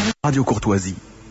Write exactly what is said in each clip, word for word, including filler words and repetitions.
Radio Courtoisie.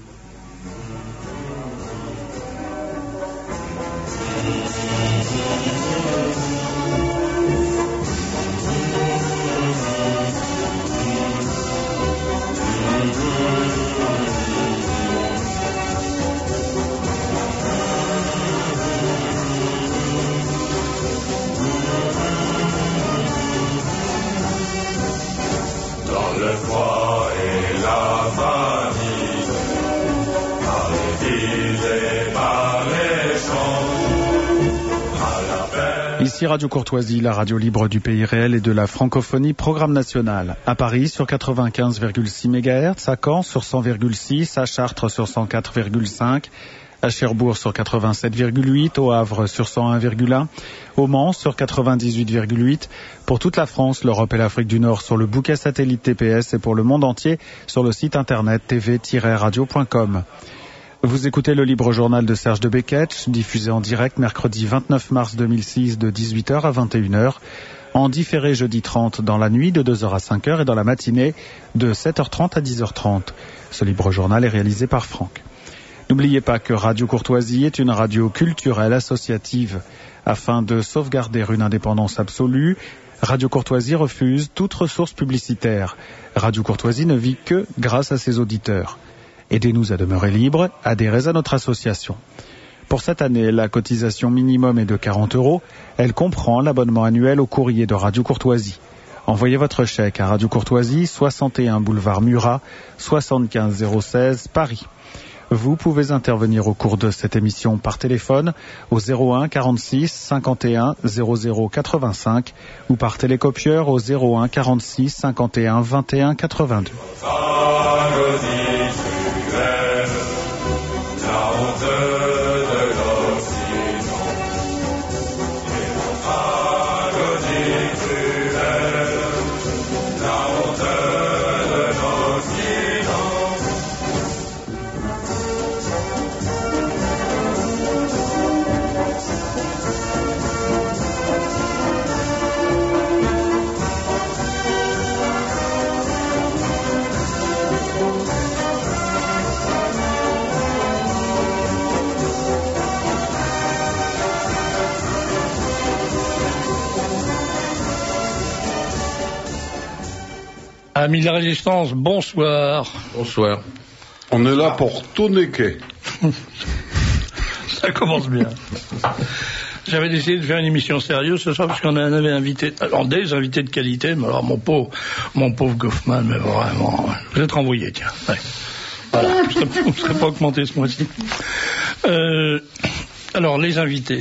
Ici Radio Courtoisie, la radio libre du pays réel et de la francophonie, programme national. À Paris sur quatre-vingt-quinze virgule six mégahertz, à Caen sur cent virgule six, à Chartres sur cent quatre virgule cinq, à Cherbourg sur quatre-vingt-sept virgule huit, au Havre sur cent un virgule un, au Mans sur quatre-vingt-dix-huit virgule huit, pour toute la France, l'Europe et l'Afrique du Nord sur le bouquet satellite T P S et pour le monde entier sur le site internet t v tiret radio point com. Vous écoutez le libre journal de Serge de Beketch, diffusé en direct mercredi vingt-neuf mars deux mille six de dix-huit heures à vingt et une heures, en différé jeudi trente dans la nuit de deux heures à cinq heures et dans la matinée de sept heures trente à dix heures trente. Ce libre journal est réalisé par Franck. N'oubliez pas que Radio Courtoisie est une radio culturelle associative. Afin de sauvegarder une indépendance absolue, Radio Courtoisie refuse toute ressource publicitaire. Radio Courtoisie ne vit que grâce à ses auditeurs. Aidez-nous à demeurer libres, adhérez à notre association. Pour cette année, la cotisation minimum est de quarante euros. Elle comprend l'abonnement annuel au courrier de Radio Courtoisie. Envoyez votre chèque à Radio Courtoisie, soixante et un boulevard Murat, soixante-quinze zéro seize, Paris. Vous pouvez intervenir au cours de cette émission par téléphone au zéro un quarante-six cinquante et un zéro zéro quatre-vingt-cinq ou par télécopieur au zéro un quarante-six cinquante et un vingt et un quatre-vingt-deux. Amis de la Résistance, bonsoir. Bonsoir. On est là pour tout niquer. Ça commence bien. J'avais décidé de faire une émission sérieuse ce soir parce qu'on avait invité, alors des invités de qualité, mais alors mon pauvre, mon pauvre Goffman, mais vraiment, vous êtes renvoyé, tiens. Ouais. Voilà, vous ne serez pas augmenté ce mois-ci. Euh, alors, les invités.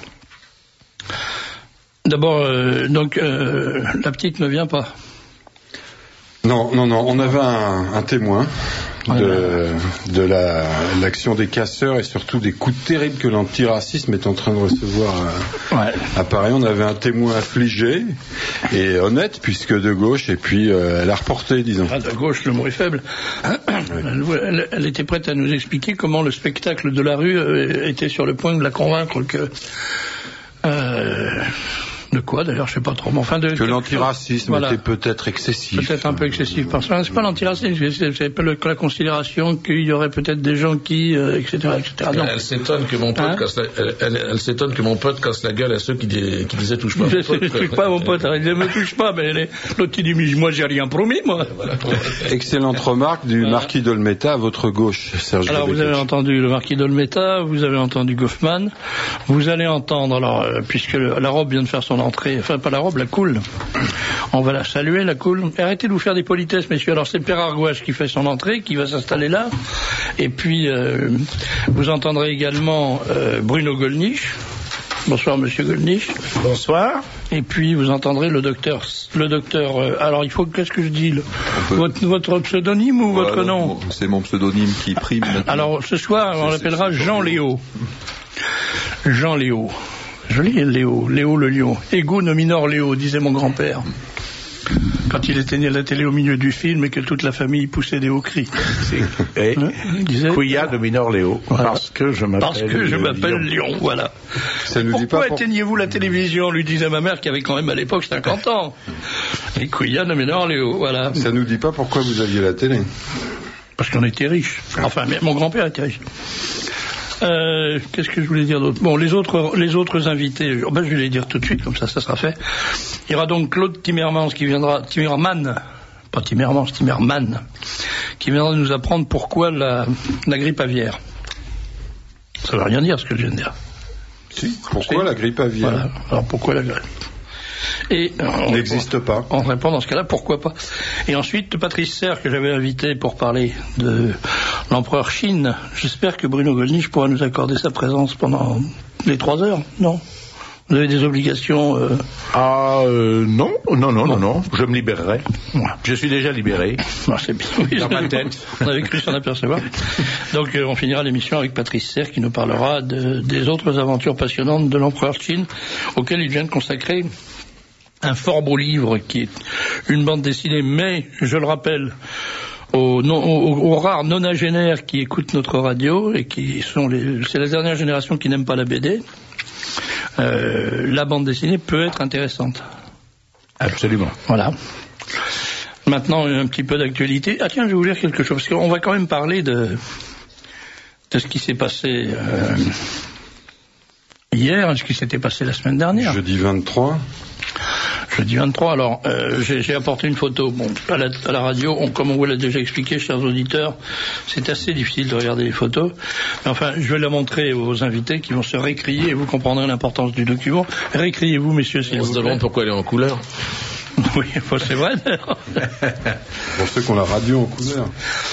D'abord, euh, donc, euh, la petite ne vient pas. Non, non, non, on avait un, un témoin de, de la, l'action des casseurs et surtout des coups terribles que l'antiracisme est en train de recevoir à, ouais. à Paris. On avait un témoin affligé et honnête, puisque de gauche, et puis euh, elle a reporté, disons. Ah, de gauche, le mot est faible. Oui. Elle, elle, elle était prête à nous expliquer comment le spectacle de la rue euh, était sur le point de la convaincre que... Euh, de quoi d'ailleurs, je sais pas trop. Mais enfin de, que l'antiracisme voilà. était peut-être excessif. Peut-être un peu excessif. Parce que c'est pas l'antiracisme, c'est, c'est pas le, la considération qu'il y aurait peut-être des gens qui, euh, et cetera, et cetera. Elle, elle s'étonne que mon pote hein casse la, elle, elle, elle s'étonne que mon pote casse la gueule à ceux qui, qui disaient touche pas. Je ne touche pas mon pote. Il ne me touche pas, mais les, l'autre qui dit moi j'ai rien promis moi. Voilà. Excellente remarque du voilà. marquis d'Olmeta à votre gauche, Serge. Alors vous avez entendu le marquis d'Olmeta, vous avez entendu Goffman, vous allez entendre alors euh, puisque le, la robe vient de faire son entrée, enfin pas la robe, la coule. On va la saluer, la coule. Arrêtez de vous faire des politesses, messieurs. Alors c'est Pierre Argouache qui fait son entrée, qui va s'installer là. Et puis euh, vous entendrez également euh, Bruno Gollnisch. Bonsoir, monsieur Gollnisch. Bonsoir. Et puis vous entendrez le docteur. Le docteur. Euh, alors il faut qu'est-ce que je dis le, votre, votre pseudonyme ou voilà, votre nom? C'est mon pseudonyme qui prime. Maintenant. Alors ce soir on l'appellera Jean Léo. Jean Léo. Joli Léo, Léo le lion. Ego nominor Léo, disait mon grand-père. Quand il était né à la télé au milieu du film et que toute la famille poussait des hauts cris. Et hein, disait, Quia nominor Léo, voilà. parce que je m'appelle Parce que je m'appelle Lion, Lion voilà. Ça nous Pourquoi dit pas éteignez-vous pour... la télévision, lui disait ma mère qui avait quand même à l'époque cinquante ans. Et Quia nominor Léo, voilà. Ça nous dit pas pourquoi vous aviez la télé. Parce qu'on était riches. Enfin, mais mon grand-père était riche. Euh, qu'est-ce que je voulais dire d'autre? Bon, les autres, les autres invités, ben, je vais les dire tout de suite, comme ça, ça sera fait. Il y aura donc Claude Timmermans qui viendra, Timmerman, pas Timmermans, Timmerman, qui viendra nous apprendre pourquoi la, la grippe aviaire. Ça veut rien dire, ce que je viens de dire. Si, pourquoi la grippe aviaire? Voilà. Alors, pourquoi la grippe? Et on n'existe pas. On répond dans ce cas-là, pourquoi pas. Et ensuite, Patrice Serre, que j'avais invité pour parler de l'empereur Chine. J'espère que Bruno Gollnisch pourra nous accorder sa présence pendant les trois heures, non? Vous avez des obligations euh... Ah, euh, non, non, non, bon. non, non, je me libérerai. Ouais. Je suis déjà libéré. Non, c'est bien. Oui, dans ma tête. On avait cru s'en apercevoir. Donc, euh, on finira l'émission avec Patrice Serre qui nous parlera de, des autres aventures passionnantes de l'empereur Chine, auxquelles il vient de consacrer un fort beau livre qui est une bande dessinée, mais, je le rappelle, aux, non, aux, aux rares nonagénaires qui écoutent notre radio et qui sont les, c'est la dernière génération qui n'aime pas la B D, euh, la bande dessinée peut être intéressante. Absolument. Voilà. Maintenant, un petit peu d'actualité. Ah tiens, je vais vous dire quelque chose, parce qu'on va quand même parler de, de ce qui s'est passé euh, hier, ce qui s'était passé la semaine dernière. Jeudi vingt-trois. Jeudi vingt-trois, alors euh, j'ai, j'ai apporté une photo. Bon, à la, à la radio, on, comme on vous l'a déjà expliqué, chers auditeurs, c'est assez difficile de regarder les photos. Mais enfin, je vais la montrer aux invités qui vont se récrier et vous comprendrez l'importance du document. Récriez-vous, messieurs, s'il vous plaît. On se demande pourquoi elle est en couleur. Oui, c'est vrai. Pour ceux qui ont la radio en couleur.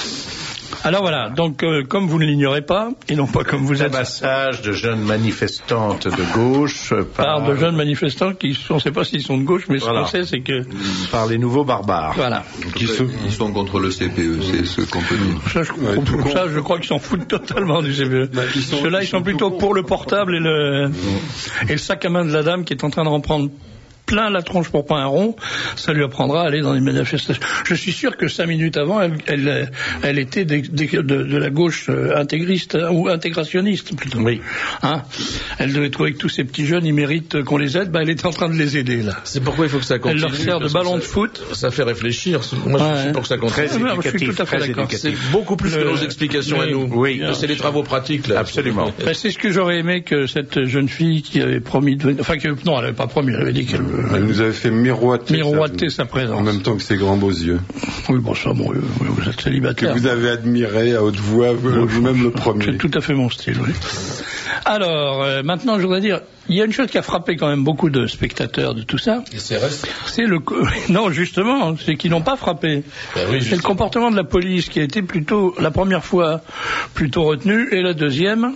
Alors voilà, donc euh, comme vous ne l'ignorez pas, et non pas comme vous êtes... Amassage de jeunes manifestantes de gauche par... par de jeunes manifestants qui, on ne sait pas s'ils sont de gauche, mais voilà. Ce qu'on sait, c'est que... Par les nouveaux barbares. Voilà. Qui sont, ils sont contre le C P E, c'est ce qu'on peut dire. Ça, je, ouais, ça, je crois qu'ils s'en foutent totalement du C P E. Bah, Ceux-là, ils, ils sont, sont plutôt pour le portable et le, mmh. et le sac à main de la dame qui est en train de reprendre plein la tronche pour pas un rond, ça lui apprendra à aller dans les manifestations. Je suis sûr que cinq minutes avant, elle, elle, elle était de, de, de la gauche intégriste, hein, ou intégrationniste plutôt. Oui. Hein, elle devait trouver que tous ces petits jeunes, ils méritent qu'on les aide. Ben, elle est en train de les aider là. C'est pourquoi il faut que ça continue. Elle leur sert de ballon ça, de foot. Ça fait réfléchir. Moi, je suis ouais. pour que ça continue. Très éducatif, je suis tout à fait d'accord. C'est beaucoup plus Le... que nos explications oui, à nous. Oui. C'est les travaux pratiques là. Absolument. Ben, c'est ce que j'aurais aimé que cette jeune fille qui avait promis de venir, enfin que non, elle avait pas promis, elle avait dit qu'elle. Elle nous avait fait miroiter, miroiter sa, sa présence. En même temps que ses grands beaux yeux. Oui, bon, ça, bon, vous êtes célibataire. Que vous avez admiré à haute voix, vous, vous-même le premier. C'est tout à fait mon style, oui. Alors, euh, maintenant, je voudrais dire, il y a une chose qui a frappé quand même beaucoup de spectateurs de tout ça. Et c'est reste. C'est le, non, justement, c'est qu'ils n'ont pas frappé. Ben oui, c'est le comportement de la police qui a été plutôt, la première fois, plutôt retenu, et la deuxième,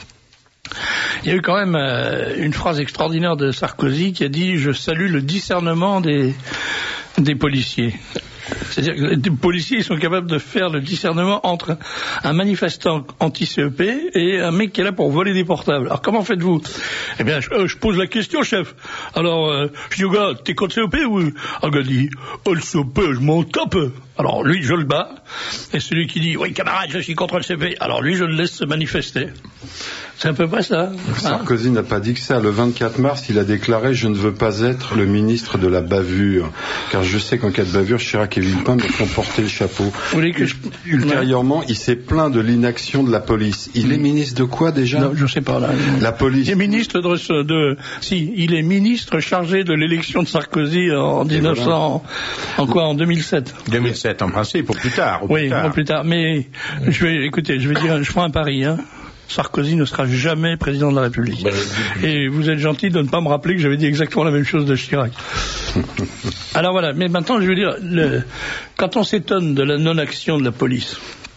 il y a eu quand même euh, une phrase extraordinaire de Sarkozy qui a dit « Je salue le discernement des, des policiers ». C'est-à-dire que les policiers ils sont capables de faire le discernement entre un manifestant anti-C E P et un mec qui est là pour voler des portables. Alors comment faites-vous? Eh bien, je, euh, je pose la question, chef. Alors, euh, je dis au gars, t'es contre C E P ou... Un gars dit, oh, le C E P, je m'en tape. Alors lui, je le bats. Et celui qui dit, oui, camarade, je suis contre le C E P. Alors lui, je le laisse se manifester. C'est à peu près ça. Sarkozy hein n'a pas dit que ça. Le vingt-quatre mars, il a déclaré « Je ne veux pas être le ministre de la bavure ». Car je sais qu'en cas de bavure, Chirac et Villepin me font porter le chapeau. Vous voulez que je... Ultérieurement, ouais. il s'est plaint de l'inaction de la police. Il est ministre de quoi déjà? Non, je ne sais pas. Là. La police. Il est ministre de, de... Si, il est ministre chargé de l'élection de Sarkozy en mille neuf cents... Voilà. En quoi? En deux mille sept. deux mille sept, en principe, au plus tard. Au oui, plus tard. au plus tard. Mais, je vais, écoutez, je vais dire, je prends un pari, hein. Sarkozy ne sera jamais président de la République. Et vous êtes gentil de ne pas me rappeler que j'avais dit exactement la même chose de Chirac. Alors voilà, mais maintenant je veux dire, le, quand on s'étonne de la non-action de la police,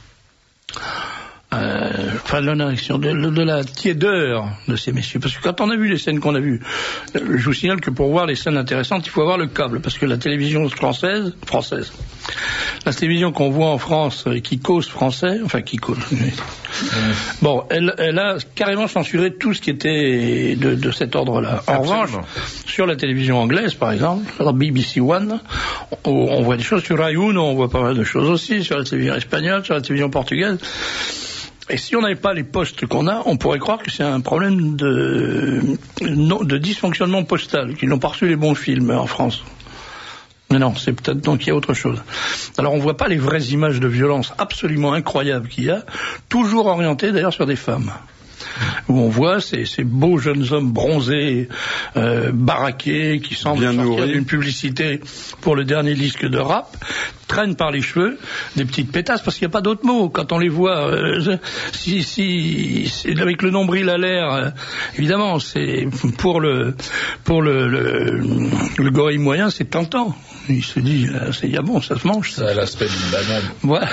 euh, enfin de la non-action, de, de la tiédeur de ces messieurs, parce que quand on a vu les scènes qu'on a vues, je vous signale que pour voir les scènes intéressantes, il faut avoir le câble, parce que la télévision française, française, la télévision qu'on voit en France et qui cause français, enfin qui cause, bon, elle, elle a carrément censuré tout ce qui était de, de cet ordre-là. En Absolument. revanche, sur la télévision anglaise, par exemple, sur B B C One, on, on voit des choses, sur Rai Uno, on voit pas mal de choses aussi, sur la télévision espagnole, sur la télévision portugaise. Et si on n'avait pas les postes qu'on a, on pourrait croire que c'est un problème de, de dysfonctionnement postal, qu'ils n'ont pas reçu les bons films en France. Mais non, c'est peut-être donc il y a autre chose. Alors on voit pas les vraies images de violence absolument incroyables qu'il y a, toujours orientées d'ailleurs sur des femmes. Où on voit ces, ces beaux jeunes hommes bronzés, euh, baraqués, qui semblent bien sortir nourris. d'une publicité pour le dernier disque de rap, traînent par les cheveux des petites pétasses, parce qu'il n'y a pas d'autre mot. Quand on les voit, euh, si, si, si, avec le nombril à l'air, euh, évidemment, c'est pour le pour le, le, le gorille moyen, c'est tentant. Il se dit, euh, c'est y a bon, ça se mange. Ça a l'aspect d'une banane. Voilà.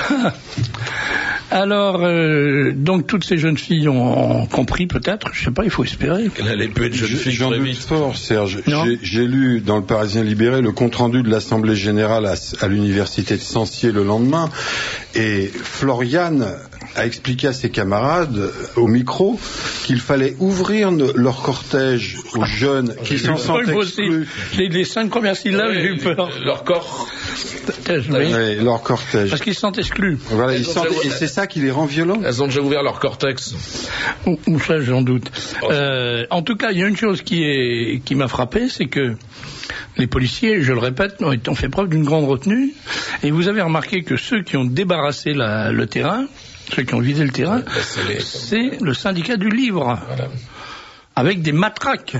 Alors, euh, donc toutes ces jeunes filles ont compris peut-être, je sais pas, il faut espérer. Elle allait peu être jeune fille J'en très doute vite. fort, Serge. J'ai, j'ai lu dans le Parisien Libéré le compte-rendu de l'Assemblée Générale à, à l'Université de Censier le lendemain, et Floriane a expliqué à ses camarades au micro qu'il fallait ouvrir ne, leur cortège aux jeunes qui s'en sentent exclus. Les, les cinq premières syllabes, j'ai eu peur. Leur corps. Oui. Ouais, leur cortège. Parce qu'ils se sentent exclus. Voilà, ils sentent, et c'est ça qui les rend violents. Elles ont déjà ouvert leur cortex. Ou, ou ça, j'en doute. Euh, en tout cas, il y a une chose qui est qui m'a frappé, c'est que les policiers, je le répète, ont, ont fait preuve d'une grande retenue. Et vous avez remarqué que ceux qui ont débarrassé la, le terrain, ceux qui ont vidé le terrain, Ouais, c'est, les... c'est le syndicat du livre, Voilà. avec des matraques.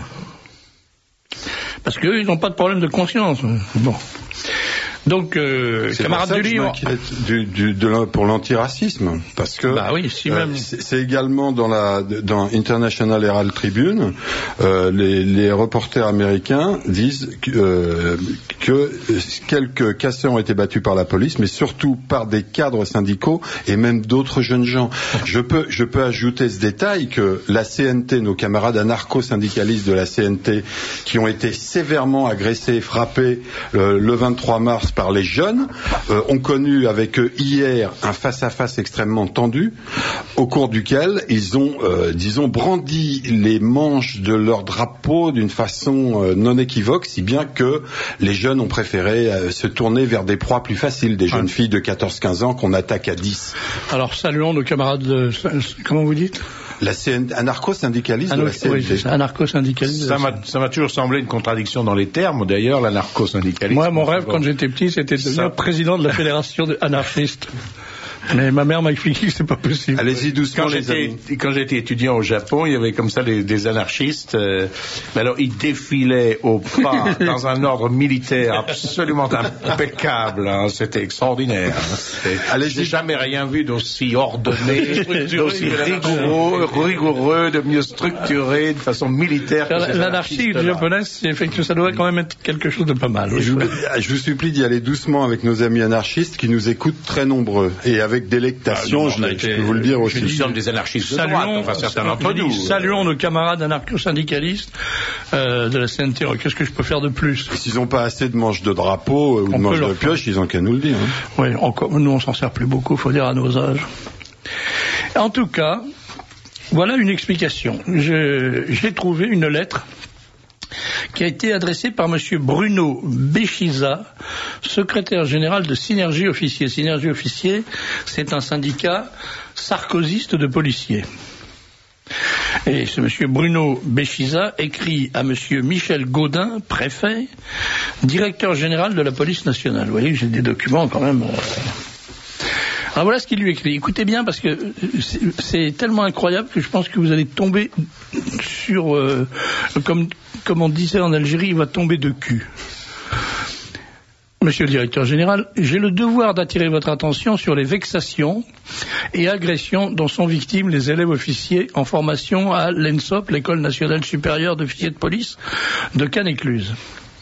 Parce qu'eux, ils n'ont pas de problème de conscience. Bon. Donc, euh, C'est camarades pour ça du que je livre. m'inquiète du, du, de la, pour l'antiracisme, parce que Bah oui, si même. euh, c'est, c'est également dans la dans International Herald Tribune, euh, les, les reporters américains disent que, euh, que quelques casseurs ont été battus par la police, mais surtout par des cadres syndicaux et même d'autres jeunes gens. Je peux je peux ajouter ce détail que la C N T, nos camarades anarcho-syndicalistes de la C N T, qui ont été sévèrement agressés et frappés euh, le vingt-trois mars par les jeunes, euh, ont connu avec eux hier un face-à-face extrêmement tendu, au cours duquel ils ont, euh, disons, brandi les manches de leur drapeau d'une façon euh, non équivoque, si bien que les jeunes ont préféré euh, se tourner vers des proies plus faciles, des jeunes filles de quatorze quinze ans qu'on attaque à dix. Alors, saluons nos camarades de... Comment vous dites ? La C N T, anarcho-syndicaliste de la C N T. Oui, c'est ça, anarcho-syndicaliste. Ça m'a, ça m'a toujours semblé une contradiction dans les termes, d'ailleurs, l'anarcho-syndicalisme. Moi, mon rêve, quand j'étais petit, c'était de devenir Ça. président de la fédération des anarchistes. Mais ma mère m'a expliqué que c'est pas possible. Allez-y doucement, Quand les j'étais, amis. quand j'étais étudiant au Japon, il y avait comme ça des, des anarchistes. Euh, mais alors, ils défilaient au pas dans un ordre militaire absolument impeccable. Hein, c'était extraordinaire. Hein, c'était, Allez-y. j'ai jamais rien vu d'aussi ordonné, d'aussi rigoureux, rigoureux, de mieux structuré, de façon militaire. que ces L'anarchie anarchistes-là. japonaise, c'est effectivement, ça doit quand même être quelque chose de pas mal. Oui. Je vous, je vous supplie d'y aller doucement avec nos amis anarchistes qui nous écoutent très nombreux et avec délectation, Ah, je, on a je été- peux vous le dire aussi. Nous sommes des anarchistes de droite, Saluons, enfin certains je d'entre dis, nous. saluons nos camarades anarcho-syndicalistes euh, de la C N T. Alors, qu'est-ce que je peux faire de plus ? S'ils n'ont pas assez de manches de drapeau euh, ou On de peut manches leur de pioche, ils ont qu'à nous le dire. Hein. Oui, encore, nous on s'en sert plus beaucoup, faut dire à nos âges. En tout cas, voilà une explication. Je, j'ai trouvé une lettre qui a été adressée par monsieur Bruno Béchiza, secrétaire général de Synergie Officier. Synergie Officier, c'est un syndicat sarkozyste de policiers. Et ce monsieur Bruno Béchiza écrit à monsieur Michel Gaudin, préfet, directeur général de la police nationale. Vous voyez, j'ai des documents quand même. Euh... Alors voilà ce qu'il lui écrit. Écoutez bien, parce que c'est, c'est tellement incroyable que je pense que vous allez tomber sur, euh, comme, comme on disait en Algérie, il va tomber de cul. Monsieur le directeur général, j'ai le devoir d'attirer votre attention sur les vexations et agressions dont sont victimes les élèves officiers en formation à l'E N S O P, l'École nationale supérieure d'officiers de police de Cannes-Écluse.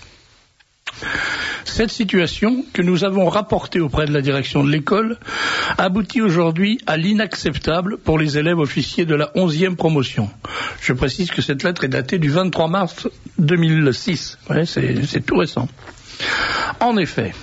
Cette situation, que nous avons rapportée auprès de la direction de l'école, aboutit aujourd'hui à l'inacceptable pour les élèves officiers de la onzième promotion. Je précise que cette lettre est datée du vingt-trois mars deux mille six. Ouais, c'est, c'est tout récent. En effet,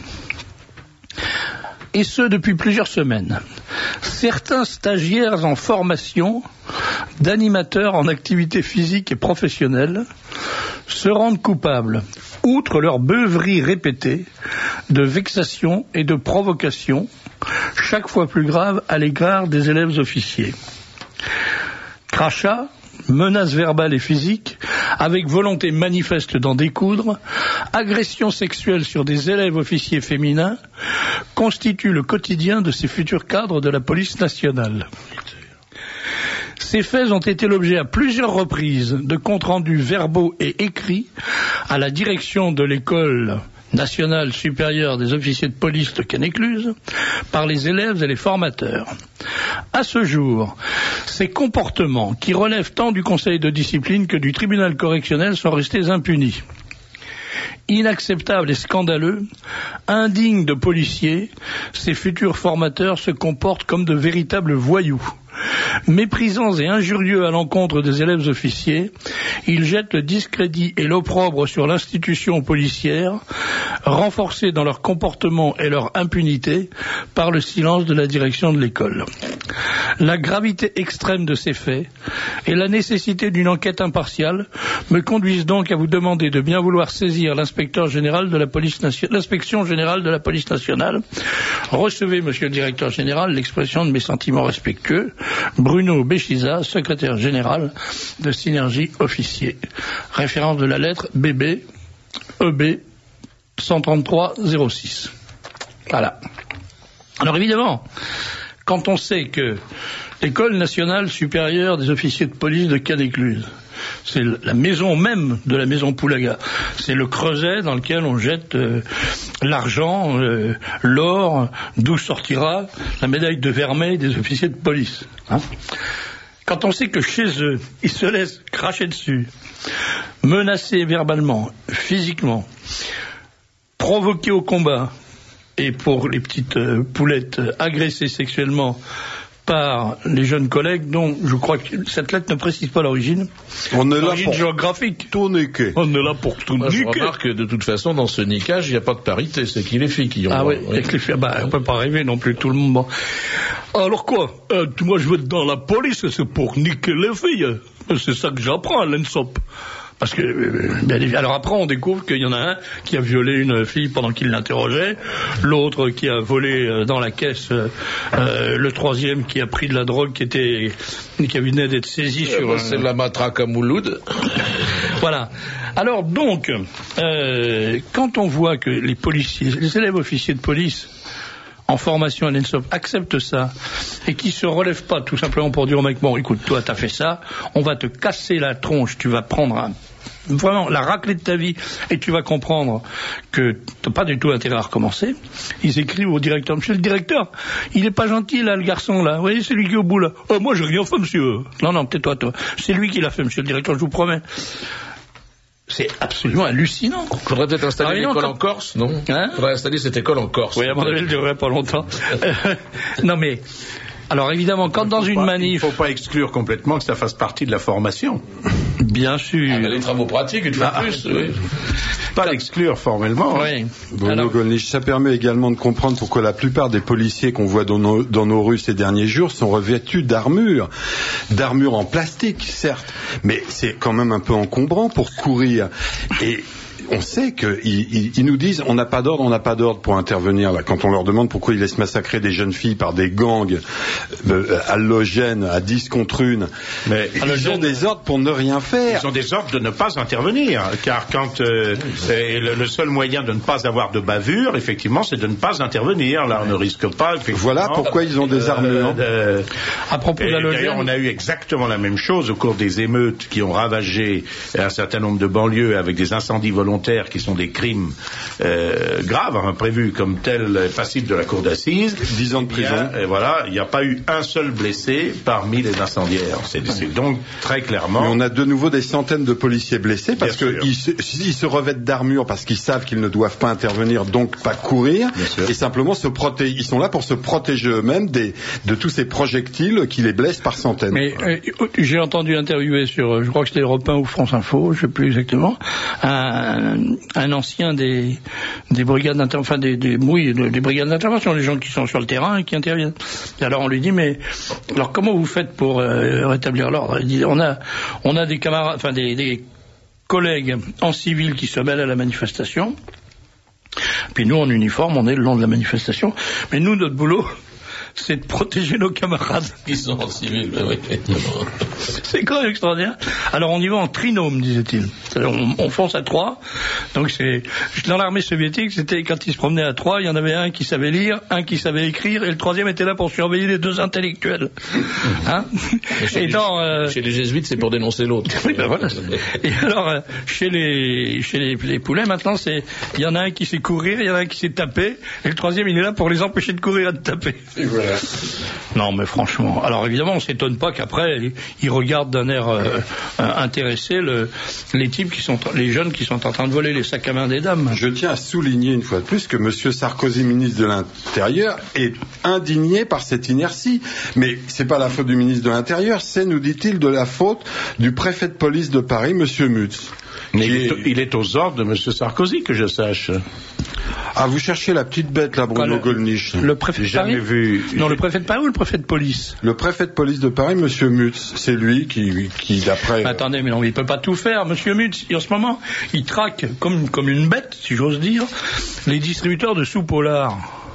et ce depuis plusieurs semaines, certains stagiaires en formation d'animateurs en activité physique et professionnelle se rendent coupables, outre leur beuverie répétée, de vexation et de provocation, chaque fois plus graves à l'égard des élèves officiers. Crachats, menaces verbales et physiques, avec volonté manifeste d'en découdre, agression sexuelle sur des élèves officiers féminins, constituent le quotidien de ces futurs cadres de la police nationale. Ces faits ont été l'objet à plusieurs reprises de comptes rendus verbaux et écrits à la direction de l'école nationale supérieure des officiers de police de Cannes-Écluse par les élèves et les formateurs. À ce jour, ces comportements qui relèvent tant du conseil de discipline que du tribunal correctionnel sont restés impunis. Inacceptable et scandaleux, indignes de policiers, ces futurs formateurs se comportent comme de véritables voyous. Méprisants et injurieux à l'encontre des élèves officiers, ils jettent le discrédit et l'opprobre sur l'institution policière, renforcés dans leur comportement et leur impunité par le silence de la direction de l'école. La gravité extrême de ces faits et la nécessité d'une enquête impartiale me conduisent donc à vous demander de bien vouloir saisir l'inspecteur général de la police nationale, l'inspection générale de la police nationale. Recevez, monsieur le directeur général, l'expression de mes sentiments respectueux. Bruno Béchiza, secrétaire général de Synergie Officier. Référence de la lettre B B, E B, cent trente-trois zéro six. Voilà. Alors évidemment, quand on sait que l'École nationale supérieure des officiers de police de Cannes-Écluse, c'est la maison même de la maison Poulaga, c'est le creuset dans lequel on jette euh, l'argent, euh, l'or, d'où sortira la médaille de vermeil des officiers de police. Hein. Quand on sait que chez eux, ils se laissent cracher dessus, menacer verbalement, physiquement, provoquer au combat, et pour les petites euh, poulettes euh, agressées sexuellement par les jeunes collègues dont je crois que cette lettre ne précise pas l'origine. On est là l'origine pour géographique. tout niquer. On est là pour tout Moi, niquer. je remarque que de toute façon, dans ce niquage, il n'y a pas de parité, c'est qui les filles qui ont... Ah oui, oui. avec les filles, bah, on peut pas rêver non plus tout le monde. Bon. Alors quoi euh, moi je veux être dans la police, c'est pour niquer les filles. C'est ça que j'apprends à l'E N S O P. Parce que, euh, alors après on découvre qu'il y en a un qui a violé une fille pendant qu'il l'interrogeait, l'autre qui a volé euh, dans la caisse, euh, le troisième qui a pris de la drogue qui était, qui venait d'être saisi Euh, sur. bah, Un... C'est de la matraque à Mouloud. Voilà. Alors donc, euh, quand on voit que les policiers, les élèves officiers de police en formation à l'E N S O P acceptent ça et qui se relèvent pas tout simplement pour dire au mec, bon écoute, toi t'as fait ça, on va te casser la tronche, tu vas prendre un, vraiment la raclée de ta vie et tu vas comprendre que t'as pas du tout intérêt à recommencer. Ils écrivent au directeur, monsieur le directeur, il est pas gentil là le garçon là, vous voyez c'est lui qui est au bout là. Oh, moi j'ai rien fait monsieur. Non non tais-toi toi, c'est lui qui l'a fait monsieur le directeur, je vous promets. C'est absolument hallucinant. Faudrait peut-être installer Alors, l'école quand... en Corse, non hein Faudrait installer cette école en Corse. Oui, à mon avis, elle ne durerait pas longtemps. Non, mais, alors évidemment, quand dans une pas, manif... Il ne faut pas exclure complètement que ça fasse partie de la formation. Bien sûr. Ah, les travaux pratiques, une fois Ah, plus, oui. Pas l'exclure formellement. Oui. Bruno Alors... Gollnisch, ça permet également de comprendre pourquoi la plupart des policiers qu'on voit dans nos, dans nos rues ces derniers jours sont revêtus d'armures. D'armures en plastique, certes, mais c'est quand même un peu encombrant pour courir. Et on sait qu'ils ils, ils nous disent on n'a pas d'ordre, on n'a pas d'ordre pour intervenir. Là, quand on leur demande pourquoi ils laissent massacrer des jeunes filles par des gangs euh, halogènes à dix contre une, mais ils ont des ordres pour ne rien faire. Ils ont des ordres de ne pas intervenir, car quand euh, le, le seul moyen de ne pas avoir de bavure, effectivement, c'est de ne pas intervenir. Là, on ne risque pas. Voilà pourquoi ils ont des armures. Euh, euh, à propos de l'halogène, d'ailleurs, on a eu exactement la même chose au cours des émeutes qui ont ravagé un certain nombre de banlieues avec des incendies volontaires qui sont des crimes euh, graves, hein, prévus comme tels, passibles de la cour d'assises. Dix ans de prison. Et voilà, il n'y a pas eu un seul blessé parmi les incendiaires. C'est, c'est donc très clairement. Mais on a de nouveau des centaines de policiers blessés parce qu'ils se, ils se revêtent d'armure parce qu'ils savent qu'ils ne doivent pas intervenir, donc pas courir, et simplement se protéger. Ils sont là pour se protéger eux-mêmes des, de tous ces projectiles qui les blessent par centaines. Mais euh, j'ai entendu interviewer sur, je crois que c'était Europe un ou France Info, je ne sais plus exactement, un, un ancien des, des brigades d'intervention, enfin des, des, oui, des brigades d'intervention, les gens qui sont sur le terrain et qui interviennent. Et alors on lui dit, mais alors comment vous faites pour euh, rétablir l'ordre? Il dit, on a, on a des camarades, enfin des, des collègues en civil qui se mêlent à la manifestation. Puis nous en uniforme, on est le long de la manifestation. Mais nous, notre boulot, c'est de protéger nos camarades. Ils sont en civil, ben oui. C'est quand même extraordinaire. Alors on y va en trinôme, disait-il. On, on fonce à trois. Donc c'est dans l'armée soviétique, c'était quand ils se promenaient à trois, il y en avait un qui savait lire, un qui savait écrire, et le troisième était là pour surveiller les deux intellectuels. Hein? Chez, et les, dans, euh... chez les jésuites, c'est pour dénoncer l'autre. Oui, ben voilà. Et alors euh, chez les chez les, les poulets, maintenant, c'est il y en a un qui sait courir, il y en a un qui sait taper, et le troisième il est là pour les empêcher de courir et de taper. Et voilà. Non, mais franchement. Alors évidemment, on s'étonne pas qu'après, ils regardent d'un air euh, intéressé le, les types qui sont, les jeunes qui sont en train de voler les sacs à main des dames. Je tiens à souligner une fois de plus que M. Sarkozy, ministre de l'Intérieur, est indigné par cette inertie. Mais c'est pas la faute du ministre de l'Intérieur, c'est, nous dit-il, de la faute du préfet de police de Paris, M. Mutz. Mais il est, il est aux ordres de M. Sarkozy, que je sache. Ah, vous cherchez la petite bête, là, Bruno le, Gollnisch. Le préfet de jamais Paris vu. Non, le préfet de Paris ou le préfet de police? Le préfet de police de Paris, M. Mutz. C'est lui qui, qui d'après... Attendez, mais non, il peut pas tout faire. Monsieur Mutz, en ce moment, il traque comme, comme une bête, si j'ose dire, les distributeurs de soupe au lard.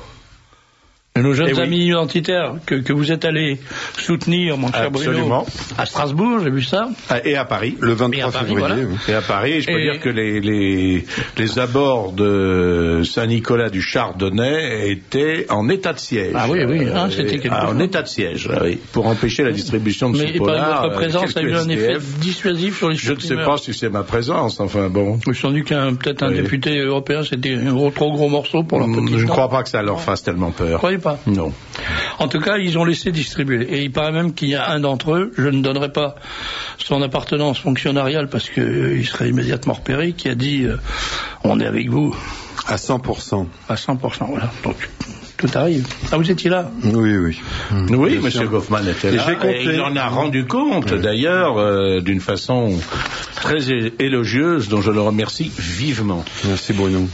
Et nos jeunes et amis oui. identitaires que, que vous êtes allés soutenir, mon cher Absolument. Bruno, à Strasbourg, j'ai vu ça. Et à Paris. Le vingt-trois Paris, février. voilà. Oui. Et à Paris, je peux Et... dire que les, les, les abords de Saint-Nicolas du Chardonnay étaient en état de siège. Ah oui, oui, hein, c'était quelque ah, chose. En état de siège, oui, pour empêcher la distribution de Mais soupe au lard. votre présence a eu un effet dissuasif sur les Je ne sais supprimeurs. pas si c'est ma présence, enfin bon. Je suis rendu qu'un peut-être un Oui. député européen, c'était un gros, trop gros morceau pour leur petit. Je ne temps. crois pas que ça leur fasse tellement peur. Vous croyez pas? Non. En tout cas, ils ont laissé distribuer. Et il paraît même qu'il y a un d'entre eux, je ne donnerai pas son appartenance fonctionnariale parce qu'il euh, serait immédiatement repéré, qui a dit euh, on est avec vous. À cent pour cent. À cent pour cent, voilà. Donc, tout arrive. Ah, vous étiez là? Oui, oui. Oui, Bien M. sûr. Goffman était Et là. j'ai compté. Et il en a rendu compte, d'ailleurs, euh, d'une façon très é- élogieuse, dont je le remercie vivement. Merci, Bruno.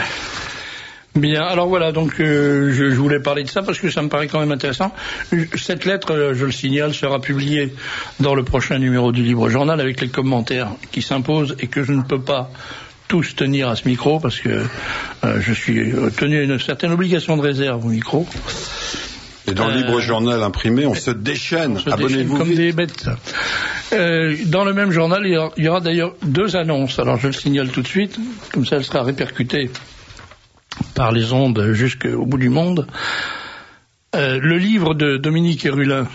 Bien, alors voilà, donc euh, je, je voulais parler de ça parce que ça me paraît quand même intéressant. Cette lettre, euh, je le signale, sera publiée dans le prochain numéro du Libre Journal avec les commentaires qui s'imposent et que je ne peux pas tous tenir à ce micro parce que euh, je suis tenu à une certaine obligation de réserve au micro. Et dans le Euh, Libre Journal imprimé, on se déchaîne. On se déchaîne Abonnez-vous comme vite. des bêtes. Euh, dans le même journal, il y aura, il y aura d'ailleurs deux annonces. Alors je le signale tout de suite, comme ça elle sera répercutée par les ondes jusqu'au bout du monde. Euh, le livre de Dominique Hérulin,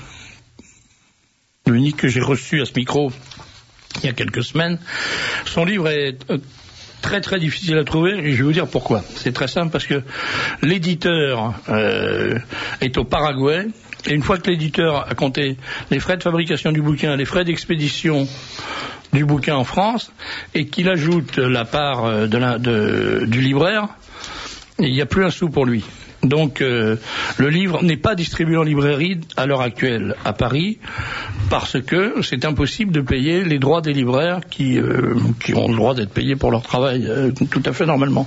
Dominique que j'ai reçu à ce micro il y a quelques semaines, son livre est euh, très très difficile à trouver et je vais vous dire pourquoi. C'est très simple parce que l'éditeur euh, est au Paraguay et une fois que l'éditeur a compté les frais de fabrication du bouquin, les frais d'expédition du bouquin en France et qu'il ajoute la part de la, de, du libraire, il n'y a plus un sou pour lui. Donc euh, le livre n'est pas distribué en librairie à l'heure actuelle à Paris parce que c'est impossible de payer les droits des libraires qui, euh, qui ont le droit d'être payés pour leur travail euh, tout à fait normalement.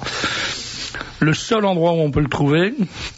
Le seul endroit où on peut le trouver,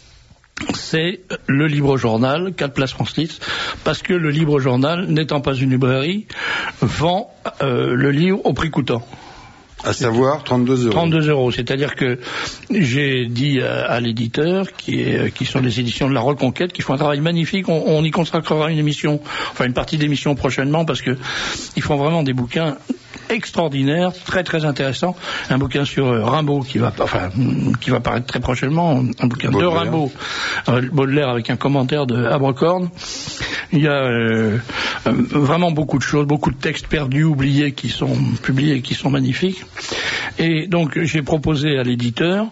c'est le Libre Journal, quatre Place Francis, parce que le Libre Journal, n'étant pas une librairie, vend euh, le livre au prix coûtant. À savoir trente-deux euros. trente-deux euros, c'est-à-dire que j'ai dit à, à l'éditeur, qui, est, qui sont les éditions de la Reconquête, qui font un travail magnifique, on, on y consacrera une émission, enfin une partie d'émission prochainement, parce que ils font vraiment des bouquins extraordinaire, très très intéressant, un bouquin sur euh, Rimbaud qui va, enfin, qui va paraître très prochainement, un bouquin Baudelaire. de Rimbaud, euh, Baudelaire avec un commentaire de Abercorn. Il y a euh, euh, vraiment beaucoup de choses, beaucoup de textes perdus, oubliés qui sont publiés et qui sont magnifiques. Et donc j'ai proposé à l'éditeur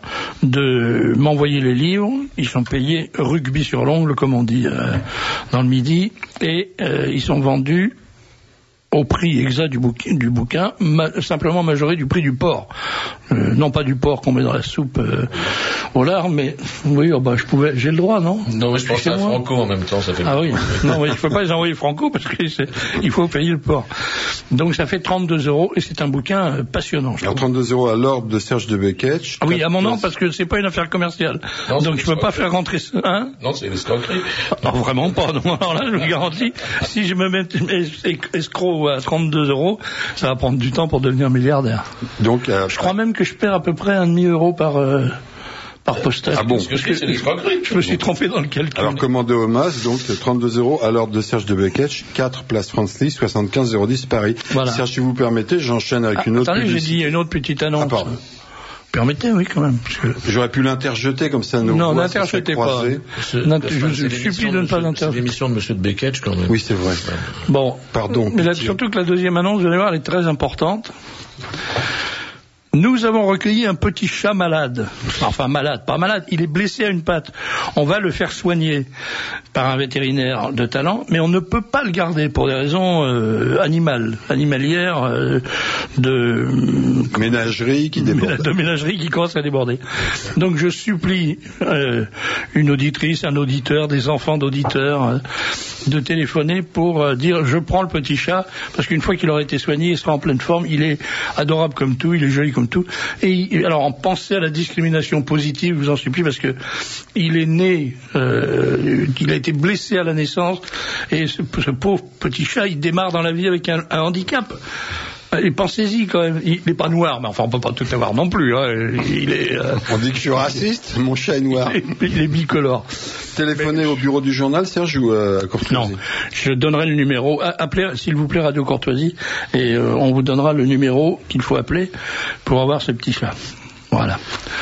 de m'envoyer les livres, ils sont payés rugby sur l'ongle, comme on dit euh, dans le Midi, et euh, ils sont vendus au prix exact du bouquin, du bouquin ma, simplement majoré du prix du porc. Euh, non pas du porc qu'on met dans la soupe euh, au lard, mais oui, oh bah, je pouvais, j'ai le droit, non? Non, mais je pense à Franco en même temps, ça fait. Ah oui, non, mais il ne faut pas les envoyer Franco parce qu'il faut payer le porc. Donc ça fait trente-deux euros et c'est un bouquin euh, passionnant. Alors trente-deux euros à l'ordre de Serge de Beketch. Ah oui, à mon nom parce que c'est pas une affaire commerciale. Non, donc je peux pas faire rentrer ça. Hein? Non, c'est l'escroquerie. Non, vraiment pas. Non, alors là, je vous garantis, si je me mets es- escroc à trente-deux euros, ça va prendre du temps pour devenir milliardaire. Donc, euh, Je crois même que je perds à peu près un demi euro par, euh, par postal. Ah bon? Parce que c'est l'escroquerie. Je me suis trompé dans le calcul. Alors, commandé au Mas, donc, trente-deux euros à l'ordre de Serge de Beketch, quatre place France-Lys, soixante-quinze zéro dix Paris. Voilà. Serge, si vous permettez, j'enchaîne avec ah, une autre attendez, publicité. j'ai dit une autre petite annonce. Ah, pardon. Permettez, oui, quand même. Parce que... J'aurais pu l'interjeter comme ça. Nos non, n'interjetez pas. Je vous supplie de ne pas l'interjeter. C'est l'émission de Monsieur de Beketch, quand même. Oui, c'est vrai. Bon. Pardon. Mais là, surtout que la deuxième annonce, vous allez voir, elle est très importante. Nous avons recueilli un petit chat malade. Enfin, malade, pas malade. Il est blessé à une patte. On va le faire soigner par un vétérinaire de talent, mais on ne peut pas le garder pour des raisons euh, animales, animalières, euh, de... ménagerie qui déborde. De ménagerie qui commence à déborder. Donc, je supplie euh, une auditrice, un auditeur, des enfants d'auditeurs, euh, de téléphoner pour euh, dire je prends le petit chat, parce qu'une fois qu'il aura été soigné, il sera en pleine forme, il est adorable comme tout, il est joli comme tout. Et alors, en pensez à la discrimination positive, je vous en supplie, parce que il est né, euh, il a été blessé à la naissance, et ce, ce pauvre petit chat, il démarre dans la vie avec un, un handicap. Et pensez-y quand même, il n'est pas noir, mais enfin on peut pas tout avoir non plus. Hein. Il est. Euh... On dit que je suis raciste. Mon chat est noir. Il est, il est bicolore. Téléphonez mais... au bureau du journal, Serge, ou euh, à Courtoisie? Non, je donnerai le numéro. Appelez, s'il vous plaît, Radio Courtoisie, et euh, on vous donnera le numéro qu'il faut appeler pour avoir ce petit chat. Voilà.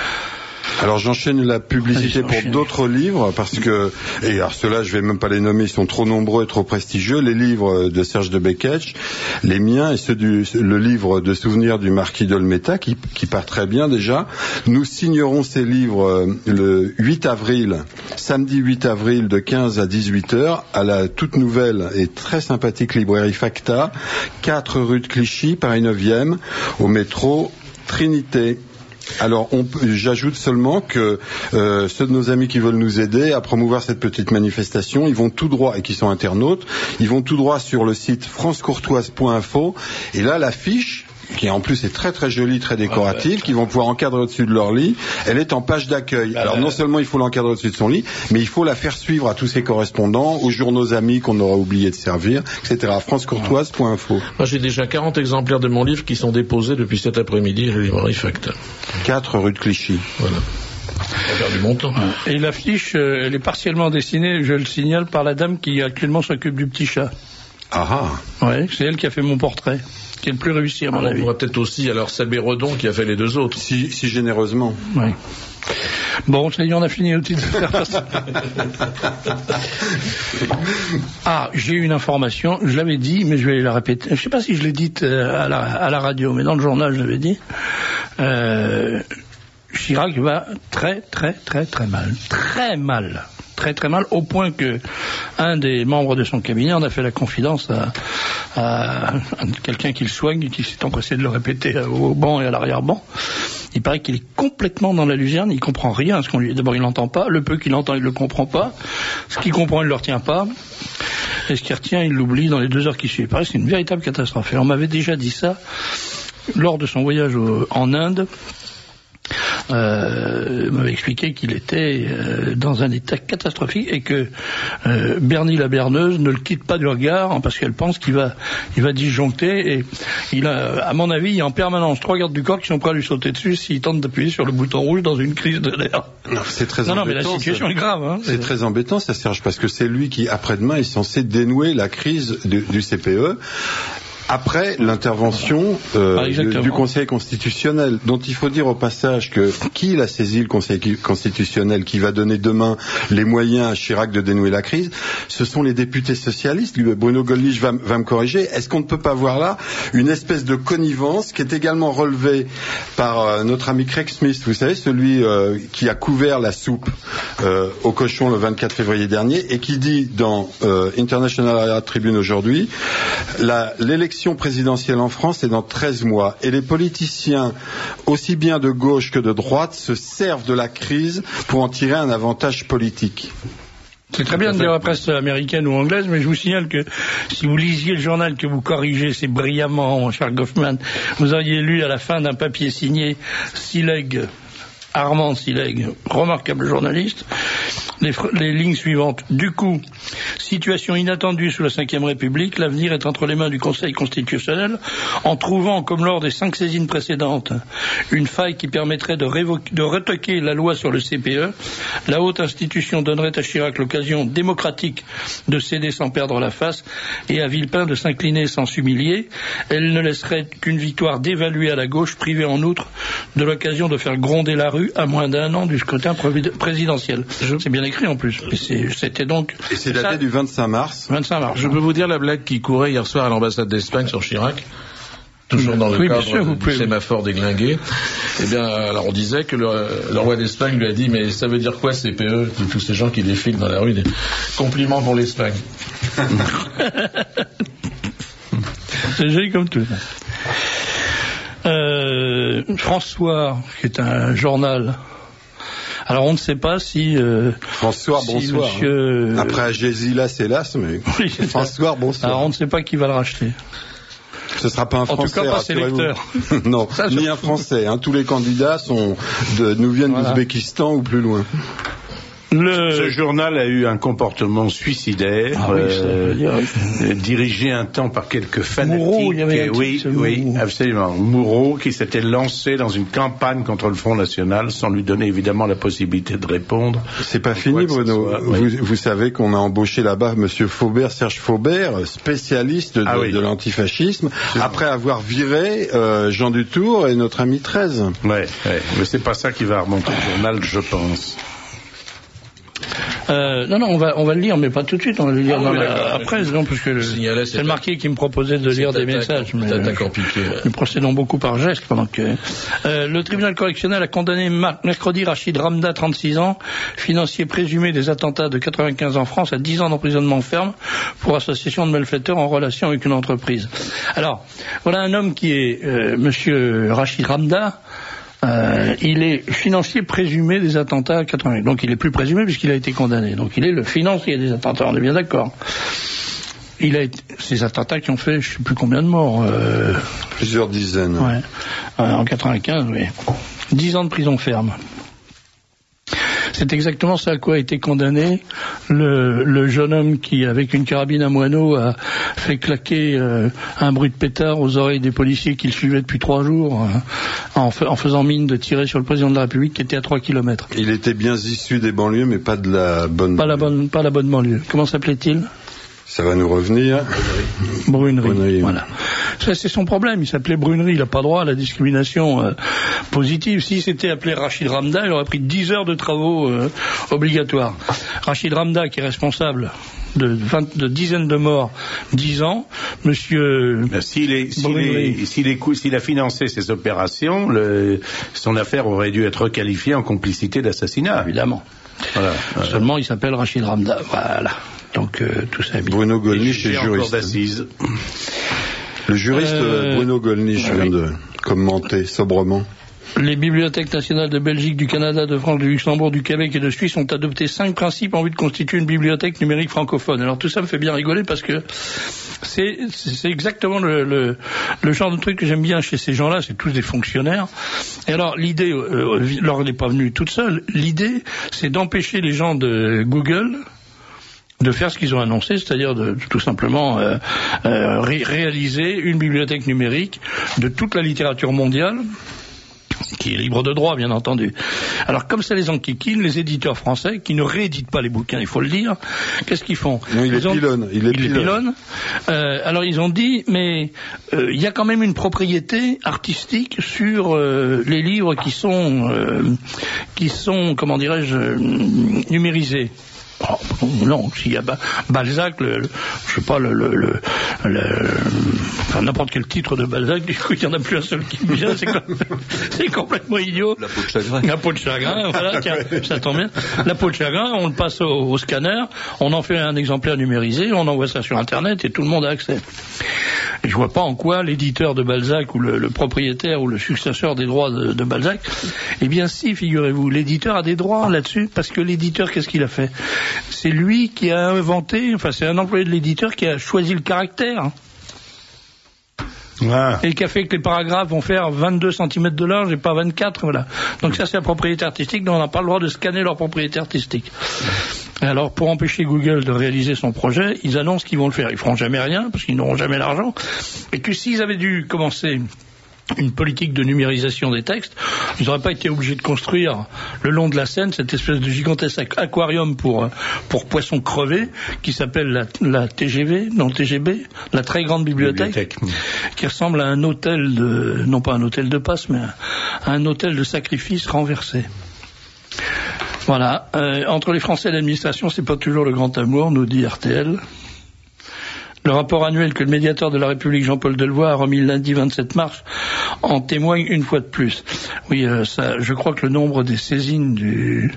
Alors j'enchaîne la publicité pour d'autres livres, parce que, et alors ceux-là je vais même pas les nommer, ils sont trop nombreux et trop prestigieux, les livres de Serge de Beketch, les miens et ceux du, le livre de souvenirs du marquis d'Olmeta, qui, qui part très bien déjà. Nous signerons ces livres le huit avril, samedi huit avril de quinze à dix-huit heures, à la toute nouvelle et très sympathique librairie Facta, quatre rue de Clichy, Paris neuvième, au métro Trinité. Alors, on, j'ajoute seulement que euh, ceux de nos amis qui veulent nous aider à promouvoir cette petite manifestation, ils vont tout droit, et qui sont internautes, ils vont tout droit sur le site francecourtoise point info, et là, l'affiche, qui en plus est très très jolie, très décorative, qu'ils vont pouvoir encadrer au-dessus de leur lit, elle est en page d'accueil. Alors non seulement il faut l'encadrer au-dessus de son lit, mais il faut la faire suivre à tous ses correspondants, aux journaux amis qu'on aura oublié de servir, et cetera. francecourtoise point info. Moi j'ai déjà quarante exemplaires de mon livre qui sont déposés depuis cet après-midi à la librairie Facta. quatre rue de Clichy. Voilà. On va faire du montant. Et l'affiche, euh, elle est partiellement dessinée, je le signale, par la dame qui actuellement s'occupe du petit chat. Ah ah. Ouais, c'est elle qui a fait mon portrait. Qui est le plus réussi à mon alors, avis. On pourrait peut-être aussi, alors Sabé Redon qui a fait les deux autres. Si, si généreusement. Oui. Bon, ça y est, on a fini aussi de faire ça. Ah, j'ai une information, je l'avais dit, mais je vais la répéter. Je ne sais pas si je l'ai dite à la, à la radio, mais dans le journal, je l'avais dit. Euh, Chirac va très, très, très, très mal. Très mal. Très très mal, au point que un des membres de son cabinet en a fait la confidence à, à, à quelqu'un qui le soigne, qui s'est empressé de le répéter au banc et à l'arrière-banc. Il paraît qu'il est complètement dans la luzerne, il comprend rien à ce qu'on lui dit. D'abord, il n'entend pas, le peu qu'il entend, il ne le comprend pas. Ce qu'il comprend, il ne le retient pas. Et ce qu'il retient, il l'oublie dans les deux heures qui suivent. Il paraît que c'est une véritable catastrophe. Et on m'avait déjà dit ça lors de son voyage au, en Inde. Euh, m'avait expliqué qu'il était euh, dans un état catastrophique et que euh, Bernie la berneuse ne le quitte pas du regard parce qu'elle pense qu'il va, il va disjoncter et il a, à mon avis, il y a en permanence trois gardes du corps qui sont prêts à lui sauter dessus s'il tente d'appuyer sur le bouton rouge dans une crise de l'air. Non, c'est très non, embêtant. Non, mais la situation ça, est grave. Hein, c'est, c'est très embêtant, ça, Serge, parce que c'est lui qui, après-demain, est censé dénouer la crise du, du C P E. Après l'intervention euh, ah, du, du Conseil constitutionnel, dont il faut dire au passage que qui l'a saisi le Conseil constitutionnel, qui va donner demain les moyens à Chirac de dénouer la crise, ce sont les députés socialistes. Bruno Gollnisch va, va me corriger. Est-ce qu'on ne peut pas voir là une espèce de connivence qui est également relevée par euh, notre ami Craig Smith, vous savez, celui euh, qui a couvert la soupe euh, au cochon le vingt-quatre février dernier et qui dit dans euh, International Herald Tribune aujourd'hui, la, l'élection présidentielle en France est dans treize mois et les politiciens, aussi bien de gauche que de droite, se servent de la crise pour en tirer un avantage politique. C'est très bien de dire la presse américaine ou anglaise, mais je vous signale que si vous lisiez le journal que vous corrigez, c'est brillamment, mon cher Goffman, vous auriez lu à la fin d'un papier signé Sileg, Armand Sileg, remarquable journaliste, les, les lignes suivantes. Du coup, situation inattendue sous la cinquième République, l'avenir est entre les mains du Conseil constitutionnel, en trouvant, comme lors des cinq saisines précédentes, une faille qui permettrait de, révoquer, de retoquer la loi sur le C P E. La haute institution donnerait à Chirac l'occasion démocratique de céder sans perdre la face et à Villepin de s'incliner sans s'humilier. Elle ne laisserait qu'une victoire dévaluée à la gauche, privée en outre de l'occasion de faire gronder la rue à moins d'un an du scrutin présidentiel. Je... C'est bien écrit en plus. Et c'est, c'était donc... Et c'est daté ça... du vingt-cinq mars. vingt-cinq mars. Je peux vous dire la blague qui courait hier soir à l'ambassade d'Espagne sur Chirac, toujours dans le oui, cadre sûr, du pouvez... sémaphore déglingué. Eh bien, alors on disait que le, le roi d'Espagne lui a dit, mais ça veut dire quoi C P E, tous ces gens qui défilent dans la rue, des compliments pour l'Espagne. C'est joli comme tout. Euh, François, qui est un journal. Alors on ne sait pas si... Euh, François, si bonsoir. Monsieur... Après Agésilas, hélas, mais oui, François, bonsoir. Alors on ne sait pas qui va le racheter. Ce ne sera pas un Français, en tout cas pas ses lecteurs. Non, ça, ni un Français. Hein. Tous les candidats sont de, nous viennent voilà. d'Ouzbékistan ou plus loin. Le... Ce journal a eu un comportement suicidaire, ah oui, euh, dire, oui. dirigé un temps par quelques fanatiques. Moreau, il y avait un oui, oui, Moreau. Absolument. Moreau, qui s'était lancé dans une campagne contre le Front National, sans lui donner évidemment la possibilité de répondre. C'est pas fini, Bruno. Vous, oui. vous savez qu'on a embauché là-bas Monsieur Faubert, Serge Faubert, spécialiste de, ah oui. de l'antifascisme, après avoir viré euh, Jean Dutour et notre ami treize. Ouais, ouais, mais c'est pas ça qui va remonter le journal, je pense. Euh, non, non, on va, on va le lire, mais pas tout de suite, on va le lire ah, dans oui, la, après, non, parce que le, signalé, c'est, c'est le marquis qui me proposait de lire des messages, mais euh, nous procédons beaucoup par geste pendant que... Euh, le tribunal correctionnel a condamné mar- mercredi Rachid Ramda, trente-six ans, financier présumé des attentats de quatre-vingt-quinze en France, à dix ans d'emprisonnement ferme pour association de malfaiteurs en relation avec une entreprise. Alors, voilà un homme qui est euh, monsieur Rachid Ramda. Euh, il est financier présumé des attentats à quatre-vingt. Donc il est plus présumé puisqu'il a été condamné. Donc il est le financier des attentats, on est bien d'accord. Il a été, ces attentats qui ont fait je sais plus combien de morts. Euh, Plusieurs dizaines. Ouais. Euh, en quatre-vingt-quinze, oui. Dix ans de prison ferme. C'est exactement ça à quoi a été condamné le, le jeune homme qui, avec une carabine à moineau, a fait claquer euh, un bruit de pétard aux oreilles des policiers qu'il suivait depuis trois jours, euh, en, f- en faisant mine de tirer sur le président de la République qui était à trois kilomètres. Il était bien issu des banlieues, mais pas de la bonne pas banlieue. La bonne, pas la bonne banlieue. Comment s'appelait-il ? Ça va nous revenir. Brunerie. Brunerie. Voilà. Ça, c'est son problème. Il s'appelait Brunerie. Il n'a pas droit à la discrimination euh, positive. S'il s'était appelé Rachid Ramda, il aurait pris dix heures de travaux euh, obligatoires. Rachid Ramda, qui est responsable de, vingt, de dizaines de morts, dix ans. Monsieur. Ben, s'il, est, s'il, est, s'il, est, s'il a financé ces opérations, le, son affaire aurait dû être requalifiée en complicité d'assassinat. Évidemment. Voilà. Voilà. Seulement, il s'appelle Rachid Ramda. Voilà. Donc euh, tout ça est bien. Bruno Gollnisch est juriste. D'assises. Le juriste euh, Bruno Gollnisch vient oui. de commenter sobrement. Les bibliothèques nationales de Belgique, du Canada, de France, du Luxembourg, du Québec et de Suisse ont adopté cinq principes en vue de constituer une bibliothèque numérique francophone. Alors tout ça me fait bien rigoler parce que c'est, c'est exactement le, le, le genre de truc que j'aime bien chez ces gens-là, c'est tous des fonctionnaires. Et alors l'idée, euh, Laure n'est pas venue toute seule, l'idée c'est d'empêcher les gens de Google de faire ce qu'ils ont annoncé, c'est-à-dire de, de tout simplement euh, euh, ré- réaliser une bibliothèque numérique de toute la littérature mondiale, qui est libre de droit, bien entendu. Alors, comme ça les enquiquine, les éditeurs français, qui ne rééditent pas les bouquins, il faut le dire, qu'est-ce qu'ils font ? Non, il ils est ont, pilonne. Il est il pilonne. pilonne. Euh, alors, ils ont dit, mais euh, il y a quand même une propriété artistique sur euh, les livres qui sont, euh, qui sont, comment dirais-je, euh, numérisés. Oh, non, s'il y a Balzac, le, le, je sais pas, le, le, le, le, enfin, n'importe quel titre de Balzac, du coup, il n'y en a plus un seul qui me vient, c'est, c'est complètement idiot. La peau de chagrin. La peau de chagrin, voilà, tiens, ça tombe bien. La peau de chagrin, on le passe au, au scanner, on en fait un exemplaire numérisé, on envoie ça sur Internet et tout le monde a accès. Et je vois pas en quoi l'éditeur de Balzac ou le, le propriétaire ou le successeur des droits de, de Balzac, eh bien si, figurez-vous, l'éditeur a des droits là-dessus, parce que l'éditeur, qu'est-ce qu'il a fait ? C'est lui qui a inventé, enfin c'est un employé de l'éditeur qui a choisi le caractère. Ah. Et qui a fait que les paragraphes vont faire vingt-deux centimètres de large et pas vingt-quatre, voilà. Donc ça, c'est la propriété artistique, donc on n'a pas le droit de scanner leur propriété artistique. Et alors, pour empêcher Google de réaliser son projet, ils annoncent qu'ils vont le faire. Ils feront jamais rien, parce qu'ils n'auront jamais l'argent. Et que s'ils avaient dû commencer une politique de numérisation des textes, ils n'auraient pas été obligés de construire le long de la Seine cette espèce de gigantesque aquarium pour pour poissons crevés qui s'appelle la, la T G V, non T G B, la très grande bibliothèque, bibliothèque, qui ressemble à un hôtel de, non pas un hôtel de passe, mais à un hôtel de sacrifice renversé. Voilà. Euh, entre les Français et l'administration, c'est pas toujours le grand amour, nous dit R T L. Le rapport annuel que le médiateur de la République, Jean-Paul Delevoye, a remis lundi vingt-sept mars en témoigne une fois de plus. Oui, euh, ça, je crois que le nombre des saisines du,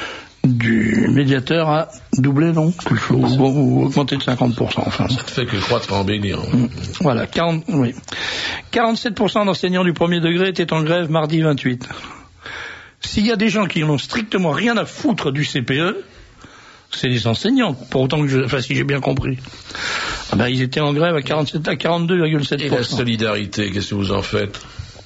du médiateur a doublé, non? Ou, ou augmenté de cinquante pour cent, enfin. Ça fait que croître en embellir. Voilà, quarante, oui. quarante-sept pour cent d'enseignants du premier degré étaient en grève mardi vingt-huit. S'il y a des gens qui n'ont strictement rien à foutre du C P E, c'est les enseignants, pour autant que je, enfin si j'ai bien compris. Ah ben, ils étaient en grève à quarante-sept, à quarante-deux virgule sept pour cent. Et la solidarité, qu'est-ce que vous en faites?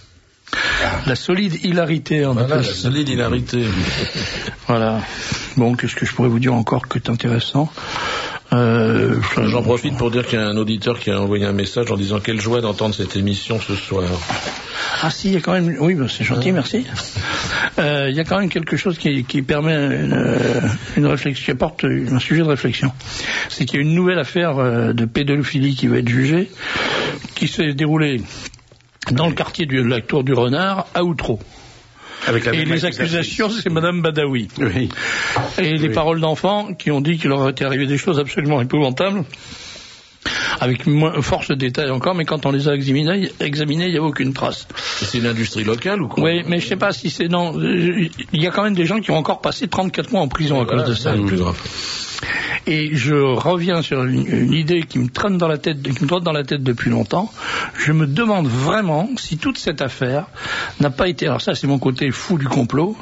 La solide hilarité, en voilà, la solide hilarité. Voilà. Bon, qu'est-ce que je pourrais vous dire encore que c'est intéressant? Euh, J'en profite pour dire qu'il y a un auditeur qui a envoyé un message en disant quelle joie d'entendre cette émission ce soir. Ah si, il y a quand même... Oui, ben, c'est gentil, merci. Euh, il y a quand même quelque chose qui, qui permet une, une réflexion, qui apporte un sujet de réflexion. C'est qu'il y a une nouvelle affaire de pédophilie qui va être jugée, qui s'est déroulée dans le quartier de la Tour du Renard, à Outreau. Avec la et les accusations, c'est Madame Badawi. Oui. Et les oui. paroles d'enfants qui ont dit qu'il leur était arrivé des choses absolument épouvantables, avec moins, force de détail encore, mais quand on les a examinés, examinés, il n'y a aucune trace. C'est une industrie locale ou quoi? Oui, mais je sais pas si c'est... Non, il y a quand même des gens qui ont encore passé trente-quatre mois en prison oui, à voilà, cause de ça. C'est plus grave. Et je reviens sur une, une idée qui me traîne dans la tête, qui me trotte dans la tête depuis longtemps. Je me demande vraiment si toute cette affaire n'a pas été... Alors ça, c'est mon côté fou du complot.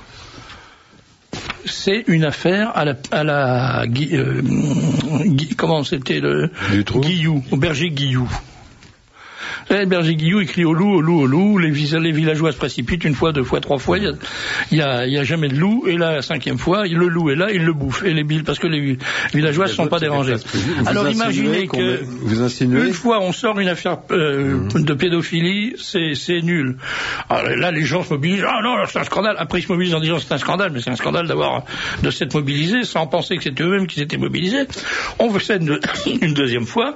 C'est une affaire à la, à la euh, Gui, comment c'était le Guillou, au berger Guillou. Le berger Guillou écrit au loup, au loup, au loup. Les, les villageois se précipitent une fois, deux fois, trois fois. Il y a, il y a, jamais de loup. Et là, la cinquième fois, le loup est là, il le bouffe. Et les billes, parce que les villageois ne sont pas dérangés. Vous Alors imaginez que vous insinuez une fois on sort une affaire euh, mmh. de pédophilie, c'est, c'est nul. Alors là, les gens se mobilisent. Ah non, c'est un scandale. Après, ils se mobilisent en disant c'est un scandale, mais c'est un scandale d'avoir de s'être mobilisés sans penser que c'était eux-mêmes qui s'étaient mobilisés. On veut ça une, une deuxième fois.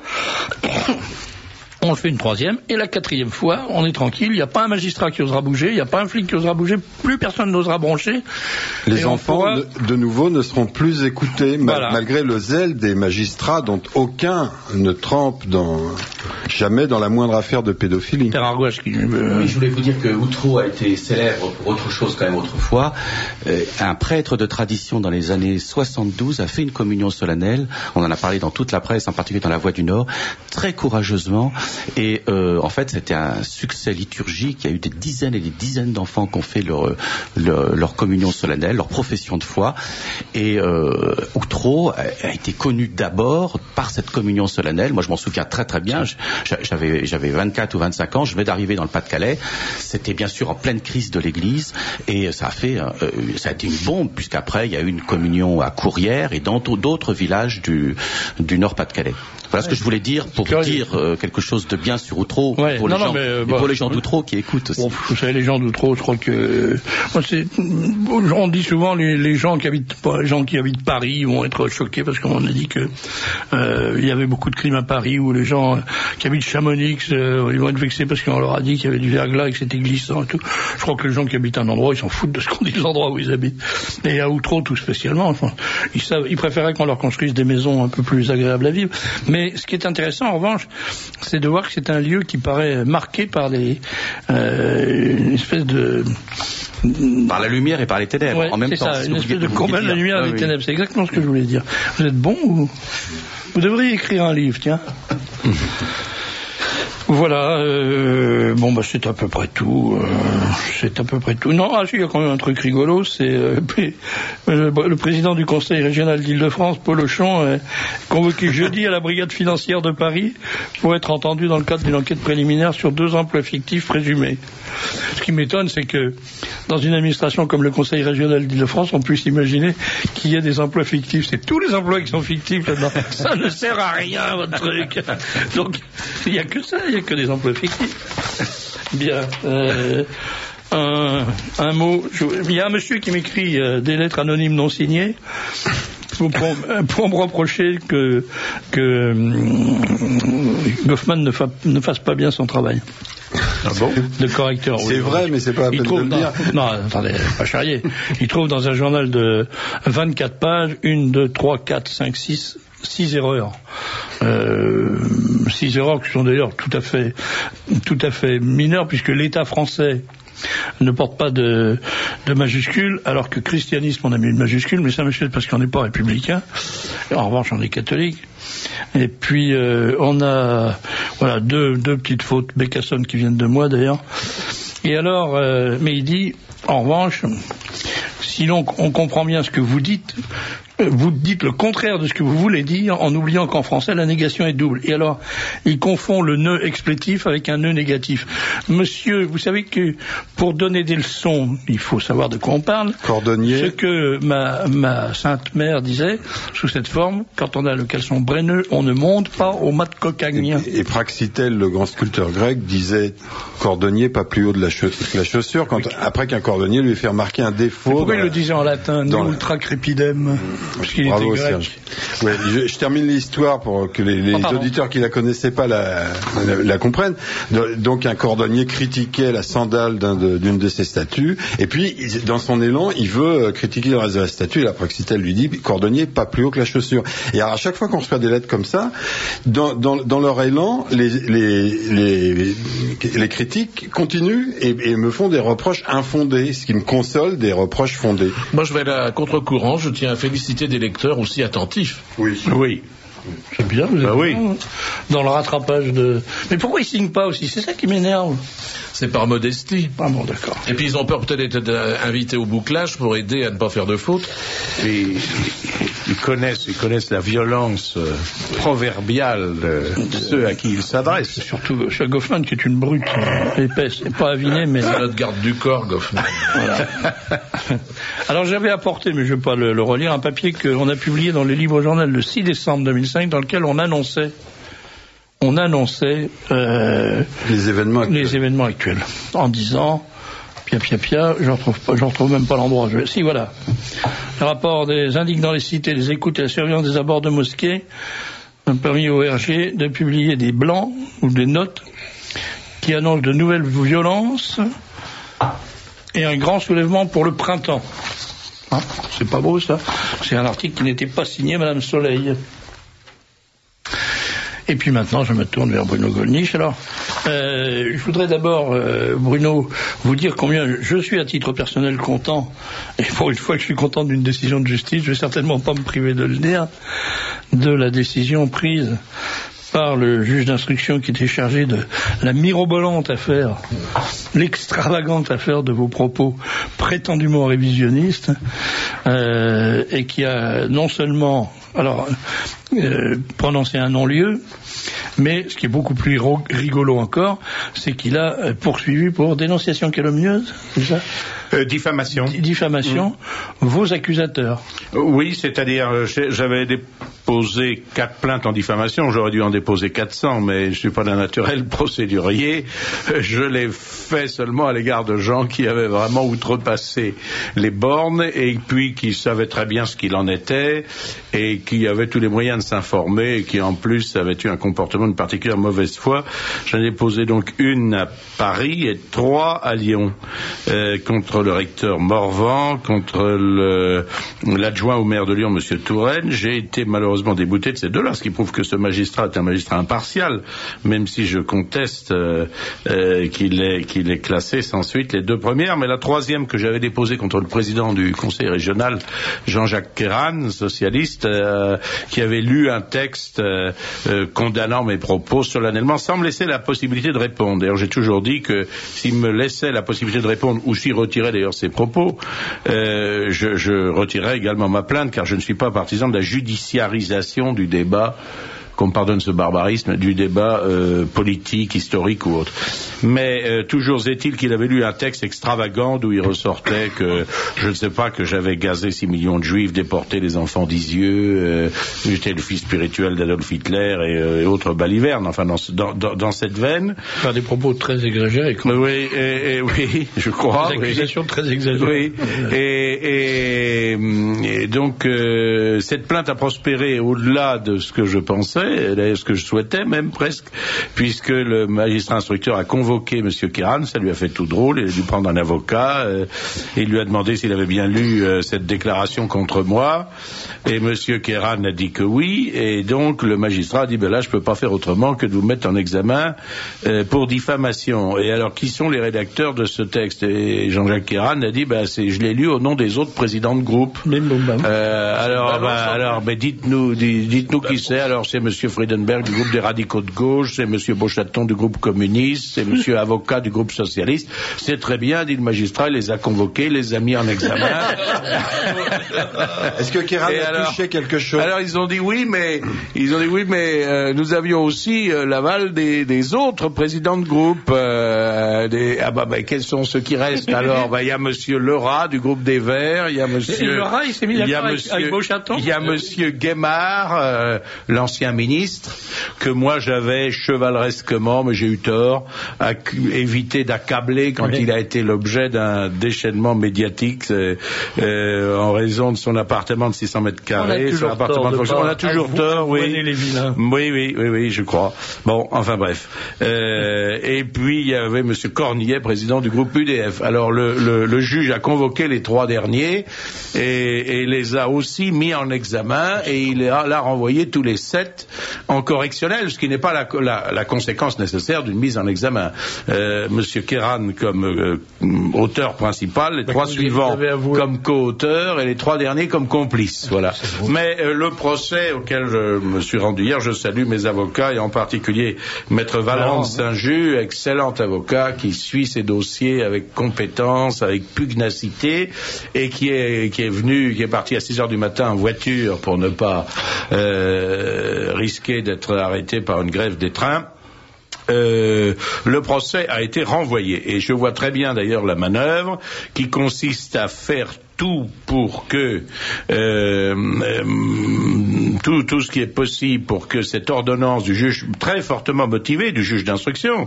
On le fait une troisième, et la quatrième fois, on est tranquille, il n'y a pas un magistrat qui osera bouger, il n'y a pas un flic qui osera bouger, plus personne n'osera broncher. Les enfants, pourra... de, de nouveau, ne seront plus écoutés, voilà. mal, malgré le zèle des magistrats dont aucun ne trempe dans, jamais dans la moindre affaire de pédophilie. Argouache qui... Euh... Oui, je voulais vous dire que Outreau a été célèbre pour autre chose quand même autrefois. Euh, un prêtre de tradition dans les années soixante-douze a fait une communion solennelle, on en a parlé dans toute la presse, en particulier dans la Voix du Nord, très courageusement. Et euh, en fait, c'était un succès liturgique. Il y a eu des dizaines et des dizaines d'enfants qui ont fait leur, leur, leur communion solennelle, leur profession de foi. Et euh, Outreau a, a été connu d'abord par cette communion solennelle. Moi, je m'en souviens très très bien. J'avais, j'avais vingt-quatre ou vingt-cinq ans. Je venais d'arriver dans le Pas-de-Calais. C'était bien sûr en pleine crise de l'Église. Et ça a fait, euh, ça a été une bombe, puisqu'après, il y a eu une communion à Courrières et dans d'autres villages du, du Nord Pas-de-Calais. Voilà ce que je voulais dire pour dire euh, quelque chose de bien sur Outreau, ouais, pour, non, les non, gens, mais, euh, et bah, pour les gens d'Outreau qui écoutent aussi. Bon, vous savez, les gens d'Outreau, je crois que... Moi, c'est... On dit souvent les, les gens qui habitent les gens qui habitent Paris vont être choqués parce qu'on a dit que euh, il y avait beaucoup de crimes à Paris, ou les gens qui habitent Chamonix, euh, ils vont être vexés parce qu'on leur a dit qu'il y avait du verglas et que c'était glissant et tout. Je crois que les gens qui habitent un endroit, ils s'en foutent de ce qu'on dit de l'endroit où ils habitent. Et à Outreau, tout spécialement, enfin, ils savent, ils préféraient qu'on leur construise des maisons un peu plus agréables à vivre. Mais ce qui est intéressant, en revanche, c'est de voir que c'est un lieu qui paraît marqué par des, euh, une espèce de... Par la lumière et par les ténèbres, ouais, en même c'est temps. Ça, une espèce de combat de la lumière et des ténèbres, c'est exactement ce que je voulais dire. Vous êtes bon ou... Vous devriez écrire un livre, tiens. Voilà, euh, bon bah c'est à peu près tout. Euh, c'est à peu près tout. Non, ah, il y a quand même un truc rigolo, c'est euh, le, le président du Conseil régional d'Île-de-France, Paul Auchan, est convoqué jeudi à la brigade financière de Paris pour être entendu dans le cadre d'une enquête préliminaire sur deux emplois fictifs présumés. Ce qui m'étonne, c'est que dans une administration comme le Conseil régional d'Île-de-France, on puisse imaginer qu'il y ait des emplois fictifs. C'est tous les emplois qui sont fictifs là-dedans. Ça ne sert à rien, votre truc. Donc, il n'y a que ça, il n'y a que des emplois fictifs. Bien. Euh, un, un mot. Je, il y a un monsieur qui m'écrit euh, des lettres anonymes non signées. Pour, pour, pour me reprocher que, que euh, Goffman ne, fa, ne fasse pas bien son travail. Ah bon? De correcteur. C'est oui, vrai, mais c'est pas la peine de le dans, dire. Non, attendez, pas charrier. Il trouve dans un journal de vingt-quatre pages, une, deux, trois, quatre, cinq, six, six erreurs. Euh, six erreurs qui sont d'ailleurs tout à fait, tout à fait mineures, puisque l'État français ne porte pas de, de majuscule, alors que christianisme, on a mis une majuscule, mais ça, monsieur, parce qu'on n'est pas républicain. Et en revanche, on est catholique. Et puis, euh, on a, voilà, deux, deux petites fautes Bécasson qui viennent de moi, d'ailleurs. Et alors, euh, mais il dit, en revanche, si l'on on comprend bien ce que vous dites, vous dites le contraire de ce que vous voulez dire en oubliant qu'en français la négation est double. Et alors, il confond le nœud explétif avec un nœud négatif. Monsieur, vous savez que pour donner des leçons, il faut savoir de quoi on parle. Cordonnier. Ce que ma, ma sainte mère disait, sous cette forme, quand on a le caleçon brenneux, on ne monte pas au mat de cocagne. Et, et Praxitèle, le grand sculpteur grec, disait cordonnier pas plus haut de la, che- la chaussure, quand, oui. Après qu'un cordonnier lui fait remarquer un défaut. Mais pourquoi il le disait en latin, non ultra crépidem? Parce qu'il Bravo, était grec. Ouais, je, je termine l'histoire pour que les, les oh, auditeurs qui la connaissaient pas la, la, la comprennent. Donc un cordonnier critiquait la sandale d'un de, d'une de ses statues, et puis dans son élan, il veut critiquer le reste de la statue, et la Praxitèle lui dit cordonnier pas plus haut que la chaussure. Et alors à chaque fois qu'on reçoit des lettres comme ça, dans, dans, dans leur élan, les, les, les, les critiques continuent et, et me font des reproches infondés, ce qui me console des reproches fondés. Moi je vais à contre-courant, je tiens à féliciter des lecteurs aussi attentifs. Oui. Oui. C'est bien, vous êtes bah oui. Dans le rattrapage de... Mais pourquoi ils signent pas aussi? C'est ça qui m'énerve. C'est par modestie. Ah bon, d'accord. Et puis ils ont peur peut-être d'être invités au bouclage pour aider à ne pas faire de faute. Et ils connaissent, ils connaissent la violence euh, proverbiale de, de ceux à qui ils s'adressent. Surtout chez Goffman, qui est une brute euh, épaisse, et pas avinée, mais... C'est notre garde du corps, Goffman. Voilà. Alors j'avais apporté, mais je ne vais pas le, le relire, un papier qu'on a publié dans le Livre Journal le six décembre deux mille cinq, dans lequel on annonçait on annonçait euh, les événements actuels. les événements actuels, en disant pia pia pia, j'en retrouve pas, j'en retrouve même pas l'endroit. Je... Si voilà, le rapport des indiques dans les cités, les écoutes et la surveillance des abords de mosquées ont permis au R G de publier des blancs ou des notes qui annoncent de nouvelles violences et un grand soulèvement pour le printemps. Hein, c'est pas beau ça. C'est un article qui n'était pas signé Madame Soleil. Et puis maintenant, je me tourne vers Bruno Gollnisch. Alors, euh, je voudrais d'abord, euh, Bruno, vous dire combien je suis à titre personnel content. Et pour une fois que je suis content d'une décision de justice, je vais certainement pas me priver de le dire, de la décision prise par le juge d'instruction qui était chargé de la mirobolante affaire, l'extravagante affaire de vos propos prétendument révisionnistes, euh, et qui a non seulement alors euh, prononcé un non-lieu, mais ce qui est beaucoup plus rigolo encore, c'est qu'il a poursuivi pour dénonciation calomnieuse, c'est ça ? Euh, diffamation. D- diffamation, mmh. Vos accusateurs. Oui, c'est-à-dire, euh, j'avais déposé quatre plaintes en diffamation, j'aurais dû en déposer quatre cents, mais je suis pas d'un naturel procédurier. Je l'ai fait seulement à l'égard de gens qui avaient vraiment outrepassé les bornes et puis qui savaient très bien ce qu'il en était et qui avaient tous les moyens de s'informer et qui en plus avaient eu un comportement de particulière mauvaise foi. J'en ai déposé donc une à Paris et trois à Lyon euh, contre contre le recteur Morvan, contre le, l'adjoint au maire de Lyon, M. Touraine. J'ai été malheureusement débouté de ces deux-là, ce qui prouve que ce magistrat est un magistrat impartial, même si je conteste euh, euh, qu'il est, qu'il est classé sans suite les deux premières. Mais la troisième que j'avais déposée contre le président du conseil régional, Jean-Jacques Kéran, socialiste, euh, qui avait lu un texte euh, euh, condamnant mes propos solennellement, sans me laisser la possibilité de répondre. D'ailleurs, j'ai toujours dit que s'il me laissait la possibilité de répondre, ou s'il retirait d'ailleurs ses propos, euh, je, je retirerais également ma plainte, car je ne suis pas partisan de la judiciarisation du débat, qu'on me pardonne ce barbarisme, du débat euh, politique, historique ou autre. Mais euh, toujours est-il qu'il avait lu un texte extravagant d'où il ressortait que, je ne sais pas, que j'avais gazé six millions de juifs, déporté les enfants d'Isieux, euh, j'étais le fils spirituel d'Adolf Hitler et, euh, et autres balivernes, enfin dans, dans, dans, dans cette veine. Enfin, des propos très exagérés. Quoi. Oui, et, et, oui, je crois. Des accusations oui. très exagérées. Oui, et, et, et donc euh, cette plainte a prospéré au-delà de ce que je pensais, ce que je souhaitais même presque, puisque le magistrat instructeur a convoqué M. Kéran, ça lui a fait tout drôle, il a dû prendre un avocat, euh, et il lui a demandé s'il avait bien lu euh, cette déclaration contre moi, et M. Kéran a dit que oui, et donc le magistrat a dit, ben là je peux pas faire autrement que de vous mettre en examen euh, pour diffamation. Et alors qui sont les rédacteurs de ce texte? Et Jean-Jacques Kéran a dit, ben c'est, je l'ai lu au nom des autres présidents de groupe. Euh, alors, ben, alors, ben dites-nous, dites-nous qui c'est. Alors c'est M. Friedenberg du groupe des radicaux de gauche, c'est M. Beauchaton du groupe communiste, c'est M. avocat du groupe socialiste. C'est très bien, dit le magistrat, il les a convoqués, il les a mis en examen. Est-ce que Kéran a alors, touché quelque chose? Alors ils ont dit oui, mais ils ont dit oui, mais euh, nous avions aussi euh, l'aval des, des autres présidents de groupe. Euh, des, ah bah, bah quels sont ceux qui restent alors? Bah il y a M. Lerat du groupe des Verts, il y a M. Lerat, il s'est mis d'accord avec, avec Beauchaton. Il y a M. Guémard, euh, l'ancien ministre, que moi j'avais chevaleresquement, mais j'ai eu tort, à éviter d'accabler quand oui. il a été l'objet d'un déchaînement médiatique euh, euh, en raison de son appartement de six cents mètres carrés, son appartement de fonction. On a toujours tort, oui. Les vilains. Oui, oui, oui, oui, je crois. Bon, enfin bref. Euh, et puis il y avait M. Cornillet, président du groupe U D F. Alors le, le, le juge a convoqué les trois derniers et, et les a aussi mis en examen et il a là renvoyé tous les sept en correctionnel, ce qui n'est pas la, la, la conséquence nécessaire d'une mise en examen. Euh, Monsieur Kéran comme euh, auteur principal, les Mais trois suivants comme co-auteurs et les trois derniers comme complices. Voilà. Mais euh, le procès auquel je me suis rendu hier, je salue mes avocats et en particulier Maître Valrand Saint-Just, excellent avocat qui suit ses dossiers avec compétence, avec pugnacité et qui est qui est venu, qui est parti à six heures du matin en voiture pour ne pas euh, risquer d'être arrêté par une grève des trains. Euh, le procès a été renvoyé et je vois très bien d'ailleurs la manœuvre qui consiste à faire tout pour que euh, euh, tout, tout ce qui est possible pour que cette ordonnance du juge, très fortement motivée, du juge d'instruction,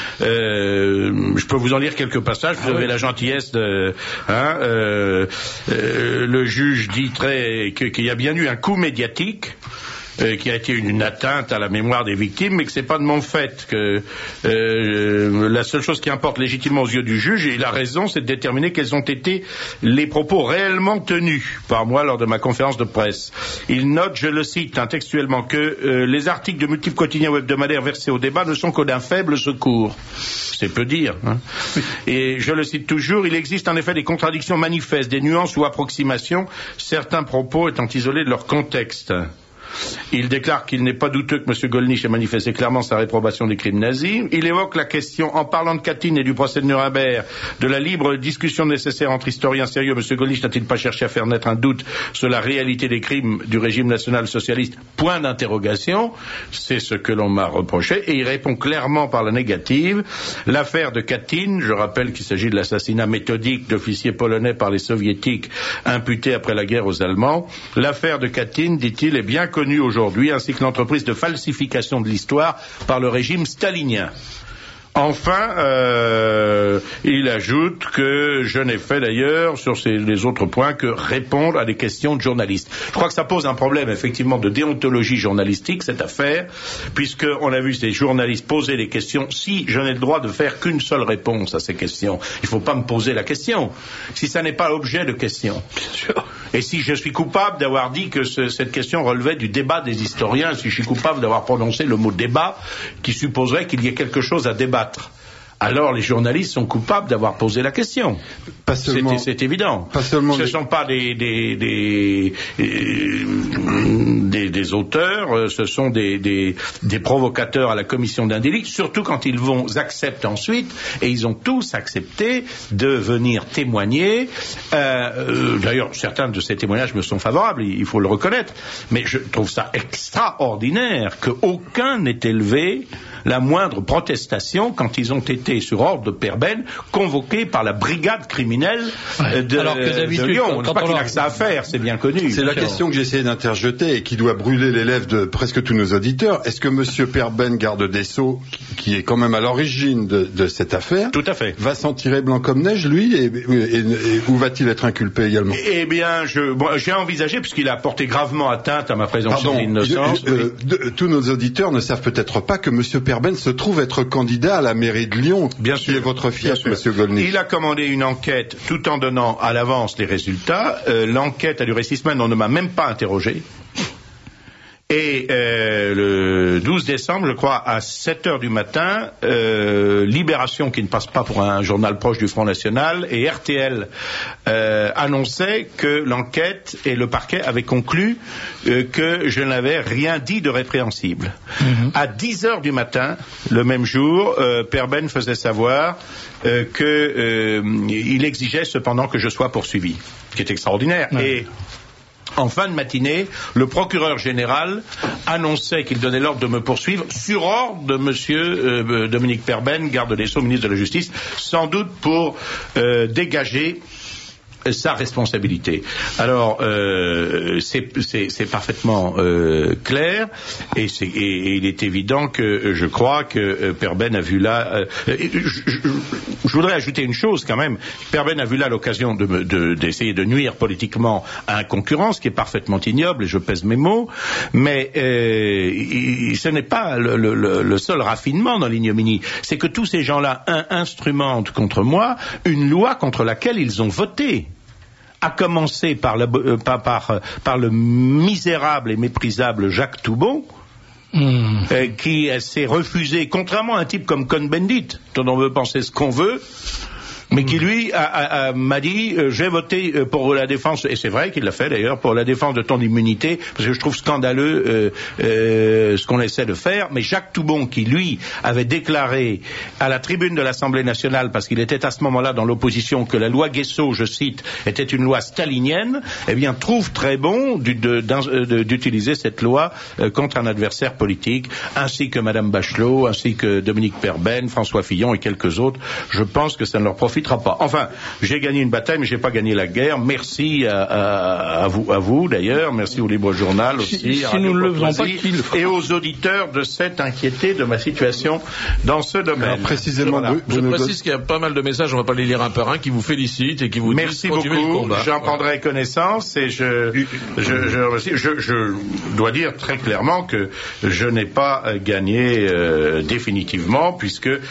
euh, je peux vous en lire quelques passages, vous ah avez oui. la gentillesse de... Hein, euh, euh, le juge dit très que, qu'il y a bien eu un coup médiatique, Euh, qui a été une, une atteinte à la mémoire des victimes, mais que c'est pas de mon fait, que euh, la seule chose qui importe légitimement aux yeux du juge, et il a raison, c'est de déterminer quels ont été les propos réellement tenus par moi lors de ma conférence de presse. Il note, je le cite hein, textuellement, que euh, les articles de multiples quotidiens ou hebdomadaires versés au débat ne sont que d'un faible secours. C'est peu dire. Hein. Et je le cite toujours, il existe en effet des contradictions manifestes, des nuances ou approximations, certains propos étant isolés de leur contexte. Il déclare qu'il n'est pas douteux que M. Gollnisch ait manifesté clairement sa réprobation des crimes nazis. Il évoque la question, en parlant de Katyn et du procès de Nuremberg, de la libre discussion nécessaire entre historiens sérieux. M. Gollnisch n'a-t-il pas cherché à faire naître un doute sur la réalité des crimes du régime national-socialiste? Point d'interrogation. C'est ce que l'on m'a reproché. Et il répond clairement par la négative. L'affaire de Katyn, je rappelle qu'il s'agit de l'assassinat méthodique d'officiers polonais par les soviétiques imputés après la guerre aux Allemands. L'affaire de Katyn, dit-il, est bien connue aujourd'hui, ainsi que l'entreprise de falsification de l'histoire par le régime stalinien. Enfin, euh, il ajoute que je n'ai fait d'ailleurs sur ces, les autres points que répondre à des questions de journalistes. Je crois que ça pose un problème effectivement de déontologie journalistique, cette affaire, puisqu'on a vu ces journalistes poser des questions. Si je n'ai le droit de faire qu'une seule réponse à ces questions, il ne faut pas me poser la question. Si ça n'est pas objet de question. Bien sûr. Et si je suis coupable d'avoir dit que ce, cette question relevait du débat des historiens, si je suis coupable d'avoir prononcé le mot débat, qui supposerait qu'il y ait quelque chose à débattre, alors les journalistes sont coupables d'avoir posé la question. Pas seulement, c'est, c'est évident. Pas seulement Ce ne des... sont pas des des des, des des auteurs, ce sont des, des des provocateurs à la commission d'un délit, surtout quand ils vont accepter ensuite, et ils ont tous accepté de venir témoigner. Euh, d'ailleurs, certains de ces témoignages me sont favorables, il faut le reconnaître, mais je trouve ça extraordinaire qu'aucun n'ait élevé la moindre protestation quand ils ont été, sur ordre de Perben, convoqués par la brigade criminelle ouais. de, Alors que de Lyon. On ne sait pas qu'il a que ça à faire, c'est bien connu. C'est la question que j'essayais d'interjeter et qui doit brûler les lèvres de presque tous nos auditeurs. Est-ce que M. Perben, garde des Sceaux, qui est quand même à l'origine de, de cette affaire, Tout à fait. va s'en tirer blanc comme neige, lui, et, et, et, et où va-t-il être inculpé également? Eh bien, je, bon, j'ai envisagé, puisqu'il a porté gravement atteinte à ma présomption d'innocence. Euh, oui. de, tous nos auditeurs ne savent peut-être pas que M. Perben se trouve être candidat à la mairie de Lyon, bien qui sûr, est votre fief, M. Gollnisch. Il a commandé une enquête tout en donnant à l'avance les résultats. Euh, l'enquête a duré six semaines, on ne m'a même pas interrogé. Et euh, le douze décembre, je crois, à sept heures du matin, euh, Libération, qui ne passe pas pour un journal proche du Front National, et R T L euh, annonçaient que l'enquête et le parquet avaient conclu euh, que je n'avais rien dit de répréhensible. Mm-hmm. À dix heures du matin, le même jour, euh, Perben faisait savoir euh, que euh, il exigeait cependant que je sois poursuivi, ce qui est extraordinaire. Ouais. Et en fin de matinée, le procureur général annonçait qu'il donnait l'ordre de me poursuivre sur ordre de monsieur euh, Dominique Perben, garde des Sceaux, ministre de la Justice, sans doute pour euh, dégager sa responsabilité. Alors, euh, c'est, c'est, c'est parfaitement euh, clair, et, c'est, et, et il est évident que euh, je crois que euh, Perben a vu là... Euh, je, je, je voudrais ajouter une chose quand même. Perben a vu là l'occasion de, de, d'essayer de nuire politiquement à un concurrent, ce qui est parfaitement ignoble, et je pèse mes mots, mais euh, il, ce n'est pas le, le, le seul raffinement dans l'ignominie. C'est que tous ces gens-là un, instrumentent contre moi une loi contre laquelle ils ont voté. À commencer par le, euh, par, par, par le misérable et méprisable Jacques Toubon, mmh. euh, qui euh, s'est refusé, contrairement à un type comme Cohn-Bendit, dont on veut penser ce qu'on veut, mais qui lui a, a, a, m'a dit euh, j'ai voté euh, pour la défense, et c'est vrai qu'il l'a fait d'ailleurs, pour la défense de ton immunité, parce que je trouve scandaleux euh, euh, ce qu'on essaie de faire. Mais Jacques Toubon, qui lui avait déclaré à la tribune de l'Assemblée nationale, parce qu'il était à ce moment-là dans l'opposition, que la loi Guesso, je cite, était une loi stalinienne, eh bien trouve très bon du, de, de, d'utiliser cette loi euh, contre un adversaire politique, ainsi que Madame Bachelot, ainsi que Dominique Perben, François Fillon et quelques autres. Je pense que ça ne leur profite pas. Enfin, j'ai gagné une bataille, mais j'ai pas gagné la guerre. Merci à, à, à vous, à vous d'ailleurs. Merci au Libre Journal aussi. Si, si nous ne le faisons pas, qui le fera ? Et aux auditeurs de s'être inquiétés de ma situation dans ce domaine. Alors, précisément, voilà. Je précise qu'il y a pas mal de messages, on va pas les lire un par un, qui vous félicitent et qui vous Merci disent continuez le combat. J'en prendrai connaissance, et je, je, je, je, je dois dire très clairement que je n'ai pas gagné euh, définitivement, puisque euh,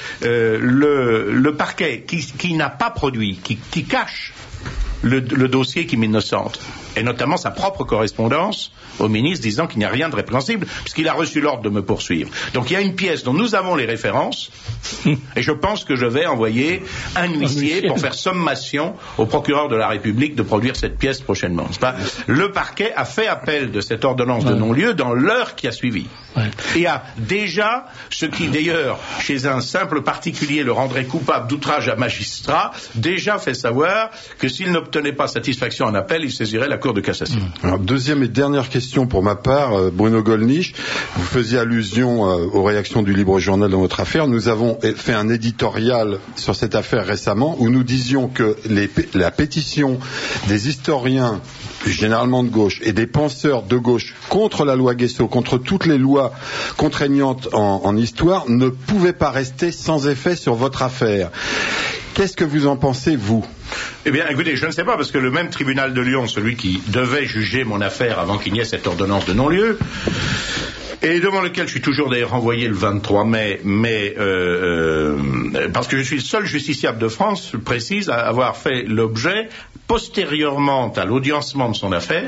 le, le parquet qui, qui n'a pas produit, qui, qui cache le, le dossier qui m'innocente, et notamment sa propre correspondance au ministre disant qu'il n'y a rien de répréhensible, puisqu'il a reçu l'ordre de me poursuivre. Donc il y a une pièce dont nous avons les références, et je pense que je vais envoyer un huissier pour faire sommation au procureur de la République de produire cette pièce prochainement. C'est pas ? Le parquet a fait appel de cette ordonnance de non-lieu dans l'heure qui a suivi. Ouais. Et a déjà, ce qui d'ailleurs, chez un simple particulier, le rendrait coupable d'outrage à magistrat, déjà fait savoir que s'il n'obtenait pas satisfaction en appel, il saisirait la Cour de cassation. Alors, deuxième et dernière question pour ma part, Bruno Gollnisch, vous faisiez allusion aux réactions du Libre Journal dans votre affaire. Nous avons fait un éditorial sur cette affaire récemment où nous disions que les, la pétition des historiens, généralement de gauche, et des penseurs de gauche contre la loi Guesso, contre toutes les lois contraignantes en, en histoire, ne pouvait pas rester sans effet sur votre affaire. Qu'est-ce que vous en pensez, vous ? Eh bien, écoutez, je ne sais pas, parce que le même tribunal de Lyon, celui qui devait juger mon affaire avant qu'il n'y ait cette ordonnance de non-lieu, et devant lequel je suis toujours d'ailleurs renvoyé le vingt-trois mai, mais euh, euh, parce que je suis le seul justiciable de France, je précise, à avoir fait l'objet, postérieurement à l'audiencement de son affaire,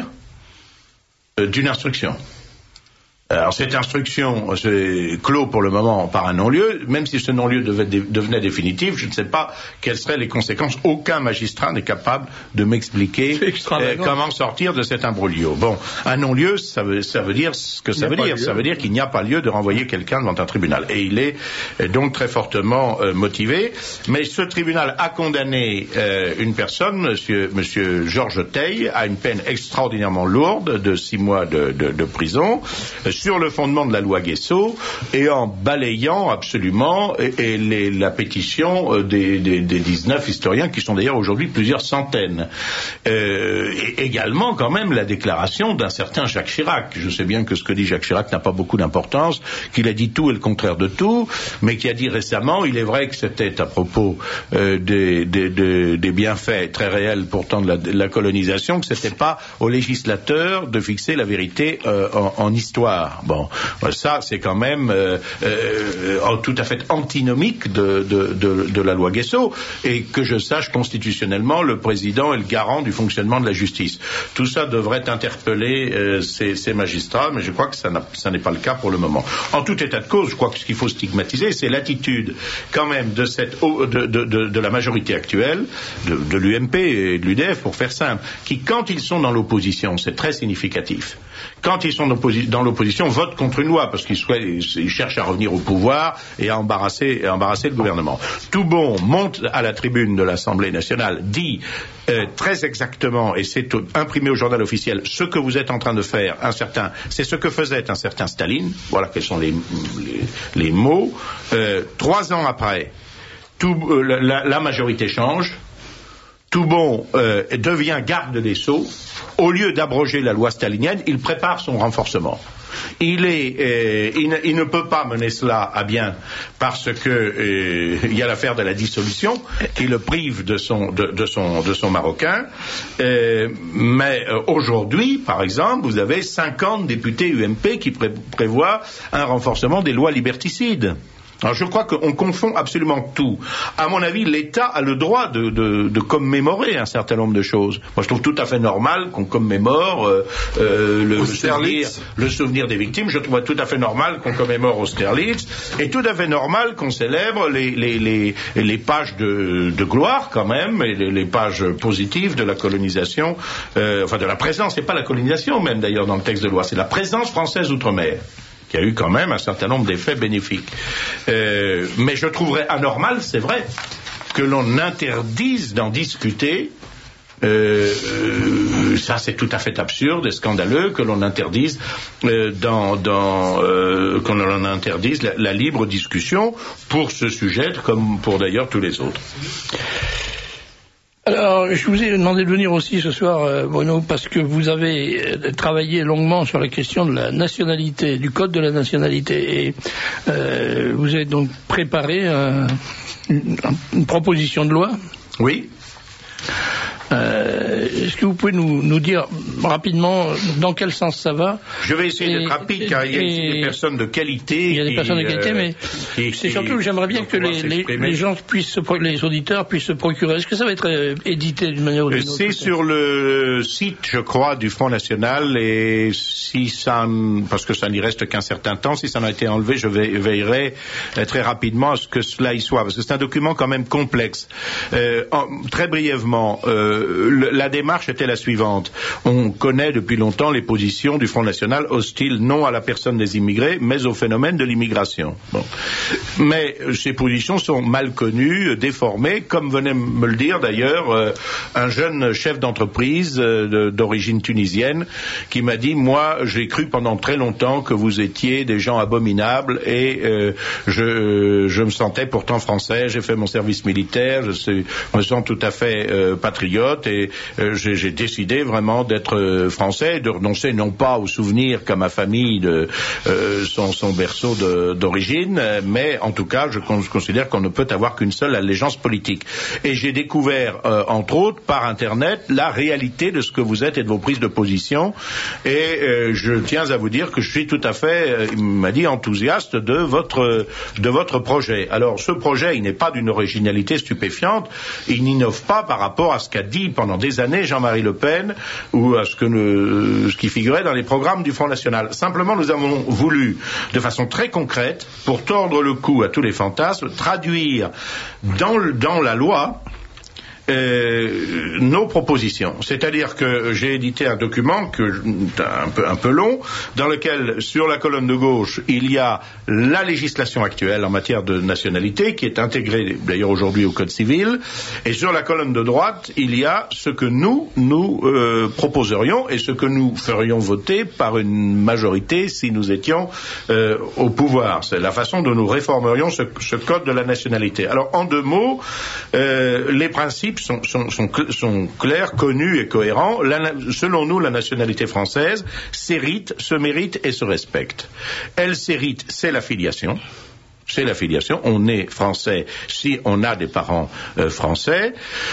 euh, d'une instruction. Alors cette instruction c'est clos pour le moment par un non-lieu, même si ce non-lieu devait, devenait définitif, je ne sais pas quelles seraient les conséquences. Aucun magistrat n'est capable de m'expliquer euh, comment sortir de cet imbroglio. Bon, un non-lieu, ça veut, ça veut dire ce que ça veut dire. Ça veut dire qu'il n'y a pas lieu de renvoyer quelqu'un devant un tribunal. Et il est euh, donc très fortement euh, motivé. Mais ce tribunal a condamné euh, une personne, monsieur, monsieur Georges Teil, à une peine extraordinairement lourde de six mois de, de, de prison, euh, sur le fondement de la loi Guesso et en balayant absolument et, et les, la pétition euh, des, des, des dix-neuf historiens qui sont d'ailleurs aujourd'hui plusieurs centaines. Euh, et également quand même la déclaration d'un certain Jacques Chirac. Je sais bien que ce que dit Jacques Chirac n'a pas beaucoup d'importance, qu'il a dit tout et le contraire de tout, mais qui a dit récemment, il est vrai que c'était à propos euh, des, des, des, des bienfaits très réels pourtant de la, de la colonisation, que c'était pas aux législateurs de fixer la vérité euh, en, en histoire. Bon, ça c'est quand même euh, euh, tout à fait antinomique de, de, de, de la loi Guesso, et que je sache constitutionnellement, le président est le garant du fonctionnement de la justice. Tout ça devrait interpeller euh, ces, ces magistrats, mais je crois que ça, n'a, ça n'est pas le cas pour le moment. En tout état de cause, je crois que ce qu'il faut stigmatiser, c'est l'attitude quand même de, cette, de, de, de, de la majorité actuelle, de, de l'U M P et de l'U D F pour faire simple, qui quand ils sont dans l'opposition, c'est très significatif, quand ils sont dans l'opposition, votent contre une loi parce qu'ils souhaitent, ils cherchent à revenir au pouvoir et à embarrasser, à embarrasser le gouvernement. Toubon monte à la tribune de l'Assemblée nationale, dit euh, très exactement, et c'est imprimé au journal officiel, ce que vous êtes en train de faire, un certain, c'est ce que faisait un certain Staline. Voilà quels sont les, les, les mots. Euh, trois ans après, tout, euh, la, la majorité change. Toubon euh, devient garde des Sceaux. Au lieu d'abroger la loi stalinienne, il prépare son renforcement. Il, est, euh, il, ne, il ne peut pas mener cela à bien parce que euh, il y a l'affaire de la dissolution qui le prive de son, de, de son, de son marocain. Euh, mais euh, aujourd'hui, par exemple, vous avez cinquante députés U M P qui pré- prévoient un renforcement des lois liberticides. Alors je crois qu'on confond absolument tout. À mon avis, l'État a le droit de, de, de commémorer un certain nombre de choses. Moi, je trouve tout à fait normal qu'on commémore euh, euh, le, le, souvenir, le souvenir des victimes. Je trouve tout à fait normal qu'on commémore Austerlitz, et tout à fait normal qu'on célèbre les, les, les, les pages de, de gloire quand même, et les, les pages positives de la colonisation, euh, enfin de la présence. C'est pas la colonisation même d'ailleurs dans le texte de loi, c'est la présence française outre-mer, qui a eu quand même un certain nombre d'effets bénéfiques. Euh, mais je trouverais anormal, c'est vrai, que l'on interdise d'en discuter. Euh, euh, ça c'est tout à fait absurde et scandaleux que l'on interdise euh, dans, dans euh, qu'on l'on interdise la, la libre discussion pour ce sujet comme pour d'ailleurs tous les autres. Alors, je vous ai demandé de venir aussi ce soir, euh, Bruno, parce que vous avez euh, travaillé longuement sur la question de la nationalité, du code de la nationalité, et euh, vous avez donc préparé euh, une, une proposition de loi. Oui. Euh, est-ce que vous pouvez nous, nous dire rapidement dans quel sens ça va? Je vais essayer et, d'être rapide car il y a ici des personnes de qualité. Il y a des qui, personnes de qualité, euh, mais qui, c'est surtout que j'aimerais bien que les, les, les gens puissent, se, les auditeurs puissent se procurer. Est-ce que ça va être euh, édité d'une manière ou d'une autre? C'est sur le site, je crois, du Front National, et si ça, parce que ça n'y reste qu'un certain temps, si ça n'a été enlevé, je veillerai euh, très rapidement à ce que cela y soit, parce que c'est un document quand même complexe. Euh, en, très brièvement, euh, le, la démarche était la suivante. On connaît depuis longtemps les positions du Front National hostiles non à la personne des immigrés, mais au phénomène de l'immigration. Bon. Mais ces positions sont mal connues, déformées, comme venait me le dire d'ailleurs euh, un jeune chef d'entreprise euh, d'origine tunisienne qui m'a dit, moi j'ai cru pendant très longtemps que vous étiez des gens abominables et euh, je, je me sentais pourtant français, j'ai fait mon service militaire, je suis, me sens tout à fait euh, patriote et euh, j'ai, j'ai décidé vraiment d'être euh, français, de renoncer non pas au souvenir qu'a ma famille de euh, son, son berceau de, d'origine, mais en tout cas je, je considère qu'on ne peut avoir qu'une seule allégeance politique. Et j'ai découvert, euh, entre autres, par Internet, la réalité de ce que vous êtes et de vos prises de position. Et euh, je tiens à vous dire que je suis tout à fait, euh, il m'a dit, enthousiaste de votre, de votre projet. Alors, ce projet, il n'est pas d'une originalité stupéfiante. Il n'innove pas par rapport à ce qu'a dit pendant des années Jean-Marie Le Pen ou à ce, que ne, ce qui figurait dans les programmes du Front National. Simplement, nous avons voulu, de façon très concrète, pour tordre le cou à tous les fantasmes, traduire dans, dans la loi Euh, nos propositions. C'est-à-dire que j'ai édité un document que, un peu, un peu long, dans lequel, sur la colonne de gauche, il y a la législation actuelle en matière de nationalité, qui est intégrée d'ailleurs aujourd'hui au Code civil, et sur la colonne de droite, il y a ce que nous, nous euh, proposerions et ce que nous ferions voter par une majorité si nous étions euh, au pouvoir. C'est la façon dont nous réformerions ce, ce Code de la nationalité. Alors, en deux mots, euh, les principes Sont, sont, sont, sont clairs, connus et cohérents. La, selon nous, la nationalité française s'hérite, se mérite et se respecte. Elle s'hérite, c'est la filiation. C'est la filiation. On est français si on a des parents euh, français.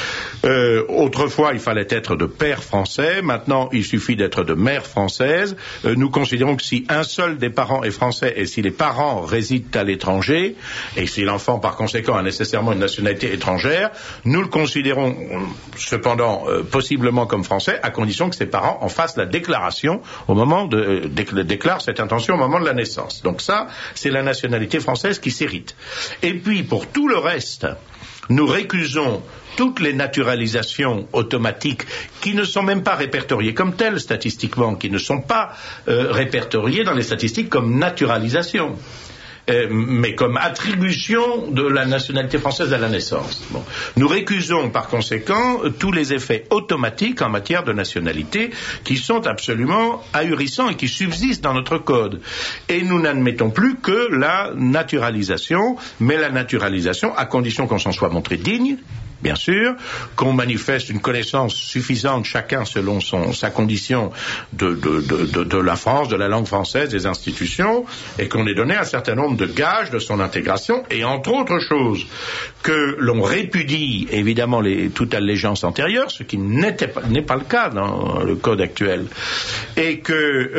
Euh, autrefois, il fallait être de père français. Maintenant, il suffit d'être de mère française. Euh, nous considérons que si un seul des parents est français et si les parents résident à l'étranger et si l'enfant, par conséquent, a nécessairement une nationalité étrangère, nous le considérons cependant euh, possiblement comme français à condition que ses parents en fassent la déclaration au moment de euh, décl- déclarent cette intention au moment de la naissance. Donc ça, c'est la nationalité française qui s'hérite. Et puis, pour tout le reste, nous récusons toutes les naturalisations automatiques qui ne sont même pas répertoriées comme telles statistiquement, qui ne sont pas euh, répertoriées dans les statistiques comme naturalisation. Euh, mais comme attribution de la nationalité française à la naissance. Bon. Nous récusons par conséquent tous les effets automatiques en matière de nationalité qui sont absolument ahurissants et qui subsistent dans notre code. Et nous n'admettons plus que la naturalisation, mais la naturalisation à condition qu'on s'en soit montré digne, bien sûr, qu'on manifeste une connaissance suffisante chacun selon son, sa condition de, de, de, de, de la France, de la langue française, des institutions, et qu'on ait donné un certain nombre de gages de son intégration, et entre autres choses, que l'on répudie évidemment les, toute allégeance antérieure, ce qui n'était pas, n'est pas le cas dans le code actuel, et que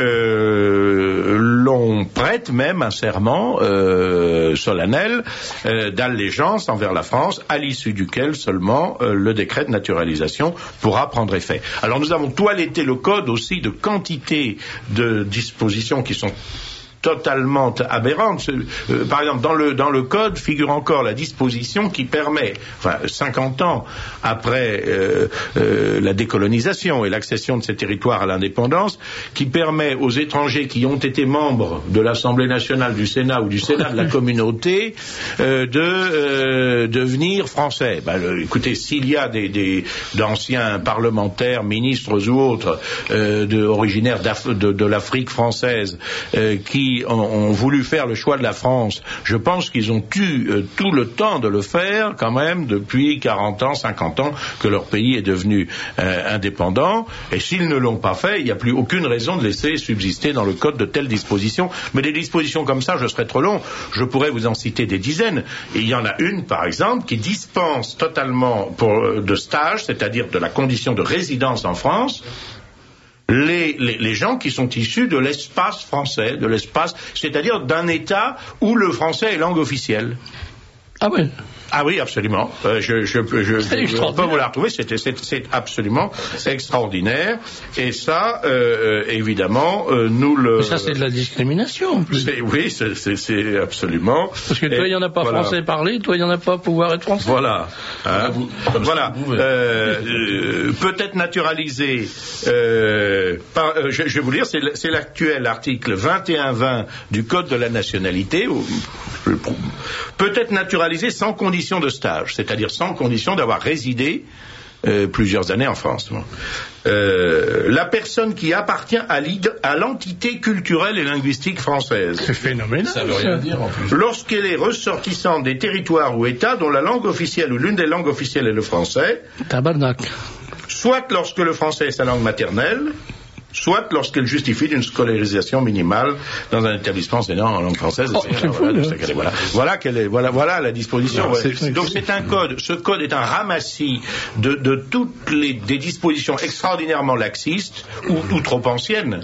euh, l'on prête même un serment euh, solennel euh, d'allégeance envers la France, à l'issue duquel seulement euh, le décret de naturalisation pourra prendre effet. Alors nous avons toiletté le code aussi de quantité de dispositions qui sont totalement aberrante. Euh, par exemple, dans le, dans le code figure encore la disposition qui permet, enfin, cinquante ans après euh, euh, la décolonisation et l'accession de ces territoires à l'indépendance, qui permet aux étrangers qui ont été membres de l'Assemblée nationale, du Sénat ou du Sénat de la communauté euh, de euh, devenir français. Ben, le, écoutez, s'il y a des, des d'anciens parlementaires, ministres ou autres, euh, de, originaires de, de l'Afrique française, euh, qui Ont, ont voulu faire le choix de la France, je pense qu'ils ont eu euh, tout le temps de le faire quand même depuis quarante ans, cinquante ans que leur pays est devenu euh, indépendant, et s'ils ne l'ont pas fait, il n'y a plus aucune raison de laisser subsister dans le code de telles dispositions. Mais des dispositions comme ça, je serais trop long, je pourrais vous en citer des dizaines, et il y en a une par exemple qui dispense totalement pour, de stage, c'est-à-dire de la condition de résidence en France, Les, les, les gens qui sont issus de l'espace français, de l'espace, c'est-à-dire d'un État où le français est langue officielle. Ah oui. Ah oui, absolument. Euh, je je, je, je peux vous la retrouver. C'est, c'est, c'est absolument extraordinaire. Et ça, euh, évidemment, euh, nous le. Mais ça, c'est de la discrimination. En plus. C'est, oui, c'est, c'est, c'est absolument. Parce que toi, il n'y en a pas voilà. français parler, toi, il n'y en a pas pouvoir être français. Voilà. Hein, vous, voilà. Euh, euh, peut-être naturalisé. Euh, par, euh, je, je vais vous lire. C'est, c'est l'actuel article vingt et un vingt du Code de la nationalité. Où, peut être naturalisé sans condition de stage, c'est-à-dire sans condition d'avoir résidé euh, plusieurs années en France. Euh, la personne qui appartient à, à l'entité culturelle et linguistique française. C'est phénoménal. Ça veut rien dire en plus. Lorsqu'elle est ressortissante des territoires ou États dont la langue officielle ou l'une des langues officielles est le français. Tabarnak. Soit lorsque le français est sa langue maternelle, soit lorsqu'elle justifie d'une scolarisation minimale dans un établissement enseignant en langue française. Oh, c'est fou, voilà, hein. voilà, voilà, quelle est, voilà, voilà la disposition. Non, ouais. c'est, Donc c'est un code. Ce code est un ramassis de, de toutes les des dispositions extraordinairement laxistes ou, ou trop anciennes.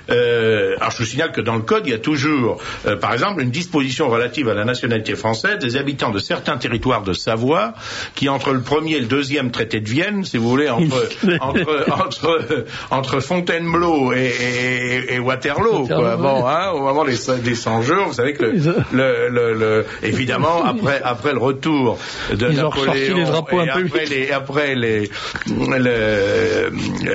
Euh, alors je vous signale que dans le code il y a toujours, euh, par exemple, une disposition relative à la nationalité française des habitants de certains territoires de Savoie qui entre le premier et le deuxième traité de Vienne, si vous voulez, entre entre entre, entre Fontainebleau Et, et, et Waterloo, quoi. Bon, hein, au moment des, des cent jours, vous savez que le, le, le, le évidemment après après le retour de Ils Napoléon les drapeaux et un peu après les après les le, euh,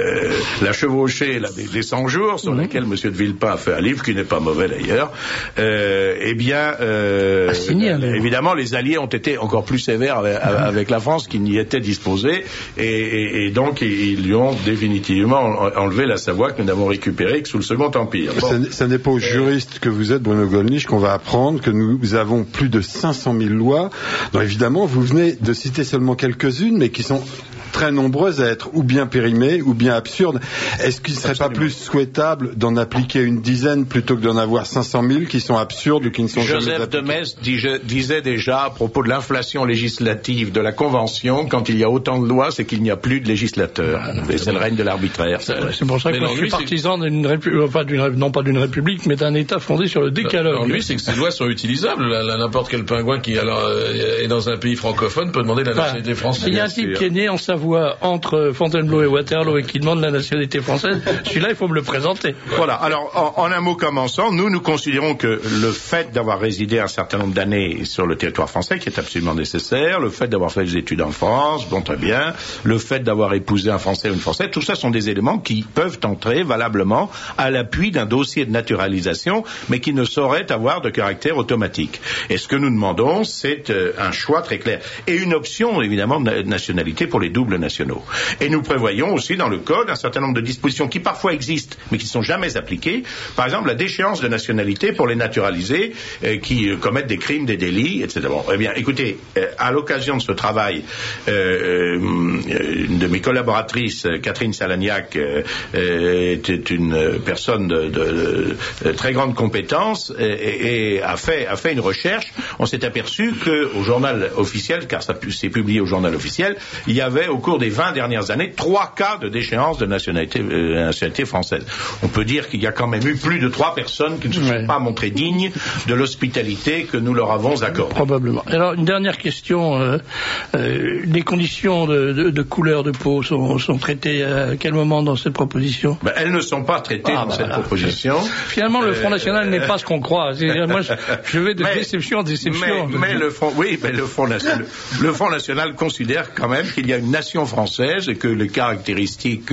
la chevauchée là, des, des cent jours sur mmh. laquelle Monsieur de Villepin a fait un livre qui n'est pas mauvais d'ailleurs. Euh, eh bien, euh, signé, évidemment, les Alliés ont été encore plus sévères avec, mmh. avec la France qui n'y était disposée et, et, et donc ils lui ont définitivement enlevé la Savoie que nous n'avons récupéré que sous le Second Empire. Bon. Ça, ça n'est pas aux juristes que vous êtes, Bruno Gollnisch, qu'on va apprendre que nous avons plus de cinq cent mille lois. Donc évidemment, vous venez de citer seulement quelques-unes, mais qui sont très nombreuses à être ou bien périmées ou bien absurdes. Est-ce qu'il ne serait Absolument. pas plus souhaitable d'en appliquer une dizaine plutôt que d'en avoir cinq cent mille qui sont absurdes ou qui ne sont Joseph jamais appliquées? Joseph de Metz disait déjà à propos de l'inflation législative de la Convention, quand il y a autant de lois, c'est qu'il n'y a plus de législateurs. Et c'est le règne de l'arbitraire. C'est, c'est pour ça que moi, je suis partisan d'une république, enfin, d'une, non pas d'une république, mais d'un État fondé sur le décalogue. Lui, c'est que ces lois sont utilisables. Là, là, n'importe quel pingouin qui alors, est dans un pays francophone peut demander la nationalité enfin, française. Il y a un type qui est né en Savoie entre Fontainebleau et Waterloo et qui demande la nationalité française, celui-là, il faut me le présenter. Voilà. Alors, en, en un mot commençant, nous, nous considérons que le fait d'avoir résidé un certain nombre d'années sur le territoire français, qui est absolument nécessaire, le fait d'avoir fait des études en France, bon, très bien, le fait d'avoir épousé un Français ou une Française, tout ça sont des éléments qui peuvent entrer valablement à l'appui d'un dossier de naturalisation, mais qui ne saurait avoir de caractère automatique. Et ce que nous demandons, c'est euh, un choix très clair. Et une option, évidemment, de nationalité pour les doubles nationaux. Et nous prévoyons aussi dans le Code un certain nombre de dispositions qui parfois existent, mais qui ne sont jamais appliquées. Par exemple, la déchéance de nationalité pour les naturalisés euh, qui euh, commettent des crimes, des délits, et cetera. Bon, eh bien, écoutez, euh, à l'occasion de ce travail, euh, une de mes collaboratrices, Catherine Salagnac, euh, euh, était une personne de, de, de très grande compétence et, et, et a fait a fait une recherche. On s'est aperçu que au journal officiel, car ça s'est publié au journal officiel, il y avait au cours des vingt dernières années trois cas de déchéance de nationalité, euh, nationalité française. On peut dire qu'il y a quand même eu plus de trois personnes qui ne se sont ouais. pas montrées dignes de l'hospitalité que nous leur avons accordée. Probablement. Alors une dernière question. Euh, euh, les conditions de, de, de couleur de peau sont, sont traitées à quel moment dans cette proposition? Ben, elles ne sont pas traitées ah, dans bah, cette là. proposition. Finalement, le Front National euh... n'est pas ce qu'on croit. Moi, je, je vais de mais, déception en déception. Mais, mais le Front, oui, mais le Front National, le Front National considère quand même qu'il y a une nation française et que les caractéristiques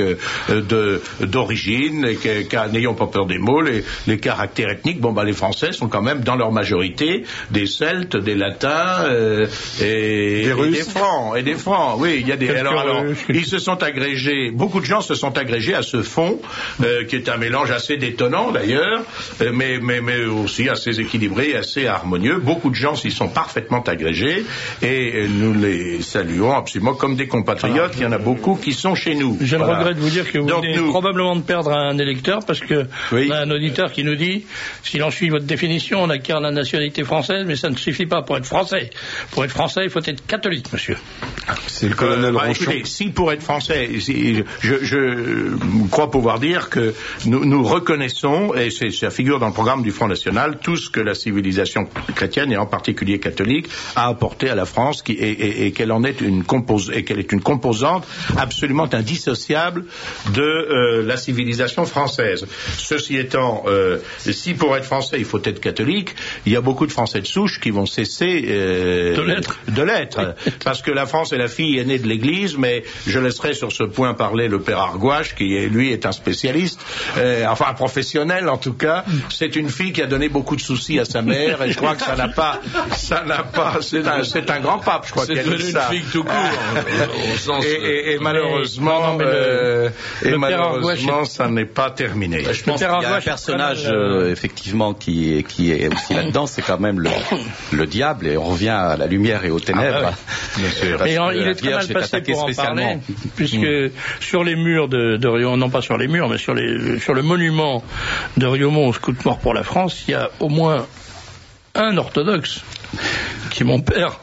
de d'origine, et que, que, n'ayons pas peur des mots, les, les caractères ethniques, bon bah les Français sont quand même dans leur majorité des Celtes, des Latins euh, et, des et Russes. des Francs et des Francs. Oui, il y a des. Alors, alors, ils se sont agrégés. Beaucoup de gens se sont agrégés à ce fonds euh, qui est un mélange assez détonnant d'ailleurs, mais mais mais aussi assez équilibré, assez harmonieux. Beaucoup de gens s'y sont parfaitement agrégés et nous les saluons absolument comme des compatriotes. patriotes, il y en a beaucoup qui sont chez nous. Je voilà. regrette de vous dire que vous Donc venez nous... probablement de perdre un électeur, parce que oui. on a un auditeur qui nous dit, s'il en suit votre définition, on acquiert la nationalité française, mais ça ne suffit pas pour être français. Pour être français, il faut être catholique, monsieur. C'est le colonel euh, bah, écoutez, si pour être français, si, je, je crois pouvoir dire que nous, nous reconnaissons, et c'est, ça figure dans le programme du Front National, tout ce que la civilisation chrétienne, et en particulier catholique, a apporté à la France, qui, et, et, et qu'elle en est une compos, et qu'elle est une composante absolument indissociable de euh, la civilisation française. Ceci étant, euh, si pour être français il faut être catholique, il y a beaucoup de Français de souche qui vont cesser euh, de l'être, de l'être parce que la France est la fille aînée de l'Église, mais je laisserai sur ce point parler le père Argouache, qui est, lui est un spécialiste, euh, enfin un professionnel en tout cas. C'est une fille qui a donné beaucoup de soucis à sa mère, et je crois que ça n'a pas, ça n'a pas, c'est un, c'est un grand pape, je crois qu'elle est ça. Une fille tout court, au sens. Et, et, et malheureusement, mais, euh, le, et le malheureusement, ça n'est pas terminé. Je pense qu'il y a un personnage euh, effectivement qui, qui est aussi là-dedans, c'est quand même le, le diable, et on revient à la lumière et aux ténèbres. Ah, ouais. Bien sûr. Et en, il est très mal passé pour en parler, puisque mmh. sur les murs de, de Riomont, non pas sur les murs, mais sur, les, sur le monument de Riomont au scout mort pour la France, il y a au moins un orthodoxe, qui est mon père.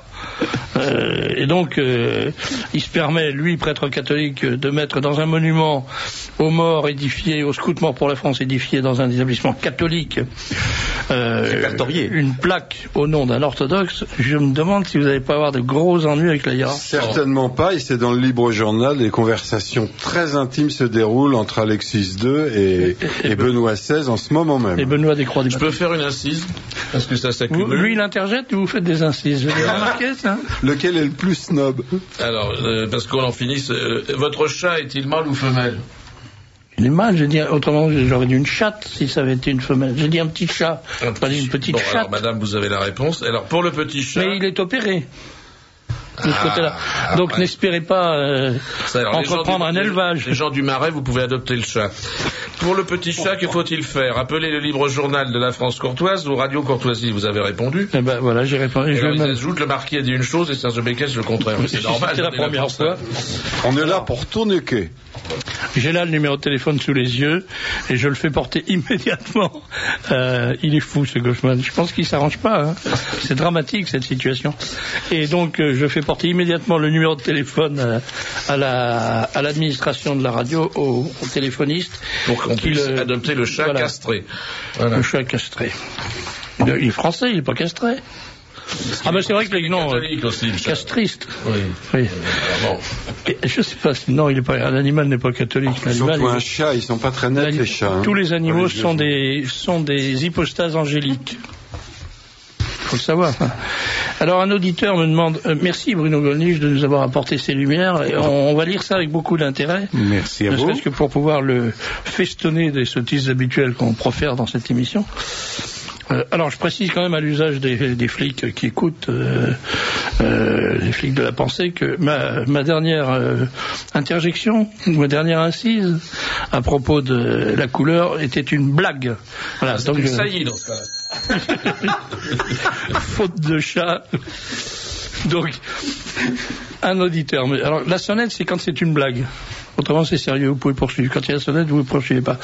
Euh, et donc, euh, il se permet, lui, prêtre catholique, de mettre dans un monument aux morts édifié, aux scouts morts pour la France édifié dans un établissement catholique, euh, une plaque au nom d'un orthodoxe. Je me demande si vous n'allez pas avoir de gros ennuis avec la hiérarchie. Certainement pas, et c'est dans le Libre Journal, des conversations très intimes se déroulent entre Alexis deux et, et, et Benoît seize en ce moment même. Et Benoît des Croix du Je peux faire une incise, parce que ça s'accumule. Lui, il interjette, ou vous faites des incises? Vous avez remarqué ça? Lequel est le plus snob? Alors, euh, parce qu'on en finisse, euh, votre chat est-il mâle ou femelle? Il est mâle, je dis, autrement j'aurais dit une chatte si ça avait été une femelle. J'ai dit un petit chat, un pas dit une petite bon, chatte. Alors, madame, vous avez la réponse. Alors, pour le petit chat... Mais il est opéré. De ce côté-là. Ah, Donc ouais. n'espérez pas euh, ça, alors, entreprendre un du, élevage. Les gens du Marais, vous pouvez adopter le chat. Pour le petit chat, que faut-il faire? Appeler le Libre Journal de la France courtoise ou Radio Courtoisie? Vous avez répondu. Eh ben voilà, j'ai répondu. Et alors, ils ajoutent, le marquis a dit une chose et Serge Békès le contraire. C'est normal. C'est la première fois. On est là pour tourniquer. J'ai là le numéro de téléphone sous les yeux et je le fais porter immédiatement. Euh, il est fou, ce Goffman. Je pense qu'il s'arrange pas. Hein. C'est dramatique, cette situation. Et donc, euh, je fais porter immédiatement le numéro de téléphone euh, à, la, à l'administration de la radio, au, au téléphoniste. Pour qu'on puisse le, adopter le chat voilà, castré. Voilà. Le chat castré. Il est français, il n'est pas castré. Ah ben c'est vrai que les non aussi, castriste. Oui. oui. Bon. Je sais pas. Non, il est pas. Un animal n'est pas catholique. Surtout il... un chat, ils sont pas très nets les chats. Hein. Tous les animaux les sont des sont des hypostases angéliques. Faut le savoir. Alors un auditeur me demande. Euh, merci Bruno Gollnisch de nous avoir apporté ces lumières. Et on, on va lire ça avec beaucoup d'intérêt. Merci à vous. Ne serait-ce que pour pouvoir le festonner des sottises habituelles qu'on profère dans cette émission. Euh, alors, je précise quand même à l'usage des, des flics qui écoutent, euh, euh, les flics de la pensée, que ma, ma dernière euh, interjection, ma dernière incise, à propos de la couleur, était une blague. Voilà, ah, donc ça y est, dans ce cas-là. Faute de chat. Donc, un auditeur. Mais, alors, la sonnette, c'est quand c'est une blague. Autrement, c'est sérieux, vous pouvez poursuivre. Quand il y a la sonnette, vous ne poursuivez pas.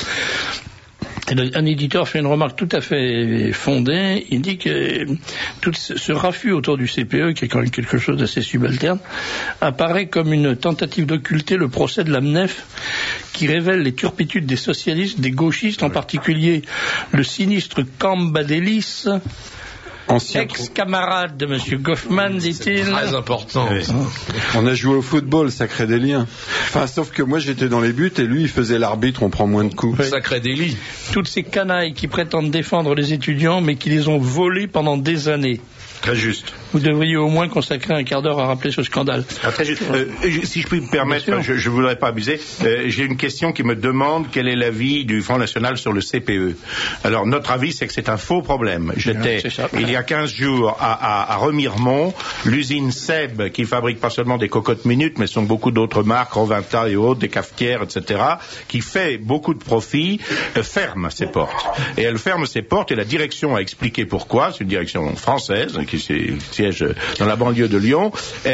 Un éditeur fait une remarque tout à fait fondée. Il dit que tout ce raffut autour du C P E, qui est quand même quelque chose d'assez subalterne, apparaît comme une tentative d'occulter le procès de la M N E F, qui révèle les turpitudes des socialistes, des gauchistes, en particulier le sinistre Cambadélis, Ancien ex-camarade de M. Goffman, dit-il. Très important. Oui. On a joué au football, ça crée des liens. Enfin, sauf que moi j'étais dans les buts et lui il faisait l'arbitre, on prend moins de coups. Oui. Ça crée des lits. Toutes ces canailles qui prétendent défendre les étudiants, mais qui les ont volés pendant des années. Très juste. Vous devriez au moins consacrer un quart d'heure à rappeler ce scandale. Ah, très juste. Euh, si je puis me permettre, je ne voudrais pas abuser, euh, j'ai une question qui me demande quel est l'avis du Front National sur le C P E. Alors, notre avis, c'est que c'est un faux problème. J'étais, il y a quinze jours, à, à, à Remiremont, l'usine Seb, qui fabrique pas seulement des cocottes minutes, mais sont beaucoup d'autres marques, Rovinta et autres, des cafetières, et cetera, qui fait beaucoup de profits, euh, ferme ses portes. Et elle ferme ses portes, et la direction a expliqué pourquoi, c'est une direction française, qui qui siège dans la banlieue de Lyon.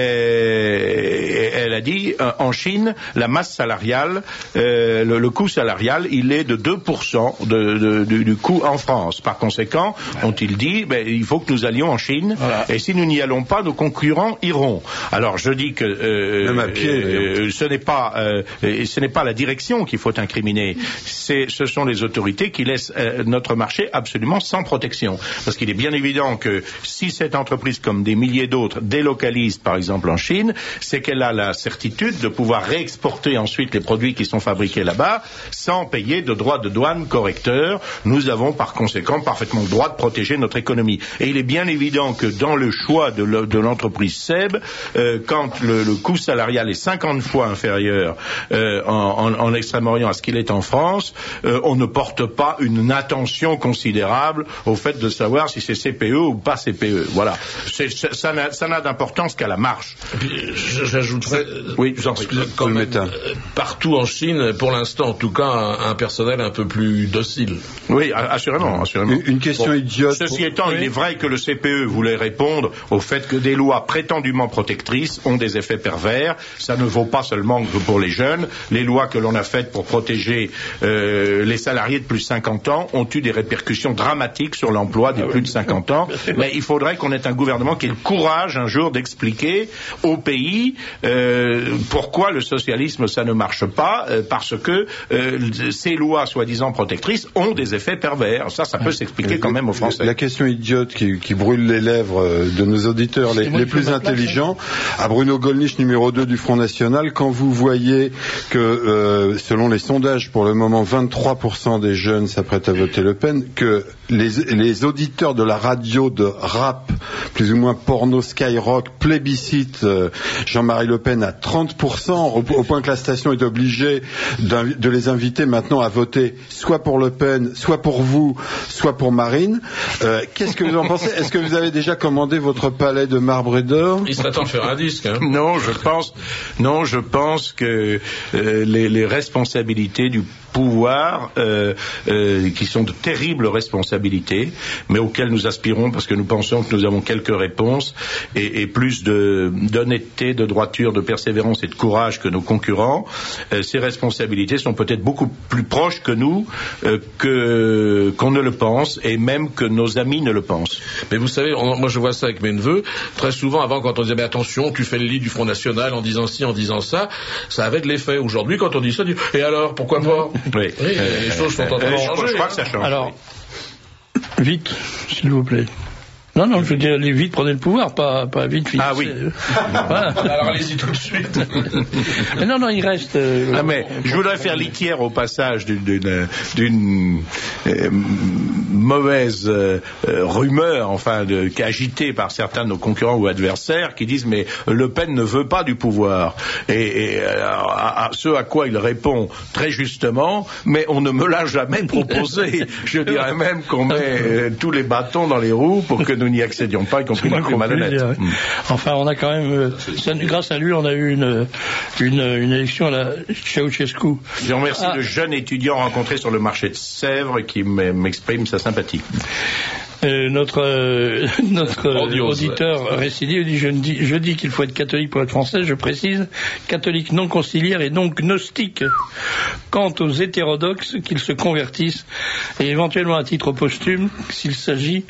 Et elle a dit, en Chine, la masse salariale, euh, le, le coût salarial, il est de deux pour cent de, de, de, du coût en France. Par conséquent, ont-ils dit, ben, il faut que nous allions en Chine, voilà. Et si nous n'y allons pas, nos concurrents iront. Alors je dis que euh, Même à pied, euh, ce n'est pas, euh, ce n'est pas la direction qu'il faut incriminer. C'est, ce sont les autorités qui laissent euh, notre marché absolument sans protection. Parce qu'il est bien évident que si cette entreprise, comme des milliers d'autres, délocalise par exemple en Chine, c'est qu'elle a la certitude de pouvoir réexporter ensuite les produits qui sont fabriqués là-bas sans payer de droits de douane correcteurs. Nous avons par conséquent parfaitement le droit de protéger notre économie. Et il est bien évident que dans le choix de, le, de l'entreprise Seb, euh, quand le, le coût salarial est cinquante fois inférieur euh, en, en, en Extrême-Orient à ce qu'il est en France, euh, on ne porte pas une attention considérable au fait de savoir si c'est C P E ou pas C P E. Voilà. C'est, ça, n'a, ça n'a d'importance qu'à la marge. J'ajouterais, oui, j'en prie, quand même, euh, partout en Chine, pour l'instant en tout cas, un, un personnel un peu plus docile. Oui, assurément. assurément. Une, une question bon, idiote. Ceci étant, oui. Il est vrai que le C P E voulait répondre au fait que des lois prétendument protectrices ont des effets pervers. Ça ne vaut pas seulement que pour les jeunes. Les lois que l'on a faites pour protéger euh, les salariés de plus de cinquante ans ont eu des répercussions dramatiques sur l'emploi des ah plus oui. de cinquante ans. Mais il faudrait qu'on ait un gouvernement qui ait le courage un jour d'expliquer au pays euh, pourquoi le socialisme ça ne marche pas, euh, parce que euh, ces lois soi-disant protectrices ont des effets pervers. Ça, ça peut s'expliquer quand même aux Français. La question idiote qui, qui brûle les lèvres de nos auditeurs les, les plus intelligents, à Bruno Gollnisch, numéro deux du Front National, quand vous voyez que, euh, selon les sondages, pour le moment, vingt-trois pour cent des jeunes s'apprêtent à voter Le Pen, que les, les auditeurs de la radio de rap, plus ou moins porno Skyrock, plébiscitent euh, Jean-Marie Le Pen à trente pour cent, au, au point que la station est obligée de les inviter maintenant à voter soit pour Le Pen, soit pour vous, soit pour Marine. Euh, qu'est-ce que vous en pensez? Est-ce que vous avez déjà commandé votre palais de marbre et d'or? Il serait temps de faire un disque. Hein. Non, je pense, non, je pense que euh, les, les responsabilités du pouvoir, euh, euh, qui sont de terribles responsabilités, mais auxquelles nous aspirons parce que nous pensons que nous avons quelques réponses et, et plus de, d'honnêteté, de droiture, de persévérance et de courage que nos concurrents. Euh, ces responsabilités sont peut-être beaucoup plus proches que nous, euh, que, qu'on ne le pense, et même que nos amis ne le pensent. Mais vous savez, on, moi je vois ça avec mes neveux, très souvent avant quand on disait mais attention, tu fais le lit du Front National en disant ci, en disant ça, ça avait de l'effet. Aujourd'hui quand on dit ça, on dit et alors, pourquoi pas? Oui, oui euh, les choses sont en train de changer. Je crois que ça change. Alors, vite, s'il vous plaît. Non, non, je veux dire, allez vite, prenez le pouvoir, pas, pas vite, vite. Ah oui. Voilà. Alors allez-y tout de suite. Mais non, non, il reste... Euh, ah mais, je voudrais faire litière au passage d'une, d'une, d'une euh, mauvaise euh, rumeur, enfin, de, qui est agitée par certains de nos concurrents ou adversaires, qui disent, mais Le Pen ne veut pas du pouvoir. Et, et à, à ce à quoi il répond très justement, mais on ne me l'a jamais proposé. Je dirais même qu'on met euh, tous les bâtons dans les roues pour que nous n'y accédions pas, y compris les plus malhonnêtes. Dire, oui. Enfin, on a quand même, euh, grâce à lui, on a eu une, une, une élection à la Ceausescu. Je remercie ah. le jeune étudiant rencontré sur le marché de Sèvres qui m'exprime sa sympathie. Euh, notre euh, notre euh, auditeur ouais. récidive dit je, dis je dis qu'il faut être catholique pour être français, je précise catholique non conciliaire et donc gnostique. Quant aux hétérodoxes, qu'ils se convertissent et éventuellement à titre posthume s'il s'agit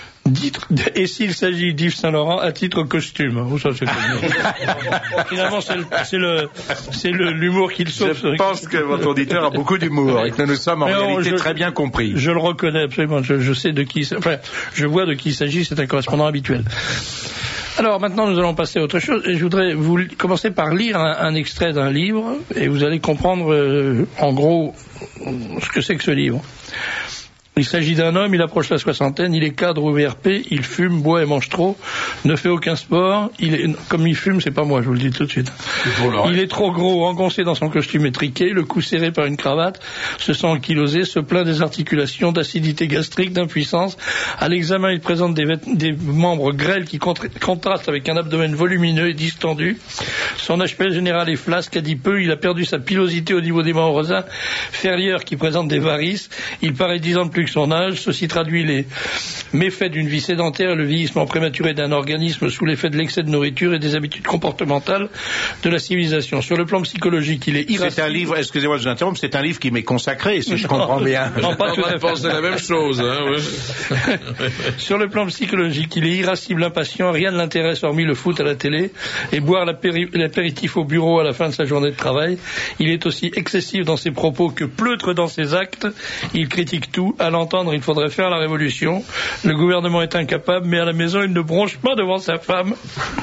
et s'il s'agit d'Yves Saint-Laurent à titre costume. Oh, ça, c'est finalement, c'est, le, c'est, le, c'est le, l'humour qu'il sauve. Je pense que votre auditeur a beaucoup d'humour et que nous nous sommes en Mais réalité on, je, très bien compris. Je le reconnais absolument. Je, je sais de qui, enfin, je vois de qui il s'agit. C'est un correspondant habituel. Alors maintenant, nous allons passer à autre chose. Et je voudrais vous commencer par lire un, un extrait d'un livre et vous allez comprendre, euh, en gros, ce que c'est que ce livre. Il s'agit d'un homme, il approche la soixantaine, il est cadre au V R P, il fume, boit et mange trop, ne fait aucun sport, il est, comme il fume, c'est pas moi, je vous le dis tout de suite. Il est trop gros, engoncé dans son costume étriqué, le cou serré par une cravate, se sent ankylosé, se plaint des articulations, d'acidité gastrique, d'impuissance. À l'examen, il présente des, vêt- des membres grêles qui contra- contrastent avec un abdomen volumineux et distendu. Son aspect général est flasque, adipeux, il a perdu sa pilosité au niveau des membres inférieurs qui présentent des varices, il paraît dix ans de plus son âge. Ceci traduit les méfaits d'une vie sédentaire et le vieillissement prématuré d'un organisme sous l'effet de l'excès de nourriture et des habitudes comportementales de la civilisation. Sur le plan psychologique, il est irascible. C'est un livre, excusez-moi de vous interrompre, c'est un livre qui m'est consacré, si je comprends bien. Non, pas tout à fait. On pense la même chose. Hein, oui. Sur le plan psychologique, il est irascible, impatient, rien ne l'intéresse hormis le foot à la télé et boire l'apéritif au bureau à la fin de sa journée de travail. Il est aussi excessif dans ses propos que pleutre dans ses actes. Il critique tout. À l'entendre, il faudrait faire la révolution. Le gouvernement est incapable, mais à la maison, il ne bronche pas devant sa femme.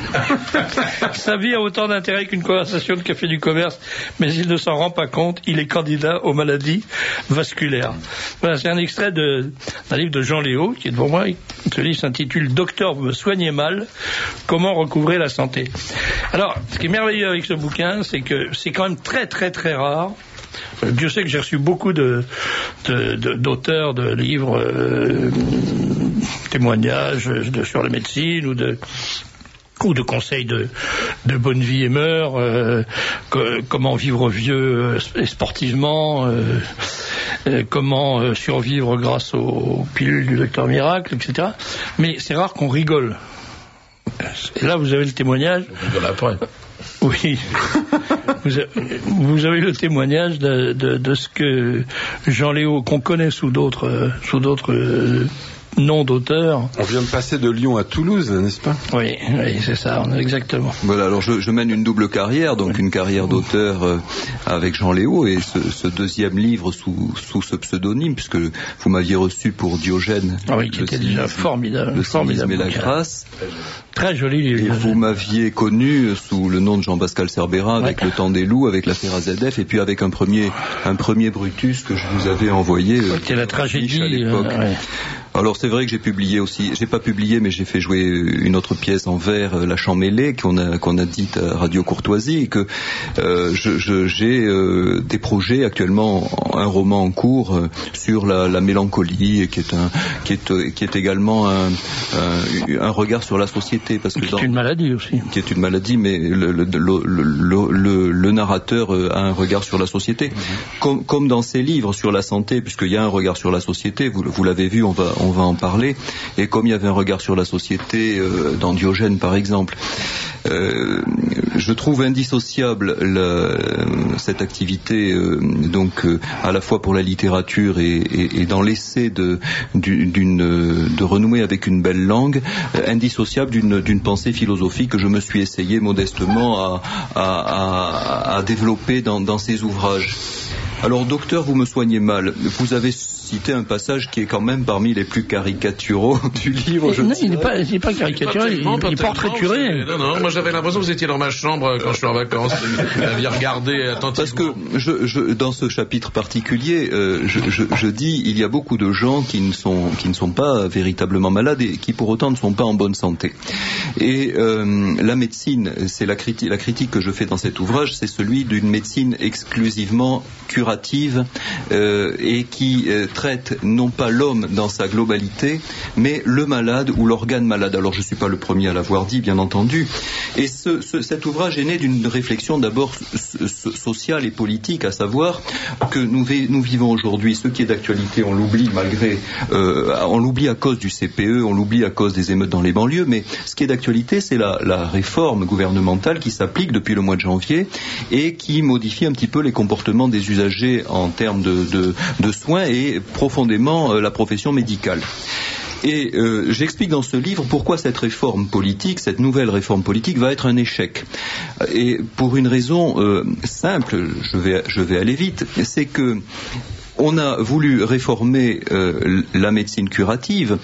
Sa vie a autant d'intérêt qu'une conversation de café du commerce, mais il ne s'en rend pas compte. Il est candidat aux maladies vasculaires. Voilà, c'est un extrait de, d'un livre de Jean Léo, qui est devant moi. Ce livre s'intitule « Docteur, vous me soignez mal. Comment recouvrer la santé ?» Alors, ce qui est merveilleux avec ce bouquin, c'est que c'est quand même très très très rare. Dieu sait que j'ai reçu beaucoup de, de, de, d'auteurs de livres, euh, témoignages de, sur la médecine ou de... ou de conseils de, de bonne vie et mœurs, euh, que, comment vivre vieux et sportivement, euh, euh, comment euh, survivre grâce aux, aux pilules du docteur Miracle, et cetera. Mais c'est rare qu'on rigole. Et là, vous avez le témoignage. On rigole après. Oui. vous, avez, vous avez le témoignage de, de, de ce que Jean Léo, qu'on connaît sous d'autres, sous d'autres euh, nom d'auteur. On vient de passer de Lyon à Toulouse, n'est-ce pas? Oui, oui, c'est ça, exactement. Voilà, alors je, je mène une double carrière, donc oui. Une carrière d'auteur euh, avec Jean Léo et ce, ce deuxième livre sous, sous ce pseudonyme, puisque vous m'aviez reçu pour Diogène. Ah oui, qui était cynisme, déjà formidable. Le formidable cynisme et la grâce. Très joli livre. Et vous m'aviez connu sous le nom de Jean-Pascal Cerbera avec ouais. Le Temps des loups, avec l'affaire A Z F, et puis avec un premier, un premier Brutus que je vous avais envoyé. C'était euh, la tragédie à l'époque. Euh, ouais. Alors c'est vrai que j'ai publié aussi, j'ai pas publié mais j'ai fait jouer une autre pièce en vers, La Champmêlée, qu'on a qu'on a dite à Radio Courtoisie, et que euh, je, je, j'ai euh, des projets actuellement, un roman en cours euh, sur la, la mélancolie, et qui est un qui est qui est également un, un, un regard sur la société, parce que qui dans, est une maladie aussi. Qui est une maladie, mais le le le, le, le, le narrateur a un regard sur la société, mmh. comme comme dans ses livres sur la santé, puisqu'il y a un regard sur la société. Vous vous l'avez vu, on va on va en parler, et comme il y avait un regard sur la société euh, dans Diogène par exemple, euh, je trouve indissociable la, cette activité euh, donc euh, à la fois pour la littérature et, et, et dans l'essai de, d'une, de renouer avec une belle langue, euh, indissociable d'une, d'une pensée philosophique que je me suis essayé modestement à, à, à, à développer dans, dans ces ouvrages. Alors, docteur, vous me soignez mal. Vous avez cité un passage qui est quand même parmi les plus caricaturaux du livre. Je non, il n'est pas, il n'est pas caricaturé, il, il est portraituré. Non, non, moi j'avais l'impression que vous étiez dans ma chambre quand je suis en vacances. Vous aviez regardé attentivement. Parce que je, je, dans ce chapitre particulier, euh, je, je, je dis, il y a beaucoup de gens qui ne sont, qui ne sont pas véritablement malades et qui pour autant ne sont pas en bonne santé. Et euh, la médecine, c'est la critique, la critique que je fais dans cet ouvrage, c'est celui d'une médecine exclusivement curative euh, et qui euh, traite non pas l'homme dans sa globalité, mais le malade ou l'organe malade. Alors je ne suis pas le premier à l'avoir dit, bien entendu. Et ce, ce, cet ouvrage est né d'une réflexion d'abord sociale et politique, à savoir que nous, nous vivons aujourd'hui, ce qui est d'actualité, on l'oublie malgré, euh, on l'oublie à cause du C P E, on l'oublie à cause des émeutes dans les banlieues, mais ce qui est d'actualité, c'est la, la réforme gouvernementale qui s'applique depuis le mois de janvier et qui modifie un petit peu les comportements des usagers en termes de, de, de soins et profondément euh, la profession médicale. Et euh, j'explique dans ce livre pourquoi cette réforme politique, cette nouvelle réforme politique va être un échec. Et pour une raison euh, simple, je vais, je vais aller vite, c'est que on a voulu réformer euh, la médecine curative.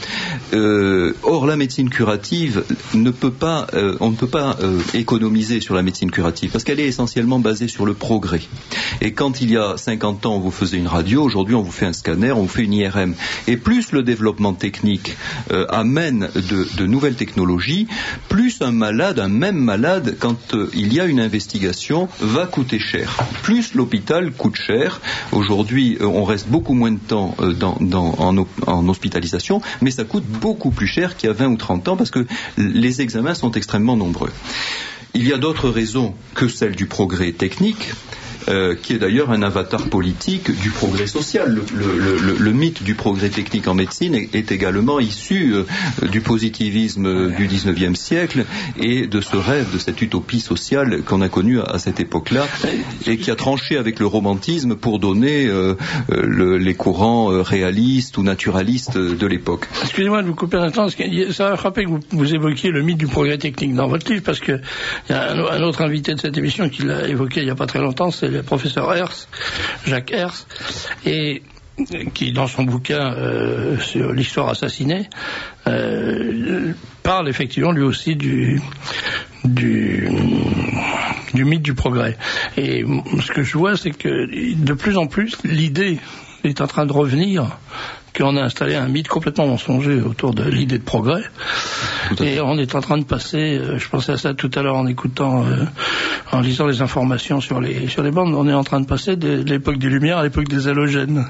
Euh, or, la médecine curative ne peut pas, euh, on ne peut pas euh, économiser sur la médecine curative parce qu'elle est essentiellement basée sur le progrès. Et quand il y a cinquante ans, on vous faisait une radio, aujourd'hui, on vous fait un scanner, on vous fait une I R M. Et plus le développement technique euh, amène de, de nouvelles technologies, plus un malade, un même malade, quand euh, il y a une investigation, va coûter cher. Plus l'hôpital coûte cher. Aujourd'hui, euh, on On reste beaucoup moins de temps euh, dans, dans, en, en hospitalisation, mais ça coûte beaucoup plus cher qu'il y a vingt ou trente ans parce que les examens sont extrêmement nombreux. Il y a d'autres raisons que celles du progrès technique. euh, qui est d'ailleurs un avatar politique du progrès social. Le, le, le, le mythe du progrès technique en médecine est, est également issu euh, du positivisme du dix-neuvième siècle et de ce rêve, de cette utopie sociale qu'on a connue à, à cette époque-là et qui a tranché avec le romantisme pour donner euh, le, les courants euh, réalistes ou naturalistes de l'époque. Excusez-moi de vous couper un instant, parce que ça m'a frappé que vous, vous évoquiez le mythe du progrès technique dans votre livre, parce que il y a un, un autre invité de cette émission qui l'a évoqué il n'y a pas très longtemps, c'est le professeur Hertz, Jacques Hertz, et qui, dans son bouquin euh, sur l'histoire assassinée, euh, parle effectivement lui aussi du, du, du mythe du progrès. Et ce que je vois, c'est que de plus en plus, l'idée est en train de revenir, qu'on a installé un mythe complètement mensonger autour de l'idée de progrès. Et on est en train de passer, euh, je pensais à ça tout à l'heure en écoutant, euh, en lisant les informations sur les, sur les bandes, on est en train de passer de, de l'époque des Lumières à l'époque des halogènes.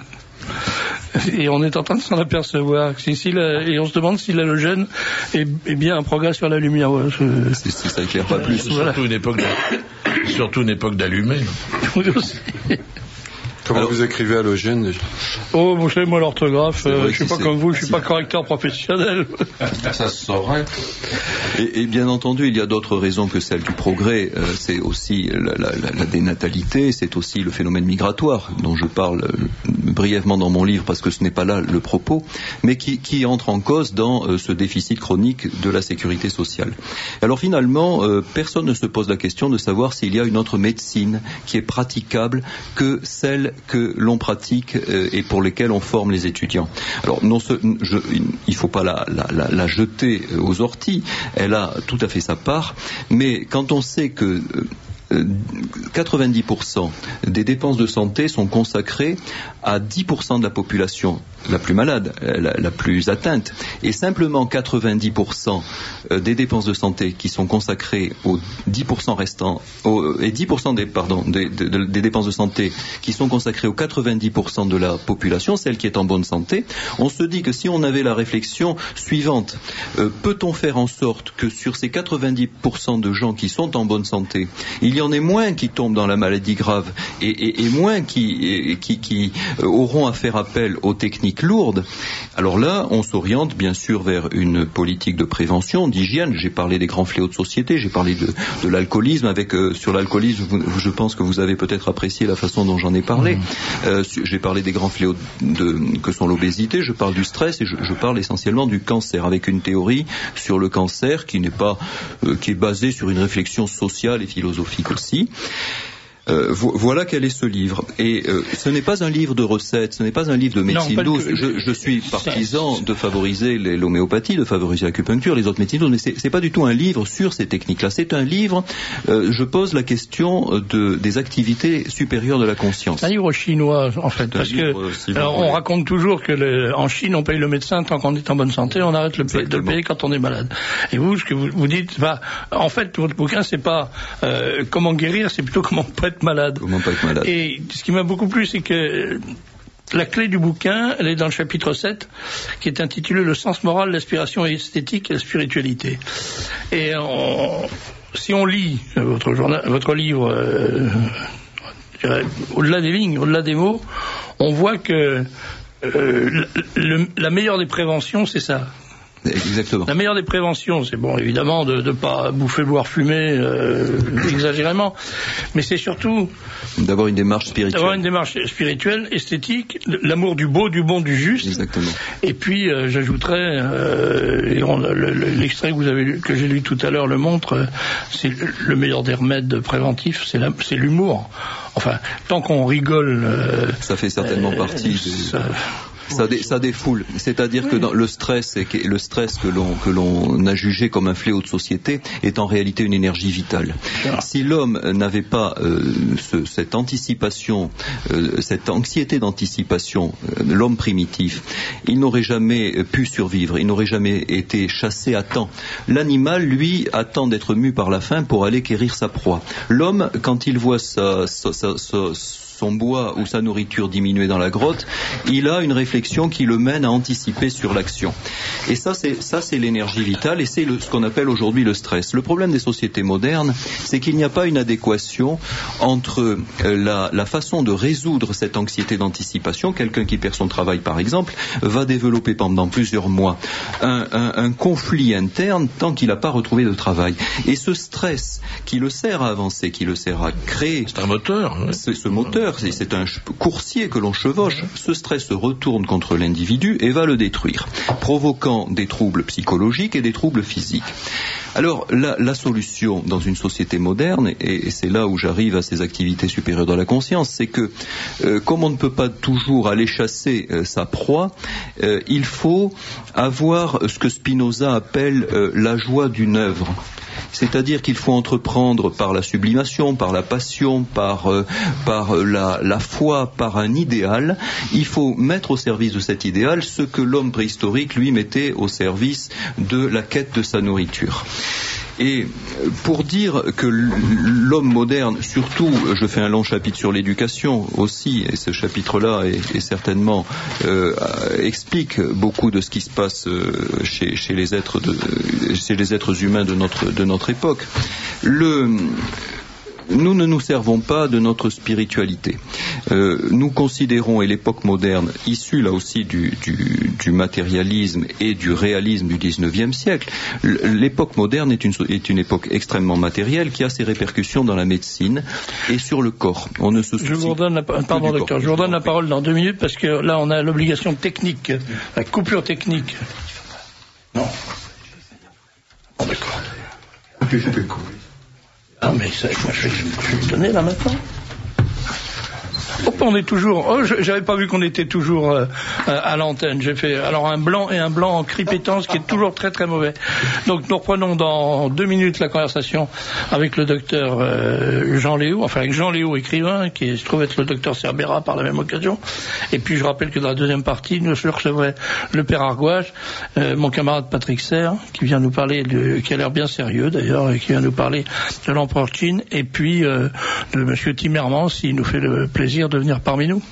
Et on est en train de s'en apercevoir. Si, si la, et on se demande si l'halogène est, est bien un progrès sur la lumière. Ouais, je... si, si ça éclaire pas plus. Voilà. Surtout une époque, de, surtout une époque d'allumé. Oui, aussi. Comment Alors, vous écrivez halogène déjà? Oh, vous savez, moi, l'orthographe, euh, je suis pas comme vous, je suis pas correcteur professionnel. Ça se saurait. Et, et bien entendu, il y a d'autres raisons que celles du progrès. Euh, c'est aussi la, la, la dénatalité, c'est aussi le phénomène migratoire, dont je parle euh, brièvement dans mon livre, parce que ce n'est pas là le propos, mais qui, qui entre en cause dans euh, ce déficit chronique de la sécurité sociale. Alors finalement, euh, personne ne se pose la question de savoir s'il y a une autre médecine qui est praticable que celle que l'on pratique euh, et pour lesquelles on forme les étudiants. Alors, non, ce, je, il ne faut pas la, la, la, la jeter aux orties, elle a tout à fait sa part, mais quand on sait que euh, quatre-vingt-dix pour cent des dépenses de santé sont consacrées à dix pour cent de la population la plus malade, la, la plus atteinte, et simplement quatre-vingt-dix pour cent des dépenses de santé qui sont consacrées aux dix pour cent restants, aux, et dix pour cent des, pardon, des, des, des dépenses de santé qui sont consacrées aux quatre-vingt-dix pour cent de la population, celle qui est en bonne santé, on se dit que si on avait la réflexion suivante, euh, peut-on faire en sorte que sur ces quatre-vingt-dix pour cent de gens qui sont en bonne santé, il y en ait moins qui tombent dans la maladie grave et, et, et moins qui, et, qui, qui euh, auront à faire appel aux techniques lourde. Alors là, on s'oriente bien sûr vers une politique de prévention, d'hygiène. J'ai parlé des grands fléaux de société, j'ai parlé de, de l'alcoolisme. Avec euh, sur l'alcoolisme, vous, je pense que vous avez peut-être apprécié la façon dont j'en ai parlé. Mmh. Euh, j'ai parlé des grands fléaux de, que sont l'obésité. Je parle du stress et je, je parle essentiellement du cancer, avec une théorie sur le cancer qui n'est pas, euh, qui est basée sur une réflexion sociale et philosophique aussi. Euh, vo- voilà quel est ce livre. Et euh, ce n'est pas un livre de recettes, ce n'est pas un livre de médecine non, douce. Je, je suis partisan de favoriser les, l'homéopathie, de favoriser l'acupuncture, les autres médecines douces, mais c'est, c'est pas du tout un livre sur ces techniques-là. C'est un livre, euh, je pose la question de, des activités supérieures de la conscience. C'est un livre chinois, en fait, parce livre, que si alors, on raconte toujours que le, en Chine, on paye le médecin tant qu'on est en bonne santé, on arrête le paye, de le payer quand on est malade. Et vous, ce que vous, vous dites, bah, en fait, votre bouquin, c'est pas euh, comment guérir, c'est plutôt comment pas être malade. Comment pas être malade. Et ce qui m'a beaucoup plu, c'est que la clé du bouquin, elle est dans le chapitre sept, qui est intitulé « Le sens moral, l'aspiration esthétique et la spiritualité ». Et on, si on lit votre, journal, votre livre, euh, je dirais, au-delà des lignes, au-delà des mots, on voit que euh, le, la meilleure des préventions, c'est ça. Exactement. La meilleure des préventions, c'est bon, évidemment, de ne pas bouffer, boire, fumer euh, exagérément, mais c'est surtout d'avoir une démarche spirituelle. D'avoir une démarche spirituelle, esthétique, l'amour du beau, du bon, du juste. Exactement. Et puis, euh, j'ajouterais, euh, et on, le, le, l'extrait que vous avez lu, que j'ai lu tout à l'heure le montre, euh, c'est le meilleur des remèdes préventifs, c'est, la, c'est l'humour. Enfin, tant qu'on rigole. Euh, ça fait certainement euh, partie. De... Ça... Ça, dé, ça défoule. C'est-à-dire oui. que dans le stress, et que, le stress que l'on, que l'on a jugé comme un fléau de société est en réalité une énergie vitale. Ah. Si l'homme n'avait pas euh, ce, cette anticipation, euh, cette anxiété d'anticipation, euh, l'homme primitif, il n'aurait jamais pu survivre, il n'aurait jamais été chassé à temps. L'animal, lui, attend d'être mu par la faim pour aller quérir sa proie. L'homme, quand il voit sa, sa, sa, sa son bois ou sa nourriture diminuait dans la grotte, il a une réflexion qui le mène à anticiper sur l'action. Et ça, c'est, ça, c'est l'énergie vitale, et c'est le, ce qu'on appelle aujourd'hui le stress. Le problème des sociétés modernes, c'est qu'il n'y a pas une adéquation entre euh, la, la façon de résoudre cette anxiété d'anticipation. Quelqu'un qui perd son travail, par exemple, va développer pendant plusieurs mois un, un, un conflit interne tant qu'il n'a pas retrouvé de travail. Et ce stress qui le sert à avancer, qui le sert à créer... C'est un moteur. Ouais. C'est ce moteur, c'est, c'est un coursier que l'on chevauche. Ce stress se retourne contre l'individu et va le détruire, provoquant des troubles psychologiques et des troubles physiques. Alors, la, la solution dans une société moderne, et, et c'est là où j'arrive à ces activités supérieures de la conscience, c'est que, euh, comme on ne peut pas toujours aller chasser euh, sa proie, euh, il faut avoir ce que Spinoza appelle euh, la joie d'une œuvre. C'est-à-dire qu'il faut entreprendre par la sublimation, par la passion, par, euh, par la, la foi, par un idéal. Il faut mettre au service de cet idéal ce que l'homme préhistorique, lui, mettait au service de la quête de sa nourriture. Et pour dire que l'homme moderne, surtout, je fais un long chapitre sur l'éducation aussi, et ce chapitre-là est, est certainement euh, explique beaucoup de ce qui se passe chez, chez les êtres de, chez les êtres humains de notre de notre époque. Le Nous ne nous servons pas de notre spiritualité. Euh, nous considérons, et l'époque moderne, issue là aussi du, du, du matérialisme et du réalisme du dix-neuvième siècle, l'époque moderne est une, est une époque extrêmement matérielle qui a ses répercussions dans la médecine et sur le corps. On ne se soucie je vous redonne la, pardon, docteur, je vous redonne la parole dans deux minutes parce que là on a l'obligation technique, la coupure technique. Non. Oh, d'accord. Ah, mais ça, moi, je vais je donner là maintenant. Hop, on est toujours. Oh, j'avais pas vu qu'on était toujours euh, à l'antenne. J'ai fait alors un blanc et un blanc en crépétant, ce qui est toujours très très mauvais. Donc nous reprenons dans deux minutes la conversation avec le docteur euh, Jean Léo, enfin avec Jean Léo, écrivain, qui se trouve être le docteur Cerbera par la même occasion. Et puis je rappelle que dans la deuxième partie, nous recevrons le père Argouage, euh, mon camarade Patrick Serre, qui vient nous parler, de, qui a l'air bien sérieux d'ailleurs, et qui vient nous parler de l'empereur Qin, et puis euh, de monsieur Timmermans, s'il nous fait le plaisir de venir parmi nous.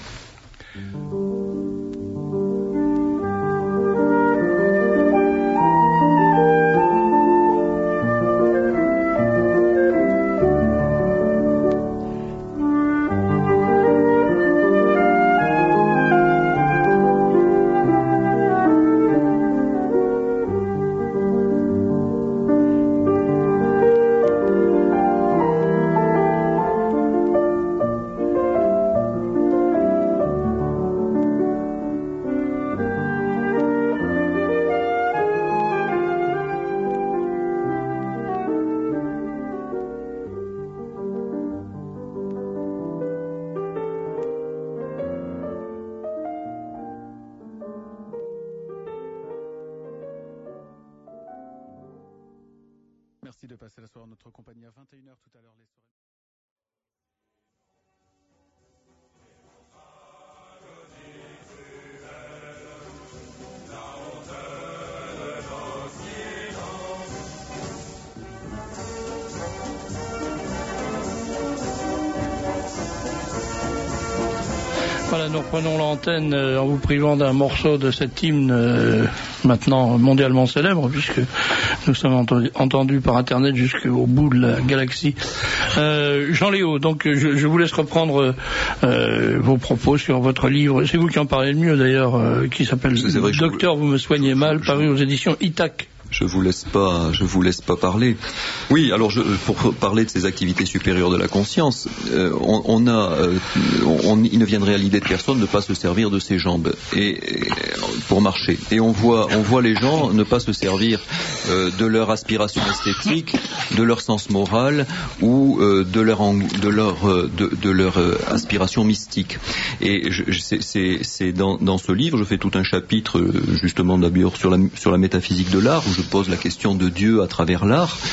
Merci de passer la soirée en notre compagnie à vingt et une heures tout à l'heure. Les soirées... Voilà, nous reprenons l'antenne euh, en vous privant d'un morceau de cet hymne euh, maintenant mondialement célèbre, puisque nous sommes entendu, entendus par Internet jusqu'au bout de la galaxie. Euh, Jean Léo, donc je, je vous laisse reprendre euh, vos propos sur votre livre. C'est vous qui en parlez le mieux d'ailleurs, euh, qui s'appelle « Docteur, vous me soignez mal », paru aux éditions Itac. Je vous laisse pas, je vous laisse pas parler. Oui, alors je, pour parler de ces activités supérieures de la conscience, euh, on, on a, euh, on, il ne viendrait à l'idée de personne de ne pas se servir de ses jambes et, et pour marcher. Et on voit, on voit les gens ne pas se servir euh, de leur aspiration esthétique, de leur sens moral ou euh, de leur, de leur, de, de leur euh, aspiration mystique. Et je, c'est, c'est, c'est dans, dans ce livre, je fais tout un chapitre euh, justement d'abord sur la, sur la métaphysique de l'art, où je pose la question de Dieu à travers l'art,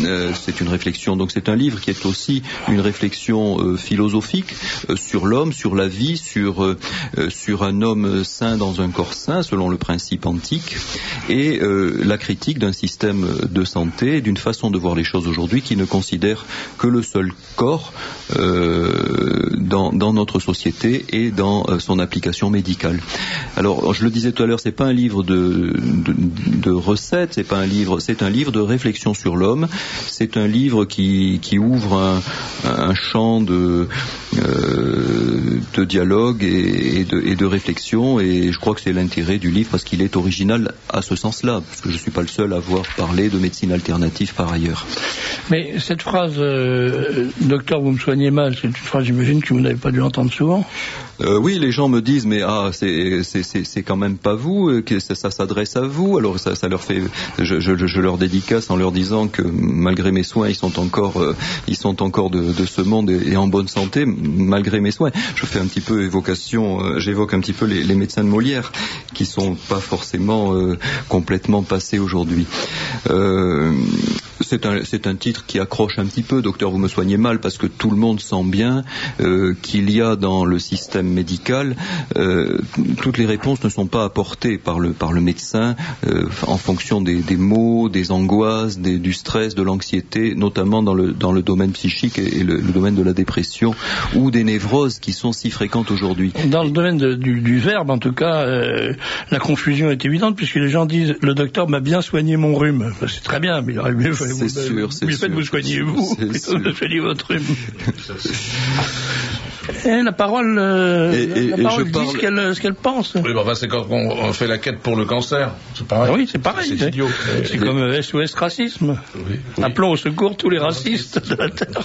euh, c'est une réflexion. Donc c'est un livre qui est aussi une réflexion euh, philosophique euh, sur l'homme, sur la vie, sur euh, sur un homme sain dans un corps sain, selon le principe antique, et euh, la critique d'un système de santé, d'une façon de voir les choses aujourd'hui qui ne considère que le seul corps euh, dans, dans notre société et dans euh, son application médicale. Alors, je le disais tout à l'heure, c'est pas un livre de, de, de recettes, c'est pas un livre, c'est un livre de réflexion sur l'homme. C'est un livre qui, qui ouvre un, un champ de, euh, de dialogue et, et, de, et de réflexion, et je crois que c'est l'intérêt du livre parce qu'il est original à ce sens-là, parce que je suis pas le seul à avoir parlé de médecine alternative par ailleurs. Mais cette phrase, euh, docteur, vous me soignez mal, c'est une phrase, j'imagine, que vous n'avez pas dû entendre souvent. Euh, oui, les gens me disent, mais ah, c'est, c'est, c'est, c'est quand même pas vous, que ça, ça s'adresse à vous. Alors ça, ça leur fait, je, je, je leur dédicace en leur disant que malgré mes soins, ils sont encore, euh, ils sont encore de, de ce monde et, et en bonne santé, malgré mes soins. Je fais un petit peu évocation, euh, j'évoque un petit peu les, les médecins de Molière, qui sont pas forcément euh, complètement passés aujourd'hui. Euh, c'est un, c'est un titre qui accroche un petit peu, docteur, vous me soignez mal, parce que tout le monde sent bien euh, qu'il y a dans le système médical, euh, toutes les réponses ne sont pas apportées par le, par le médecin euh, en fonction des, des maux, des angoisses, des, du stress, de l'anxiété, notamment dans le, dans le domaine psychique et, et le, le domaine de la dépression ou des névroses qui sont si fréquentes aujourd'hui. Dans le domaine de, du, du verbe, en tout cas, euh, la confusion est évidente puisque les gens disent « le docteur m'a bien soigné mon rhume ». C'est très bien, mais il aurait mieux fait c'est vous, sûr, c'est mieux fait de vous soigner vous plutôt de soigner votre rhume. Et la parole, euh, et, et, la parole dit parle... ce, qu'elle, ce qu'elle pense. Oui, bah, c'est quand on fait la quête pour le cancer. C'est pareil. Oui, c'est pareil. C'est, c'est idiot. C'est et, comme S O S racisme. Oui, oui. Appelons au secours tous les racistes de la Terre.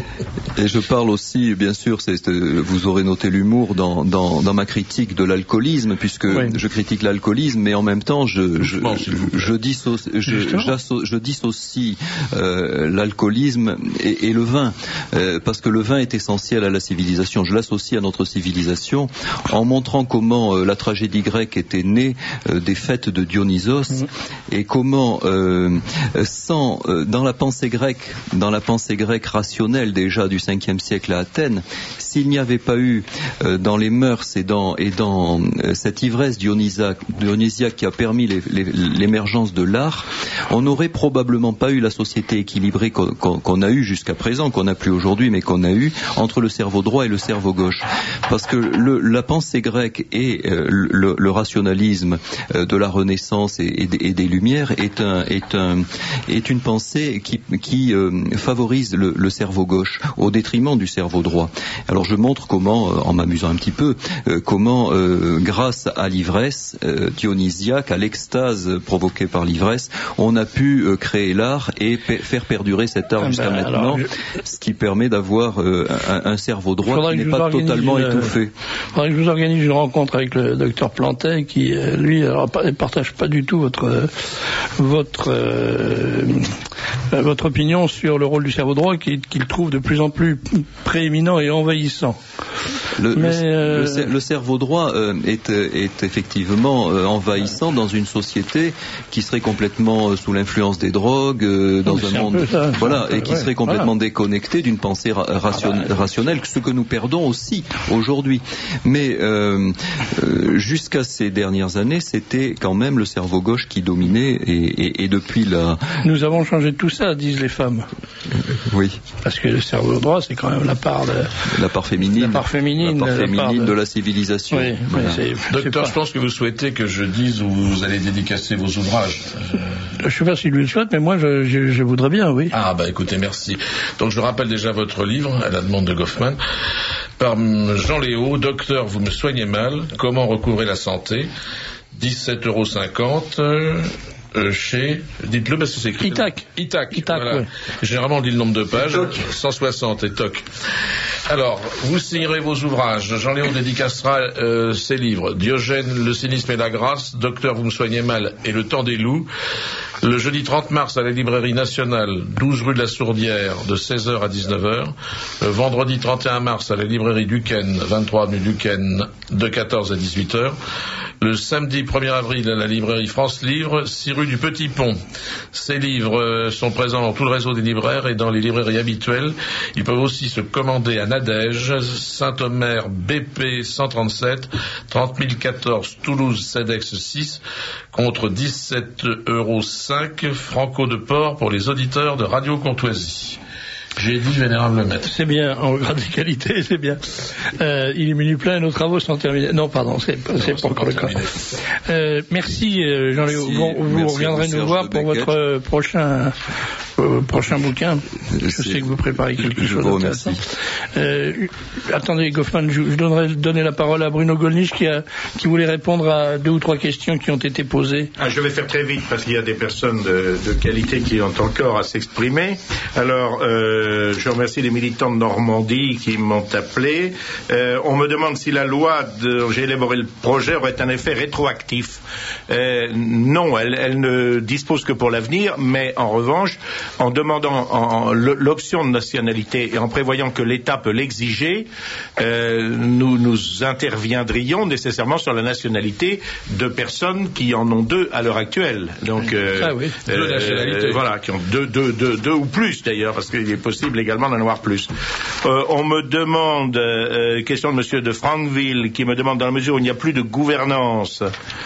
Et je parle aussi, bien sûr, c'est, vous aurez noté l'humour dans, dans, dans ma critique de l'alcoolisme, puisque oui. je critique l'alcoolisme, mais en même temps, je, je, bon, je, je, dissocie, je, je dissocie euh, l'alcoolisme et, et le vin, euh, parce que le vin est essentiel à la civilisation. Je l'associe à notre civilisation en montrant comment euh, la tragédie grecque était née euh, des fêtes de Dionysos mmh. et comment euh, sans euh, dans la pensée grecque, dans la pensée grecque rationnelle déjà du cinquième siècle à Athènes, s'il n'y avait pas eu euh, dans les mœurs et dans et dans euh, cette ivresse dionysiaque, dionysiaque qui a permis les, les, l'émergence de l'art, on n'aurait probablement pas eu la société équilibrée qu'on, qu'on, qu'on a eue jusqu'à présent, qu'on n'a plus aujourd'hui, mais qu'on a eue entre le cerveau droit et le cerveau gauche, parce que le, la pensée grecque et euh, le, le rationalisme euh, de la Renaissance et, et, et des Lumières est, un, est, un, est une pensée qui, qui euh, favorise le, le cerveau gauche au détriment du cerveau droit. Alors je montre comment, euh, en m'amusant un petit peu, euh, comment euh, grâce à l'ivresse euh, dionysiaque, à l'extase provoquée par l'ivresse, on a pu euh, créer l'art et pe- faire perdurer cet art ah jusqu'à ben, maintenant, alors, je... ce qui permet d'avoir euh, un, un cerveau droit qui n'est pas totalement une, étouffé. Il faudrait que je vous organise une rencontre avec le docteur Plantet qui, lui, ne partage pas du tout votre votre euh, votre opinion sur le rôle du cerveau droit qu'il, qu'il trouve de plus en plus prééminent et envahissant. Le, Mais, le, euh... le, le cerveau droit euh, est, est effectivement euh, envahissant dans une société qui serait complètement euh, sous l'influence des drogues, euh, dans un monde, un ça, voilà, et qui ouais, serait complètement voilà. déconnecté d'une pensée ra- ration- ah bah, rationnelle, ce que nous perdons aussi aujourd'hui. Mais euh, euh, jusqu'à ces dernières années, c'était quand même le cerveau gauche qui dominait, et, et, et depuis la... Nous avons changé tout ça, disent les femmes. Oui. Parce que le cerveau droit, c'est quand même la part de... La part féminine. La part féminine. La part féminine la part de... de la civilisation. Oui, voilà. c'est, Docteur, je pense que vous souhaitez que je dise où vous allez dédicacer vos ouvrages. Je ne sais pas s'il lui le souhaite, mais moi, je, je, je voudrais bien, oui. Ah, bah écoutez, merci. Donc, je rappelle déjà votre livre, à la demande de Goffman, par Jean Léo, Docteur, vous me soignez mal, comment recouvrer la santé, dix-sept euros cinquante. Euh, chez, dites-le parce que c'est écrit. Itac. Itac. Itac, voilà. Oui. Généralement, on dit le nombre de pages. cent soixante et toc. Alors, vous signerez vos ouvrages. Jean-Léon dédicacera euh, ses livres. Diogène, le cynisme et la grâce. Docteur, vous me soignez mal. Et le temps des loups. Le jeudi trente mars à la Librairie Nationale, douze rue de la Sourdière, de seize heures à dix-neuf heures. Le vendredi trente et un mars à la Librairie Duquesne, vingt-trois avenue Duquesne, de quatorze à dix-huit heures. le samedi premier avril à la librairie France Livre, six rue du Petit Pont. Ces livres sont présents dans tout le réseau des libraires et dans les librairies habituelles. Ils peuvent aussi se commander à Nadège, Saint-Omer B P cent trente-sept, trente mille quatorze Toulouse Cedex six, contre dix-sept euros cinq Franco de Port pour les auditeurs de Radio Courtoisie. J'ai dit vénérable maître. C'est bien, on regarde les qualités, c'est bien. Euh, il est minuit plein et nos travaux sont terminés. Non, pardon, c'est, c'est pas encore le cas. Euh, merci Jean-Léo. Bon, vous merci reviendrez nous voir pour votre euh, prochain euh, prochain bouquin. Je c'est... sais que vous préparez quelque je chose d'intéressant. Euh, attendez, Goffman, je, je donnerai donner la parole à Bruno Gollnisch qui a qui voulait répondre à deux ou trois questions qui ont été posées. Ah, je vais faire très vite parce qu'il y a des personnes de, de qualité qui ont encore à s'exprimer. Alors. Euh, Euh, je remercie les militants de Normandie qui m'ont appelé. Euh, on me demande si la loi dont j'ai élaboré le projet aurait un effet rétroactif. Euh, non, elle, elle ne dispose que pour l'avenir, mais en revanche, en demandant en, en, l'option de nationalité et en prévoyant que l'État peut l'exiger, euh, nous, nous interviendrions nécessairement sur la nationalité de personnes qui en ont deux à l'heure actuelle. Donc, euh, ah oui, deux euh, nationalités. Euh, voilà, qui ont deux, deux, deux, deux ou plus d'ailleurs, parce qu'il est possible également d'en avoir plus. Euh, on me demande, euh, question de monsieur de Franqueville, qui me demande dans la mesure où il n'y a plus de gouvernance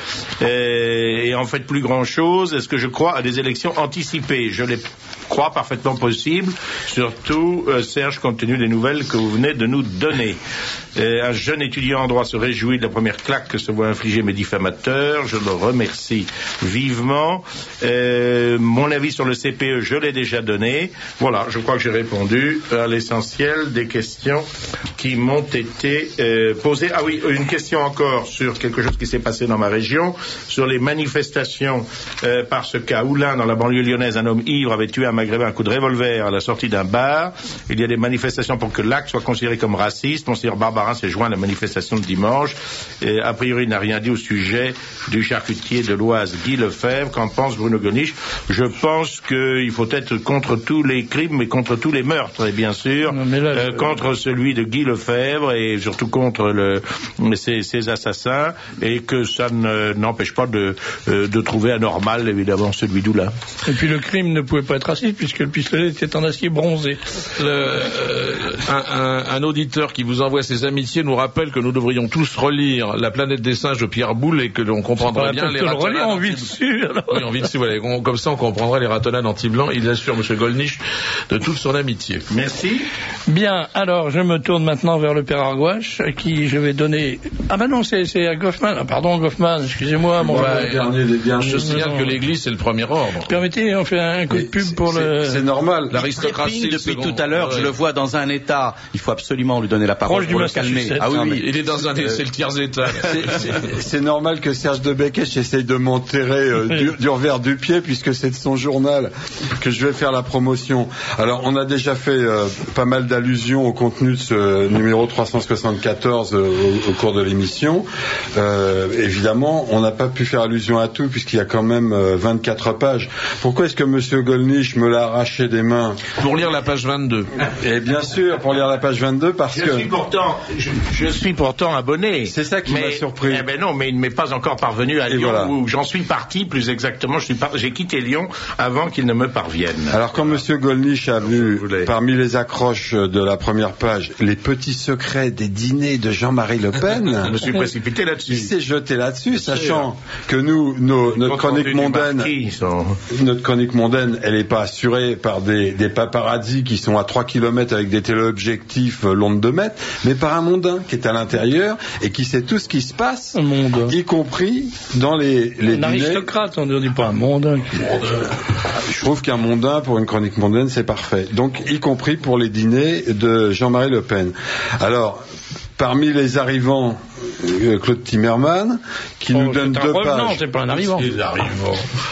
euh, et en fait plus grand chose, est-ce que je crois à des élections anticipées? Je les crois parfaitement possible, surtout euh, Serge, compte tenu des nouvelles que vous venez de nous donner. Euh, un jeune étudiant en droit se réjouit de la première claque que se voient infliger mes diffamateurs, je le remercie vivement. Euh, mon avis sur le C P E, je l'ai déjà donné. Voilà, je crois que j'ai répondu à l'essentiel des questions qui m'ont été euh, posées. Ah oui, une question encore sur quelque chose qui s'est passé dans ma région, sur les manifestations, euh, parce qu'à Oulin, dans la banlieue lyonnaise, un homme ivre avait tué un maghrébin à coup de revolver à la sortie d'un bar. Il y a des manifestations pour que l'acte soit considéré comme raciste. Monseigneur Barbarin s'est joint à la manifestation de dimanche et a priori il n'a rien dit au sujet du charcutier de l'Oise Guy Lefebvre. Qu'en pense Bruno Gollnisch? Je pense qu'il faut être contre tous les crimes mais contre tous les meurtres, et bien sûr non, là, euh, je... contre celui de Guy Lefebvre et surtout contre le, ces, ces assassins, et que ça ne, n'empêche pas de, euh, de trouver anormal évidemment celui d'Oulin. Et puis le crime ne pouvait pas être raciste puisque le pistolet était en acier bronzé. Le, euh, un, un, un auditeur qui vous envoie ses amitiés nous rappelle que nous devrions tous relire La planète des singes de Pierre Boulle et que l'on comprendrait bien les ratonnades. On vit dessus. Alors. Oui, on vit dessus. Voilà. On, comme ça, on comprendrait les ratonnades anti-blanc. Il assure M. Gollnisch de toute son amitié. Merci. Bien. Alors, je me tourne maintenant vers le père Argouache, à qui je vais donner. Ah ben non, c'est, c'est à Goffman. Ah, pardon, Goffman. Excusez-moi. Mon bah, le dernier des derniers. Je signale que l'Église c'est le premier ordre. Permettez, on fait un coup de pub pour c'est, le. C'est normal. L'aristocratie depuis second. Tout à l'heure, ouais. Je le vois dans un état. Il faut absolument lui donner la parole. Proche pour le calmer. Ah oui, oui, il est dans un, euh, c'est le tiers état. C'est, c'est, c'est normal que Serge de Bekech essaye de m'enterrer euh, du, du revers du pied, puisque c'est de son journal que je vais faire la promotion. Alors, on a déjà fait euh, pas mal d'allusions au contenu de ce numéro trois cent soixante-quatorze euh, au, au cours de l'émission. Euh, évidemment, on n'a pas pu faire allusion à tout, puisqu'il y a quand même euh, vingt-quatre pages. Pourquoi est-ce que M. Gollnisch me l'a arraché des mains? Pour lire la page vingt-deux. Et bien sûr, pour lire la page vingt-deux, parce je que... Suis pourtant, je, je suis pourtant abonné. C'est ça qui mais, m'a surpris. Eh ben non, mais il ne m'est pas encore parvenu à Et Lyon, voilà. Où j'en suis parti, plus exactement. Je suis par... J'ai quitté Lyon avant qu'il ne me parvienne. Alors, quand M. Gollnisch a vu, parmi les accroches de la première page, les petits secrets des dîners de Jean-Marie Le Pen, je me suis précipité là-dessus. Il s'est jeté là-dessus, sachant que nous, nos, notre chronique mondaine, sont... notre chronique mondaine, elle n'est pas assurée par des, des paparazzis qui sont à trois kilomètres avec des téléobjectifs longs de deux mètres, mais par un mondain qui est à l'intérieur et qui sait tout ce qui se passe, y compris dans les, les un dîners. Aristocrate, on ne dit pas un mondain. Je trouve qu'un mondain pour une chronique mondaine, c'est parfait. Donc, y compris pour les dîners de Jean-Marie Le Pen. Alors, parmi les arrivants, euh, Claude Timmerman, qui oh, nous donne deux pages. Non, c'est pas un arrivant. Les arrivants.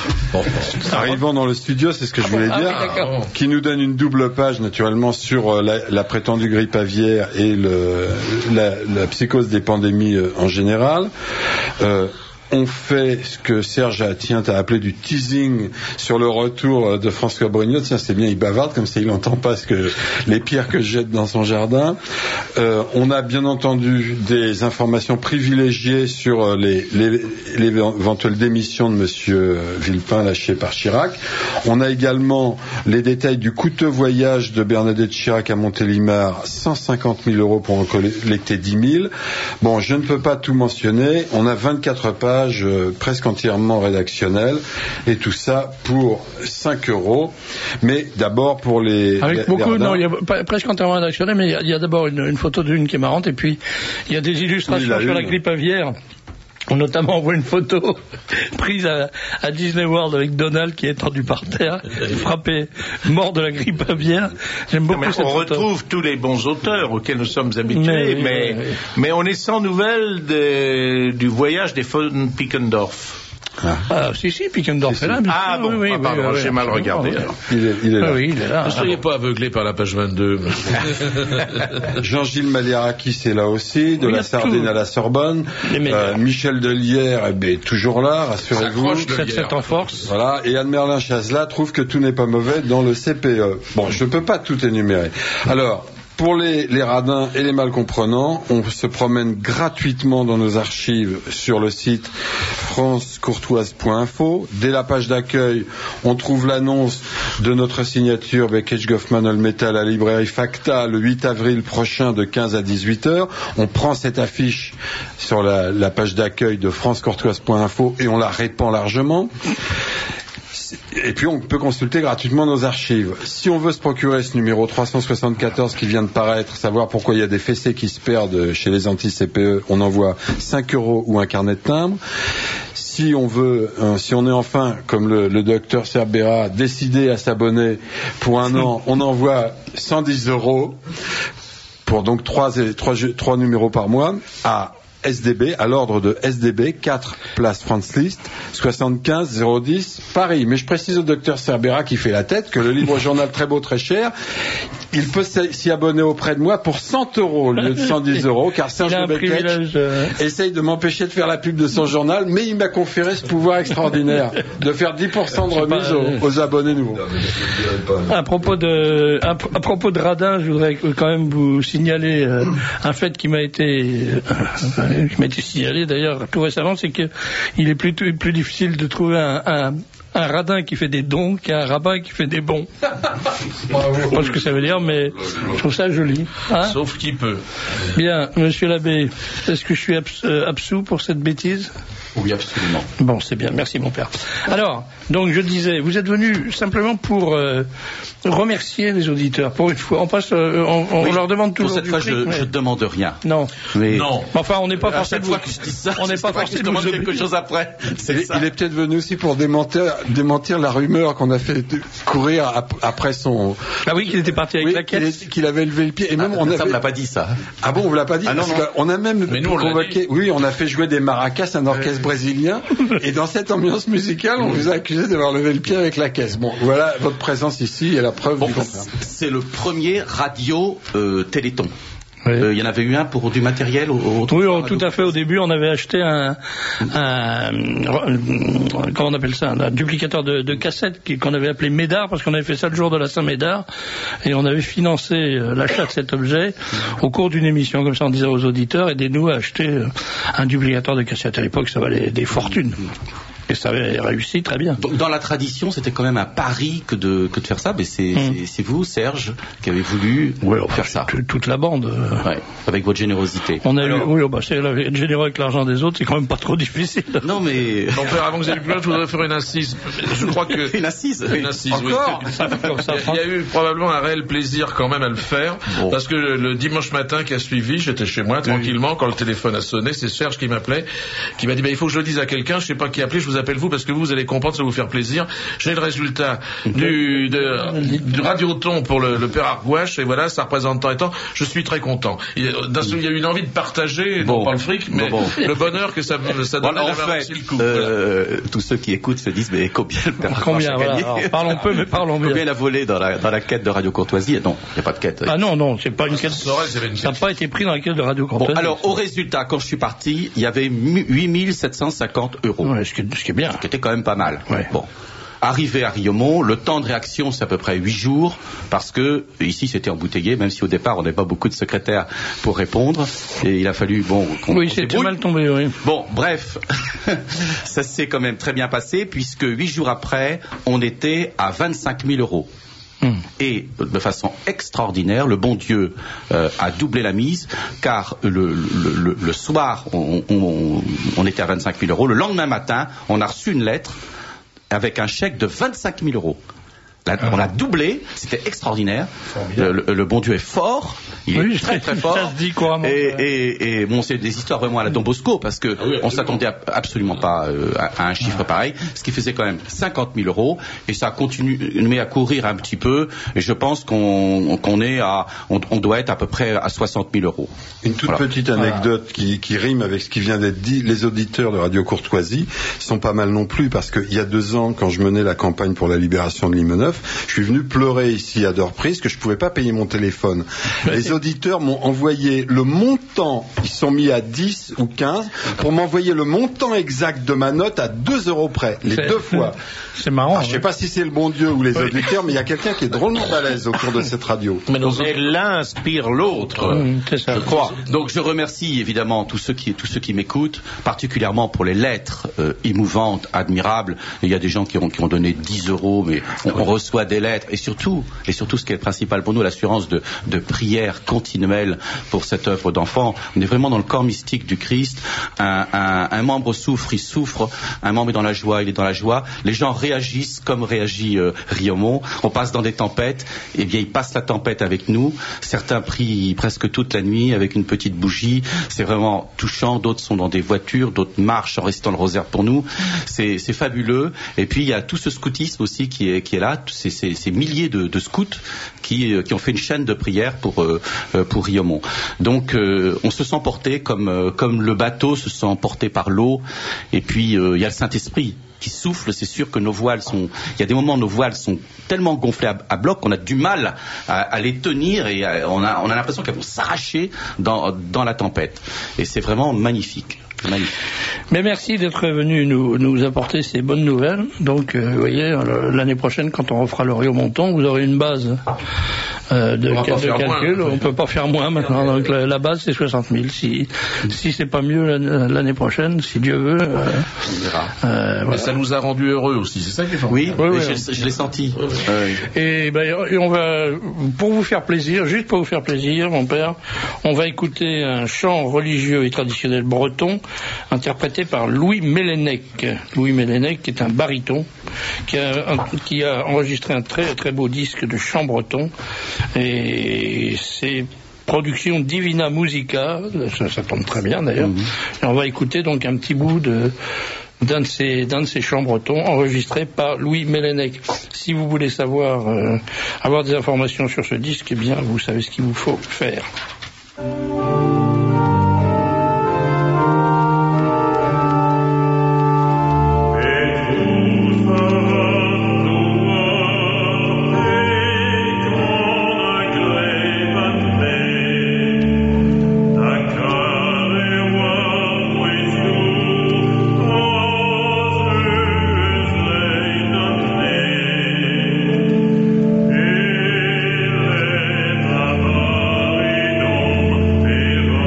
Arrivant dans le studio, c'est ce que je voulais ah, dire. Ah, oui, qui nous donne une double page, naturellement, sur euh, la, la prétendue grippe aviaire et le, la, la psychose des pandémies euh, en général. Euh, on fait ce que Serge a, tient à appeler du teasing sur le retour de François Brignot. Tiens, c'est bien, il bavarde, comme ça il n'entend pas ce que, les pierres que je jette dans son jardin. Euh, on a bien entendu des informations privilégiées sur les, les, les éventuelles démissions de Monsieur Villepin lâché par Chirac. On a également les détails du coûteux voyage de Bernadette Chirac à Montélimar, cent cinquante mille euros pour en collecter dix mille. Bon, je ne peux pas tout mentionner. On a vingt-quatre pages euh, presque entièrement rédactionnelles et tout ça pour cinq euros. Mais d'abord pour les... Avec les, beaucoup, les non, il y a presque entièrement rédactionnel, mais il y a, il y a d'abord une, une photo d'une qui est marrante et puis il y a des illustrations oui, sur la grippe aviaire. Notamment, on voit une photo prise à, à Disney World avec Donald qui est étendu par terre, frappé, mort de la grippe aviaire. J'aime beaucoup mais cette on photo. retrouve tous les bons auteurs auxquels nous sommes habitués, mais, mais, mais, mais on est sans nouvelles de, du voyage des von Pickendorf. Ah. ah, si, si, Pickendorf est là. Ah, bon, oui, ah, pardon, oui, oui, j'ai oui, mal regardé. Oui, il, est, il est là. Ah, oui, il est là. Ne soyez pas aveuglé par la page vingt-deux. Jean-Gilles Maliaraki, c'est là aussi, de oui, la Sardine tout. À la Sorbonne. Euh, Michel Delière, eh bien, toujours là, rassurez-vous. sept sept en force. Voilà, et Anne-Merlin Chazela trouve que tout n'est pas mauvais dans le C P E. Bon, je ne peux pas tout énumérer. Alors, pour les, les radins et les mal comprenants, on se promène gratuitement dans nos archives sur le site france courtoise point info. Dès la page d'accueil, on trouve l'annonce de notre signature Beckett Goffman Olmeta à la librairie Facta le huit avril prochain de quinze à dix-huit heures. On prend cette affiche sur la, la page d'accueil de france courtoise point info et on la répand largement. Et puis on peut consulter gratuitement nos archives. Si on veut se procurer ce numéro trois cent soixante-quatorze qui vient de paraître, savoir pourquoi il y a des fessées qui se perdent chez les anti-C P E, on envoie cinq euros ou un carnet de timbre. Si on veut, euh, si on est enfin, comme le, le docteur Cerbera, décidé à s'abonner pour un an, on envoie cent dix euros pour donc trois, trois, trois numéros par mois à S D B, à l'ordre de S D B, quatre place France Liszt, soixante-quinze zéro dix, Paris. Mais je précise au docteur Cerbera qui fait la tête que le livre journal très beau, très cher, il peut s'y abonner auprès de moi pour cent euros au lieu de cent dix euros, car Serge Beckett euh... essaye de m'empêcher de faire la pub de son journal, mais il m'a conféré ce pouvoir extraordinaire de faire dix pour cent de remise pas, aux, aux abonnés nouveaux. À propos de, à, à propos de radin, je voudrais quand même vous signaler euh, un fait qui m'a été, euh, qui m'a été signalé d'ailleurs tout récemment, c'est que il est plus, plus difficile de trouver un, un un radin qui fait des dons qu'un rabbin qui fait des bons. Je sais pas ce que ça veut dire, mais je trouve ça joli. Hein, sauf qui peut. Bien, monsieur l'abbé, est-ce que je suis abs- euh, absous pour cette bêtise ? Oui, absolument. Bon, c'est bien, merci mon père. Alors, donc je disais, vous êtes venu simplement pour euh, remercier les auditeurs. Pour une fois, on passe, euh, on, on oui, leur demande toujours. Pour cette du fois, prix, je, mais... je demande rien. Non. Mais... Non. Enfin, on n'est pas forcé de vous. Que je dis ça, on n'est pas forcé de demander vous quelque chose après. C'est il, il est peut-être venu aussi pour démentir, démentir la rumeur qu'on a fait courir ap- après son. Ah oui, qu'il était parti avec oui, la caisse. Qu'il, qu'il avait levé le pied. Et même ah, on ça avait... me l'a pas dit ça. Ah bon, on vous l'a pas dit. Ah, non, non. On a même mais nous, on convoqué. Oui, on a fait jouer des maracas, un orchestre brésilien. Et dans cette ambiance musicale, on vous a accusé d'avoir levé le pied avec la caisse. Bon, voilà votre présence ici et la preuve bon, du contraire. C'est le premier radio euh, Téléthon. Il oui. euh, y en avait eu un pour du matériel au, au Oui, oh, tout à fait. Au début, on avait acheté un, un, un comment on appelle ça, un, un duplicateur de, de cassettes qu'on avait appelé Médard, parce qu'on avait fait ça le jour de la Saint-Médard, et on avait financé euh, l'achat de cet objet au cours d'une émission, comme ça on disait aux auditeurs, aidez-nous à acheter euh, un duplicateur de cassettes. À l'époque, ça valait des fortunes. Et ça avait réussi très bien. Donc, dans la tradition, c'était quand même un pari que de, que de faire ça, mais c'est, mmh. c'est, c'est vous, Serge, qui avez voulu ouais, faire ça. T- toute la bande. Euh... Ouais, avec votre générosité. On a Alors... eu, oui, oh bah, c'est être généreux avec l'argent des autres, c'est quand même pas trop difficile. Non, mais. Mon père, avant que vous ayez plus loin, je voudrais faire une assise. Je crois que. Une assise? Une assise, Encore oui. Il y a eu probablement un réel plaisir quand même à le faire, bon. Parce que le, le dimanche matin qui a suivi, j'étais chez moi, tranquillement, oui. Quand le téléphone a sonné, c'est Serge qui m'appelait, qui m'a dit, bah, il faut que je le dise à quelqu'un, je sais pas qui appeler, je vous vous appelle vous parce que vous, vous allez comprendre, ça va vous faire plaisir. J'ai le résultat du, de, du radioton pour le, le père Argouache, et voilà, ça représente tant et tant. Je suis très content. Il y a, il y a eu une envie de partager, bon, non pas le fric, mais bon, bon. le bonheur que ça, ça donne voilà, d'avoir fait, aussi le coup. Euh, voilà. Tous ceux qui écoutent se disent, mais combien le père Argouache combien, a voilà, gagné? alors, parlons peu, mais parlons bien. Combien il a volé dans la, dans la quête de Radio Courtoisie? Non, il n'y a pas de quête. Ah non, non, c'est pas une quête. Sorel, c'est une ça n'a pas été pris dans la quête de Radio Courtoisie. Bon, alors, au résultat, quand je suis parti, il y avait huit mille sept cent cinquante euros. Ouais, ce, qui est, ce qui est bien. Ce qui était quand même pas mal. Ouais. Bon. Arrivé à Riomont, le temps de réaction, c'est à peu près huit jours, parce que ici, c'était embouteillé, même si au départ, on n'avait pas beaucoup de secrétaires pour répondre, et il a fallu, bon, qu'on Oui, c'était mal tombé, oui. Bon, bref, ça s'est quand même très bien passé, puisque huit jours après, on était à vingt-cinq mille euros. Hum. Et de façon extraordinaire, le bon Dieu euh, a doublé la mise, car le, le, le, le soir, on, on, on était à vingt-cinq mille euros. Le lendemain matin, on a reçu une lettre avec un chèque de vingt-cinq mille euros. Là, on l'a doublé, c'était extraordinaire. Le, le, le bon Dieu est fort, il oui, est très très fort. Ça se dit couramment. Et, et, et bon, c'est des histoires vraiment à la Don Bosco, parce que ah oui, on s'attendait absolument pas euh, à, à un chiffre ah. pareil, ce qui faisait quand même cinquante mille euros, et ça continue à courir un petit peu, et je pense qu'on qu'on est à, on, on doit être à peu près à soixante mille euros. Une toute voilà. petite anecdote voilà. qui, qui rime avec ce qui vient d'être dit. Les auditeurs de Radio Courtoisie sont pas mal non plus, parce qu'il y a deux ans, quand je menais la campagne pour la libération de Limeneuf, je suis venu pleurer ici à deux reprises que je pouvais pas payer mon téléphone. Les auditeurs m'ont envoyé le montant, ils sont mis à dix ou quinze, pour m'envoyer le montant exact de ma note à deux euros près, les deux fois. C'est marrant. Ah, je sais pas si c'est le bon Dieu ou les oui. auditeurs, mais il y a quelqu'un qui est drôlement balèze au cours de cette radio. Mais l'un inspire l'autre, mmh, c'est ça. je crois. Donc je remercie évidemment tous ceux qui, tous ceux qui m'écoutent, particulièrement pour les lettres euh, émouvantes, admirables. Il y a des gens qui ont, qui ont donné dix euros, mais on, on reçoit des lettres, et surtout, et surtout ce qui est le principal pour nous, l'assurance de, de prière continuelle pour cette œuvre d'enfant. On est vraiment dans le corps mystique du Christ. Un, un, un membre souffre, il souffre. Un membre est dans la joie, il est dans la joie. Les gens réagissent comme réagit euh, Riomont. On passe dans des tempêtes, et bien ils passent la tempête avec nous. Certains prient presque toute la nuit avec une petite bougie. C'est vraiment touchant. D'autres sont dans des voitures, d'autres marchent en restant le rosaire pour nous. C'est, c'est fabuleux. Et puis il y a tout ce scoutisme aussi qui est, qui est là. Ces, ces, ces milliers de, de scouts qui, qui ont fait une chaîne de prière pour, euh, pour Riomont. Donc euh, on se sent porté comme, euh, comme le bateau se sent porté par l'eau. Et puis euh, il y a le Saint-Esprit qui souffle. C'est sûr que nos voiles sont, il y a des moments où nos voiles sont tellement gonflées à, à bloc qu'on a du mal à, à les tenir, et à, on a, on a l'impression qu'elles vont s'arracher dans, dans la tempête. Et c'est vraiment magnifique. Magnifique. Mais merci d'être venu nous, nous apporter ces bonnes nouvelles. Donc, euh, vous voyez, l'année prochaine, quand on refera le Riom-Monton, vous aurez une base euh, de, cal- de calcul. Moins, on ne peut pas faire moins maintenant. Donc, la, la base, c'est soixante mille. Si, si c'est pas mieux l'année prochaine, si Dieu veut. Euh, euh, voilà. Mais ça nous a rendu heureux aussi. C'est ça qui est formidable. Oui, oui, oui, oui je, je l'ai senti. Oui, oui. Et, ben, et on va, pour vous faire plaisir, juste pour vous faire plaisir, mon père, on va écouter un chant religieux et traditionnel breton, interprété par Louis Mélènec. Louis Mélènec, qui est un baryton, qui a, un, qui a enregistré un très très beau disque de chant breton, et c'est production Divina Musica, ça, ça tombe très bien d'ailleurs. Mmh. Et on va écouter donc un petit bout de d'un de ces d'un de ces chants bretons enregistré par Louis Mélènec. Si vous voulez savoir euh, avoir des informations sur ce disque, eh bien vous savez ce qu'il vous faut faire. Thank you.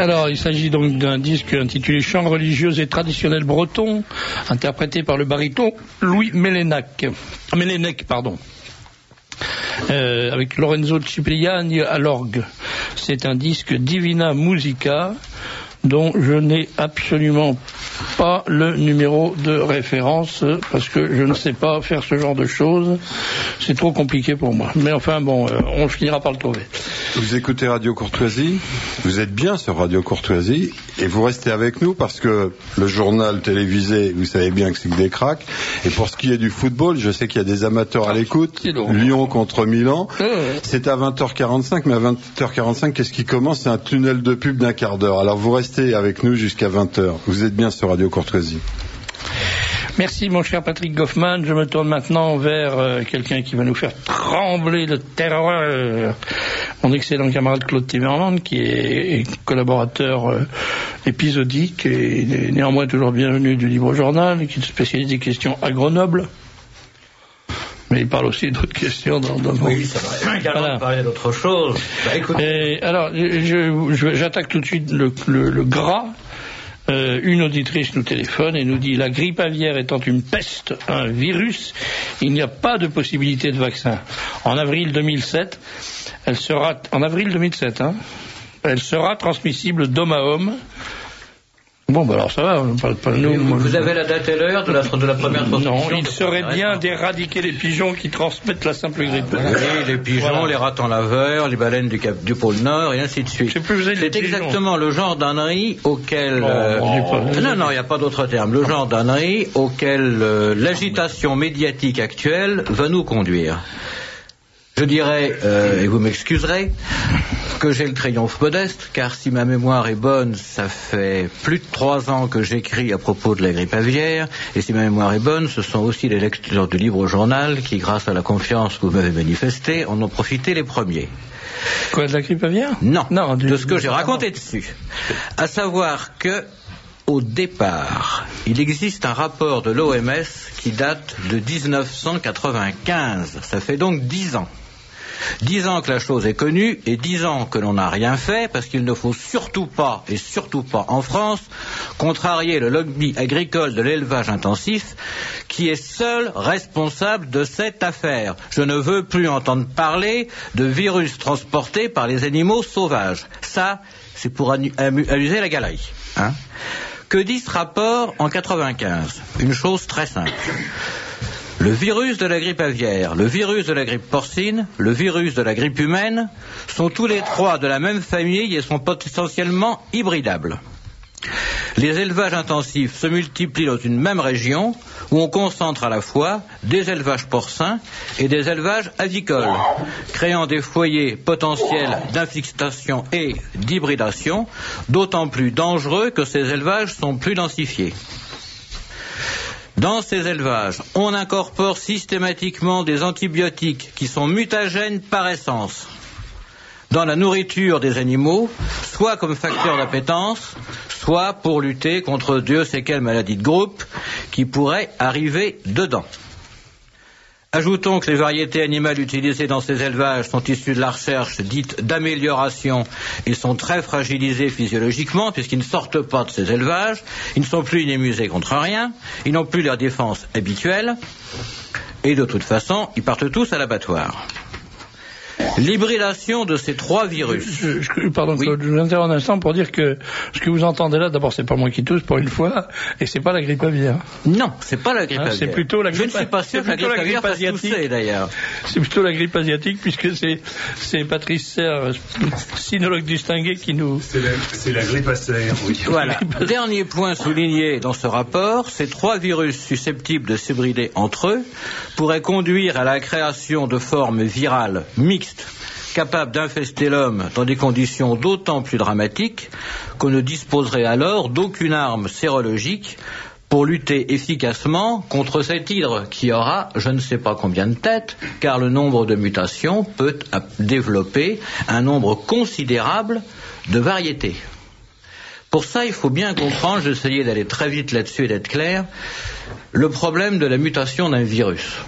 Alors, il s'agit donc d'un disque intitulé Chants religieux et traditionnels bretons, interprété par le baryton Louis Mélénac. Mélénec, pardon. Euh, avec Lorenzo Cipriani à l'orgue. C'est un disque Divina Musica dont je n'ai absolument pas le numéro de référence parce que je ne sais pas faire ce genre de choses. C'est trop compliqué pour moi. Mais enfin bon, euh, on finira par le trouver. Vous écoutez Radio Courtoisie, vous êtes bien sur Radio Courtoisie et vous restez avec nous parce que le journal télévisé, vous savez bien que c'est que des cracks. Et pour ce qui est du football, je sais qu'il y a des amateurs à l'écoute. Lyon contre Milan. C'est à vingt heures quarante-cinq, mais à vingt heures quarante-cinq, qu'est-ce qui commence? C'est un tunnel de pub d'un quart d'heure. Alors vous restez avec nous jusqu'à vingt heures. Vous êtes bien sur Radio Courtoisie. Merci mon cher Patrick Goffman. Je me tourne maintenant vers euh, quelqu'un qui va nous faire trembler de terreur. Mon excellent camarade Claude Timmerman, qui est, est collaborateur euh, épisodique et néanmoins toujours bienvenu du Libre Journal, et qui se spécialise des questions à Grenoble. Mais il parle aussi d'autres questions dans, dans oui, c'est vrai. Il voilà. Parler d'autre chose. Bah, écoute. Et, alors, je, je, j'attaque tout de suite le, le, le gras. Euh, une auditrice nous téléphone et nous dit: la grippe aviaire étant une peste, un virus, il n'y a pas de possibilité de vaccin. En avril deux mille sept, elle sera en avril deux mille sept, hein, elle sera transmissible d'homme à homme. Bon, bah alors ça va, on ne parle pas de nous. Vous, vous avez la date et l'heure de la, de la première transmission? Non, il serait bien d'éradiquer les pigeons qui transmettent la simple grippe. Oui, les pigeons, voilà. Les ratons laveurs, les baleines du, cap, du pôle Nord, et ainsi de suite. C'est exactement le genre d'ânerie auquel... Oh, euh, oh, oh, non, non, il n'y a pas d'autre terme. Le genre d'ânerie auquel euh, l'agitation médiatique actuelle va nous conduire. Je dirais, euh, et vous m'excuserez, que j'ai le triomphe modeste, car si ma mémoire est bonne, ça fait plus de trois ans que j'écris à propos de la grippe aviaire, et si ma mémoire est bonne, ce sont aussi les lecteurs du Libre Journal qui, grâce à la confiance que vous m'avez manifestée, en ont profité les premiers. Quoi, de la grippe aviaire? Non, non du, de ce que j'ai raconté dessus. À savoir que, au départ, il existe un rapport de l'O M S qui date de dix-neuf cent quatre-vingt-quinze. Ça fait donc dix ans. Dix ans que la chose est connue et dix ans que l'on n'a rien fait parce qu'il ne faut surtout pas, et surtout pas en France, contrarier le lobby agricole de l'élevage intensif qui est seul responsable de cette affaire. Je ne veux plus entendre parler de virus transportés par les animaux sauvages. Ça, c'est pour amuser la galerie. Hein ? Que dit ce rapport en quatre-vingt-quinze? Une chose très simple. Le virus de la grippe aviaire, le virus de la grippe porcine, le virus de la grippe humaine sont tous les trois de la même famille et sont potentiellement hybridables. Les élevages intensifs se multiplient dans une même région où on concentre à la fois des élevages porcins et des élevages avicoles, créant des foyers potentiels d'infestation et d'hybridation, d'autant plus dangereux que ces élevages sont plus densifiés. Dans ces élevages, on incorpore systématiquement des antibiotiques qui sont mutagènes par essence dans la nourriture des animaux, soit comme facteur d'appétence, soit pour lutter contre Dieu sait quelle maladie de groupe qui pourrait arriver dedans. Ajoutons que les variétés animales utilisées dans ces élevages sont issues de la recherche dite d'amélioration. Ils sont très fragilisés physiologiquement puisqu'ils ne sortent pas de ces élevages, ils ne sont plus immunisés contre rien, ils n'ont plus leur défense habituelle, et de toute façon, ils partent tous à l'abattoir. L'hybridation de ces trois virus. Je, je, pardon, oui. Je vous interromps un instant pour dire que ce que vous entendez là, d'abord, c'est pas moi qui tousse pour une fois, et c'est pas la grippe aviaire. Non, c'est pas la grippe hein, aviaire. C'est plutôt la grippe. Je ne suis pas sûr que la grippe, la grippe aviaire asiatique, fasse tousser, d'ailleurs. C'est plutôt la grippe asiatique, puisque c'est, c'est Patrice Serre, sinologue distingué, qui nous. C'est la, c'est la grippe aviaire, oui. Voilà. Dernier point souligné dans ce rapport, ces trois virus susceptibles de s'hybrider entre eux pourraient conduire à la création de formes virales mixtes capable d'infester l'homme dans des conditions d'autant plus dramatiques qu'on ne disposerait alors d'aucune arme sérologique pour lutter efficacement contre cette hydre qui aura je ne sais pas combien de têtes, car le nombre de mutations peut développer un nombre considérable de variétés. Pour ça, il faut bien comprendre, j'essayais d'aller très vite là-dessus et d'être clair, le problème de la mutation d'un virus.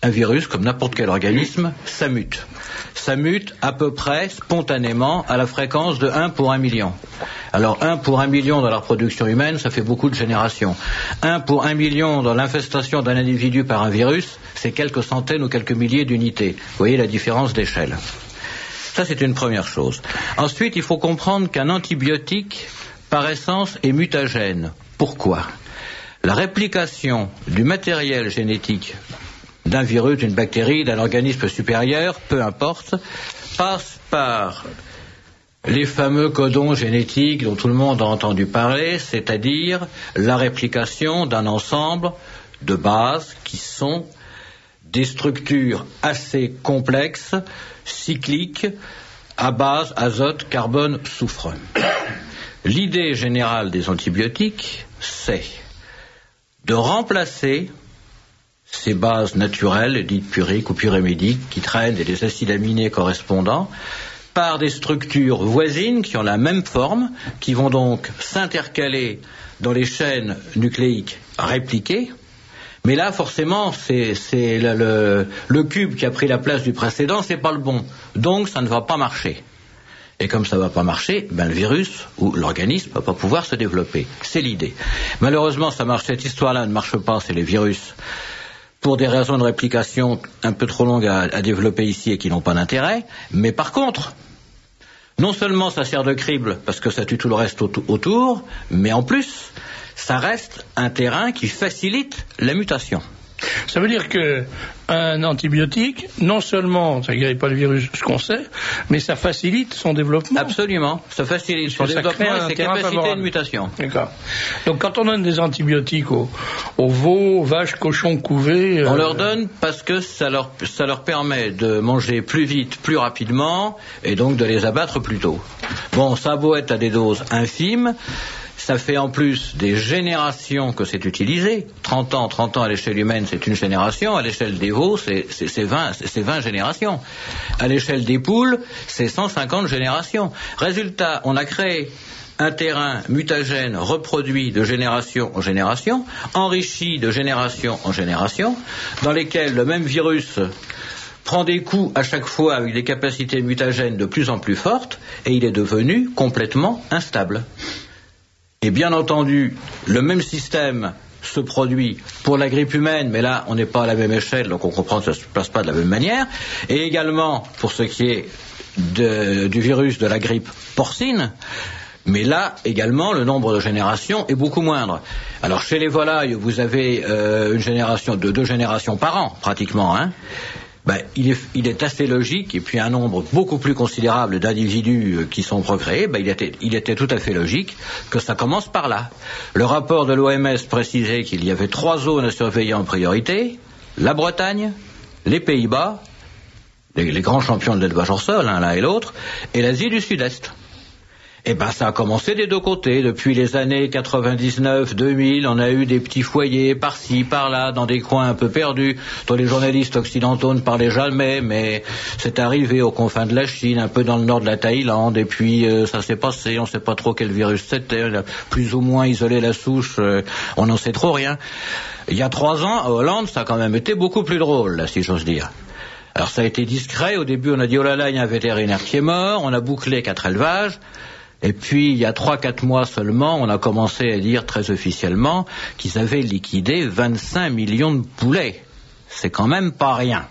Un virus, comme n'importe quel organisme, ça mute. Ça mute à peu près spontanément à la fréquence de un pour un million. Alors un pour un million dans la reproduction humaine, ça fait beaucoup de générations. un pour un million dans l'infestation d'un individu par un virus, c'est quelques centaines ou quelques milliers d'unités. Vous voyez la différence d'échelle. Ça, c'est une première chose. Ensuite, il faut comprendre qu'un antibiotique, par essence, est mutagène. Pourquoi ? La réplication du matériel génétique d'un virus, d'une bactérie, d'un organisme supérieur, peu importe, passe par les fameux codons génétiques dont tout le monde a entendu parler, c'est-à-dire la réplication d'un ensemble de bases qui sont des structures assez complexes, cycliques, à base azote, carbone, soufre. L'idée générale des antibiotiques, c'est de remplacer ces bases naturelles, dites puriques ou pyrémidiques, qui traînent et les acides aminés correspondants, par des structures voisines qui ont la même forme, qui vont donc s'intercaler dans les chaînes nucléiques répliquées. Mais là, forcément, c'est, c'est le, le, le cube qui a pris la place du précédent, c'est pas le bon. Donc, ça ne va pas marcher. Et comme ça ne va pas marcher, ben le virus ou l'organisme ne va pas pouvoir se développer. C'est l'idée. Malheureusement, ça marche, cette histoire-là ne marche pas, c'est les virus, pour des raisons de réplication un peu trop longues à, à développer ici et qui n'ont pas d'intérêt. Mais par contre, non seulement ça sert de crible, parce que ça tue tout le reste autour, mais en plus, ça reste un terrain qui facilite la mutation. Ça veut dire qu'un antibiotique, non seulement ça ne guérit pas le virus, ce qu'on sait, mais ça facilite son développement. Absolument, ça facilite son développement et ses capacités de mutation. D'accord. Donc quand on donne des antibiotiques aux, aux veaux, aux vaches, cochons couvés... Euh... On leur donne parce que ça leur, ça leur permet de manger plus vite, plus rapidement, et donc de les abattre plus tôt. Bon, ça a beau être à des doses infimes, ça fait en plus des générations que c'est utilisé. trente ans, trente ans à l'échelle humaine, c'est une génération. À l'échelle des veaux, c'est, c'est, c'est, vingt, c'est vingt générations. À l'échelle des poules, c'est cent cinquante générations. Résultat, on a créé un terrain mutagène reproduit de génération en génération, enrichi de génération en génération, dans lesquels le même virus prend des coups à chaque fois avec des capacités mutagènes de plus en plus fortes, et il est devenu complètement instable. Et bien entendu, le même système se produit pour la grippe humaine, mais là, on n'est pas à la même échelle, donc on comprend que ça ne se passe pas de la même manière. Et également, pour ce qui est de, du virus de la grippe porcine, mais là, également, le nombre de générations est beaucoup moindre. Alors, chez les volailles, vous avez euh, une génération de deux générations par an, pratiquement, hein. Ben, il est, il est assez logique, et puis un nombre beaucoup plus considérable d'individus qui sont procréés, ben, il était, il était tout à fait logique que ça commence par là. Le rapport de l'O M S précisait qu'il y avait trois zones à surveiller en priorité: la Bretagne, les Pays-Bas, les, les grands champions de l'élevage hors sol, hein, l'un et l'autre, et l'Asie du Sud-Est. Eh ben, ça a commencé des deux côtés. Depuis les années quatre-vingt-dix-neuf deux mille, on a eu des petits foyers par-ci, par-là, dans des coins un peu perdus, dont les journalistes occidentaux ne parlaient jamais, mais c'est arrivé aux confins de la Chine, un peu dans le nord de la Thaïlande, et puis euh, ça s'est passé, on ne sait pas trop quel virus c'était, on a plus ou moins isolé la souche, euh, on n'en sait trop rien. Il y a trois ans, à Hollande, ça a quand même été beaucoup plus drôle, là, si j'ose dire. Alors ça a été discret, au début on a dit oh là là, il y a un vétérinaire qui est mort, on a bouclé quatre élevages. Et puis, il y a trois, quatre mois seulement, on a commencé à dire très officiellement qu'ils avaient liquidé vingt-cinq millions de poulets. C'est quand même pas rien.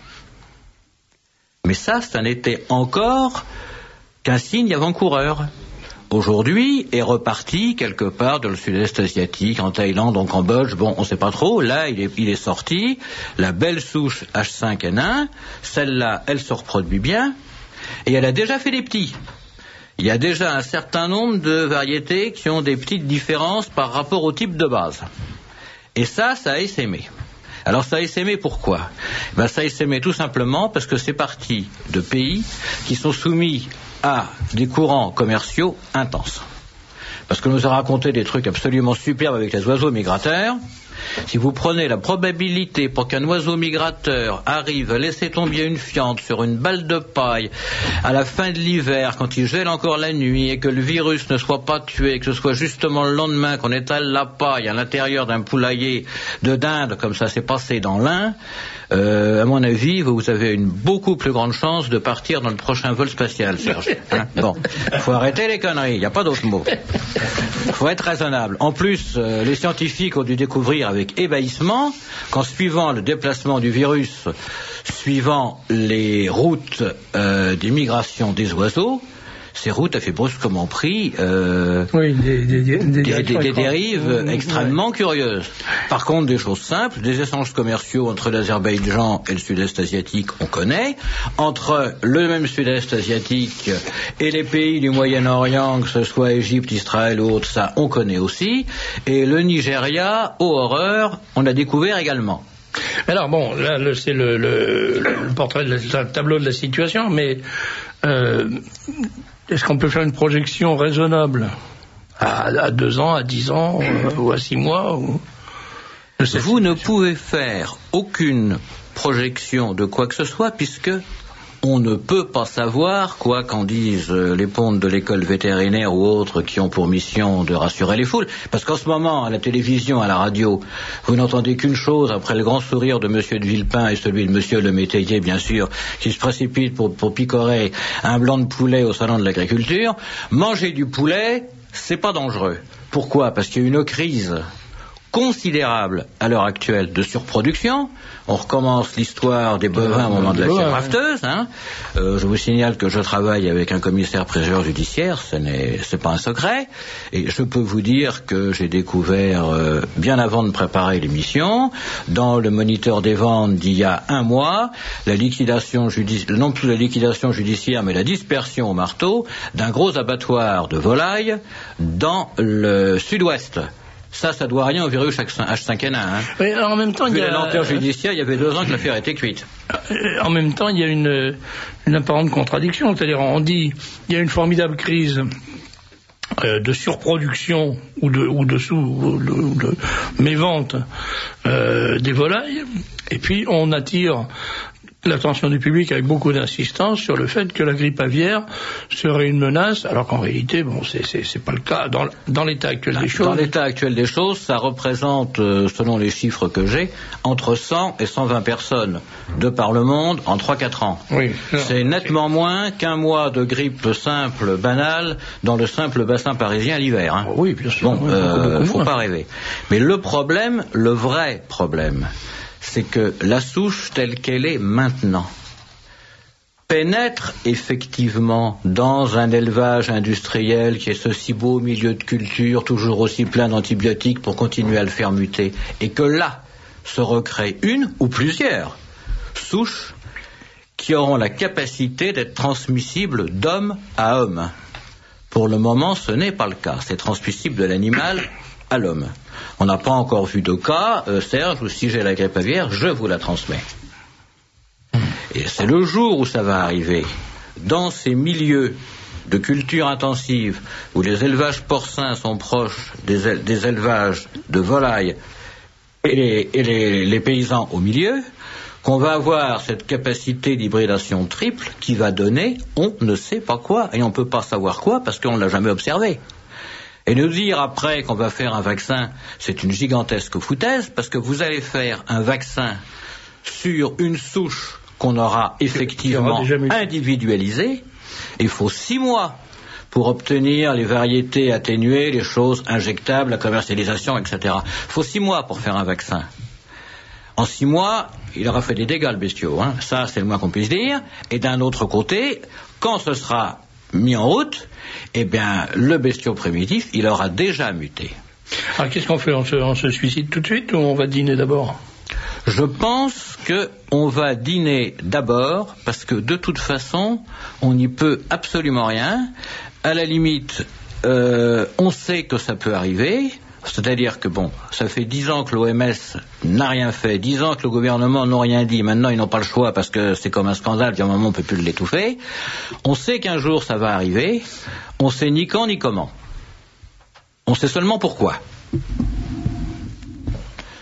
Mais ça, ça n'était encore qu'un signe avant-coureur. Aujourd'hui, est reparti quelque part dans le sud-est asiatique, en Thaïlande, en Cambodge, bon, on sait pas trop. Là, il est, il est sorti, la belle souche H cinq N un, celle-là, elle se reproduit bien, et elle a déjà fait des petits. Il y a déjà un certain nombre de variétés qui ont des petites différences par rapport au type de base. Et ça, ça a essaimé. Alors ça a essaimé pourquoi ? Ben, ça a essaimé tout simplement parce que c'est parti de pays qui sont soumis à des courants commerciaux intenses. Parce qu'on nous a raconté des trucs absolument superbes avec les oiseaux migrateurs. Si vous prenez la probabilité pour qu'un oiseau migrateur arrive à laisser tomber une fiente sur une balle de paille à la fin de l'hiver, quand il gèle encore la nuit, et que le virus ne soit pas tué, que ce soit justement le lendemain qu'on étale la paille à l'intérieur d'un poulailler de dinde, comme ça s'est passé dans l'Ain, euh, à mon avis, vous avez une beaucoup plus grande chance de partir dans le prochain vol spatial, Serge. Hein, bon, faut arrêter les conneries, il n'y a pas d'autre mot. Faut être raisonnable. En plus, euh, les scientifiques ont dû découvrir avec ébahissement qu'en suivant le déplacement du virus, suivant les routes euh, des migrations des oiseaux, ces routes avaient brusquement pris euh, oui, des, des, des, des, des, des, des dérives mmh, extrêmement ouais. curieuses. Par contre, des choses simples, des échanges commerciaux entre l'Azerbaïdjan et le Sud-Est asiatique, on connaît. Entre le même Sud-Est asiatique et les pays du Moyen-Orient, que ce soit Égypte, Israël ou autre, ça, on connaît aussi. Et le Nigeria, ô horreur, on a découvert également. Alors bon, là, le, c'est le, le, le portrait, de la, le tableau de la situation, mais euh, est-ce qu'on peut faire une projection raisonnable à, à deux ans, à dix ans, euh, ou à six mois ou... Vous ne pouvez faire aucune projection de quoi que ce soit, puisque on ne peut pas savoir quoi qu'en disent les pontes de l'école vétérinaire ou autres qui ont pour mission de rassurer les foules. Parce qu'en ce moment, à la télévision, à la radio, vous n'entendez qu'une chose après le grand sourire de Monsieur de Villepin et celui de Monsieur le Métayer, bien sûr, qui se précipite pour, pour picorer un blanc de poulet au salon de l'agriculture. Manger du poulet, c'est pas dangereux. Pourquoi ? Parce qu'il y a une crise considérable à l'heure actuelle de surproduction. On recommence l'histoire des bovins au moment de la fièvre afteuse. Hein. Euh, je vous signale que je travaille avec un commissaire-priseur judiciaire, ce n'est c'est pas un secret, et je peux vous dire que j'ai découvert, euh, bien avant de préparer l'émission, dans le moniteur des ventes d'il y a un mois, la liquidation judiciaire, non plus la liquidation judiciaire, mais la dispersion au marteau d'un gros abattoir de volailles dans le sud-ouest. Ça, ça doit rien au virus H cinq N un. Hein. Oui, en même temps, Vu il y a... la lenteur judiciaire, il y avait deux ans que l'affaire était cuite. En même temps, il y a une, une apparente contradiction. C'est-à-dire, on dit, il y a une formidable crise euh, de surproduction ou de, ou de sous, ou de, ou de mévente euh, des volailles, et puis on attire l'attention du public avec beaucoup d'insistance sur le fait que la grippe aviaire serait une menace, alors qu'en réalité, bon, c'est, c'est, c'est pas le cas. Dans, dans l'état actuel des choses. Dans l'état actuel des choses, ça représente, euh, selon les chiffres que j'ai, entre cent et cent vingt personnes de par le monde en trois à quatre ans. Oui, c'est nettement moins qu'un mois de grippe simple, banale, dans le simple bassin parisien l'hiver. Hein. Oui, bien sûr. Bon, oui, euh, beaucoup faut moins. pas rêver. Mais le problème, le vrai problème, c'est que la souche telle qu'elle est maintenant pénètre effectivement dans un élevage industriel qui est ce si beau milieu de culture, toujours aussi plein d'antibiotiques pour continuer à le faire muter, et que là se recrée une ou plusieurs souches qui auront la capacité d'être transmissibles d'homme à homme. Pour le moment, ce n'est pas le cas. C'est transmissible de l'animal à l'homme. On n'a pas encore vu de cas, euh, Serge, ou si j'ai la grippe aviaire, je vous la transmets. Et c'est le jour où ça va arriver, dans ces milieux de culture intensive, où les élevages porcins sont proches des, éle- des élevages de volailles et, les, et les, les paysans au milieu, qu'on va avoir cette capacité d'hybridation triple qui va donner on ne sait pas quoi, et on ne peut pas savoir quoi parce qu'on ne l'a jamais observé. Et nous dire après qu'on va faire un vaccin, c'est une gigantesque foutaise, parce que vous allez faire un vaccin sur une souche qu'on aura effectivement individualisée. Il faut six mois pour obtenir les variétés atténuées, les choses injectables, la commercialisation, et cetera. Il faut six mois pour faire un vaccin. En six mois, il aura fait des dégâts, le bestiau. Hein. Ça, c'est le moins qu'on puisse dire. Et d'un autre côté, quand ce sera mis en route, eh bien, le bestiau primitif, il aura déjà muté. Alors, qu'est-ce qu'on fait ? On se, on se suicide tout de suite ou on va dîner d'abord ? Je pense qu'on va dîner d'abord, parce que de toute façon, on n'y peut absolument rien. À la limite, euh, on sait que ça peut arriver. C'est-à-dire que, bon, ça fait dix ans que l'O M S n'a rien fait, dix ans que le gouvernement n'a rien dit, maintenant ils n'ont pas le choix parce que c'est comme un scandale, puis à un moment on ne peut plus l'étouffer. On sait qu'un jour ça va arriver, on sait ni quand ni comment. On sait seulement pourquoi.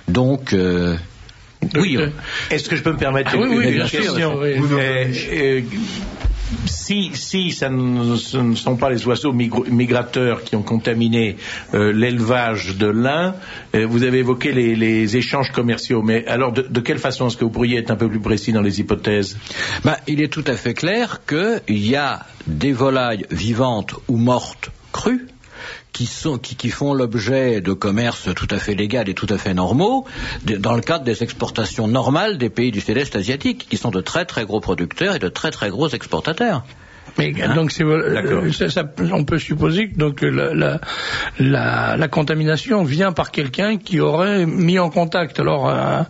Donc, euh, oui. Euh, Est-ce que je peux me permettre ah, une, oui, oui, une bien question sûr, oui. euh, euh, Si, si ça ne, ce ne sont pas les oiseaux migrateurs qui ont contaminé euh, l'élevage de lin, euh, vous avez évoqué les, les échanges commerciaux, mais alors de, de quelle façon est-ce que vous pourriez être un peu plus précis dans les hypothèses? Ben, il est tout à fait clair qu'il y a des volailles vivantes ou mortes crues qui, sont, qui, qui font l'objet de commerces tout à fait légaux et tout à fait normaux de, dans le cadre des exportations normales des pays du Sud-Est asiatique, qui sont de très très gros producteurs et de très très gros exportateurs. Mais hein? donc c'est, euh, ça, ça, on peut supposer que donc la, la, la, la contamination vient par quelqu'un qui aurait mis en contact. Alors, un,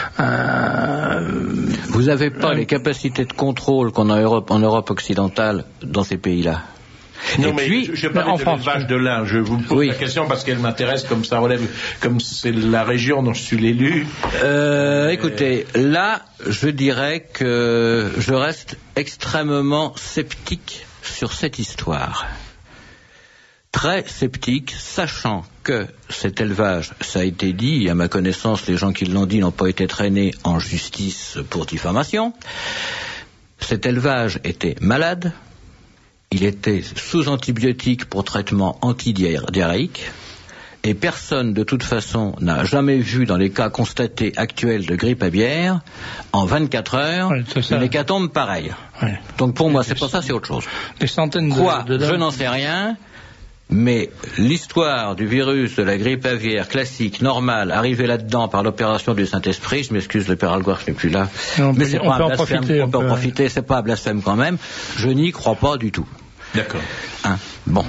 un, vous n'avez pas un, les capacités de contrôle qu'on a en Europe, en Europe occidentale dans ces pays-là. Non, et mais puis, je, je parlais en de France, l'élevage de lin. Je vous pose oui. la question parce qu'elle m'intéresse, comme ça relève, comme c'est la région dont je suis l'élu. Euh, écoutez, là, je dirais que je reste extrêmement sceptique sur cette histoire. Très sceptique, sachant que cet élevage, ça a été dit, à ma connaissance, les gens qui l'ont dit n'ont pas été traînés en justice pour diffamation. Cet élevage était malade. Il était sous antibiotiques pour traitement antidiarrhéique, et personne de toute façon n'a jamais vu dans les cas constatés actuels de grippe aviaire, en vingt-quatre heures, oui, une hécatombe pareille. Oui. Donc pour moi, c'est pas ça, c'est autre chose. Des centaines de... Quoi, de... je n'en sais rien, mais l'histoire du virus de la grippe aviaire classique, normale, arrivée là-dedans par l'opération du Saint-Esprit, je m'excuse, le père Alguard, je n'ai plus là, non, mais c'est pas un blasphème, on peut en profiter, c'est pas un blasphème quand même, je n'y crois pas du tout. D'accord. Hein, bon.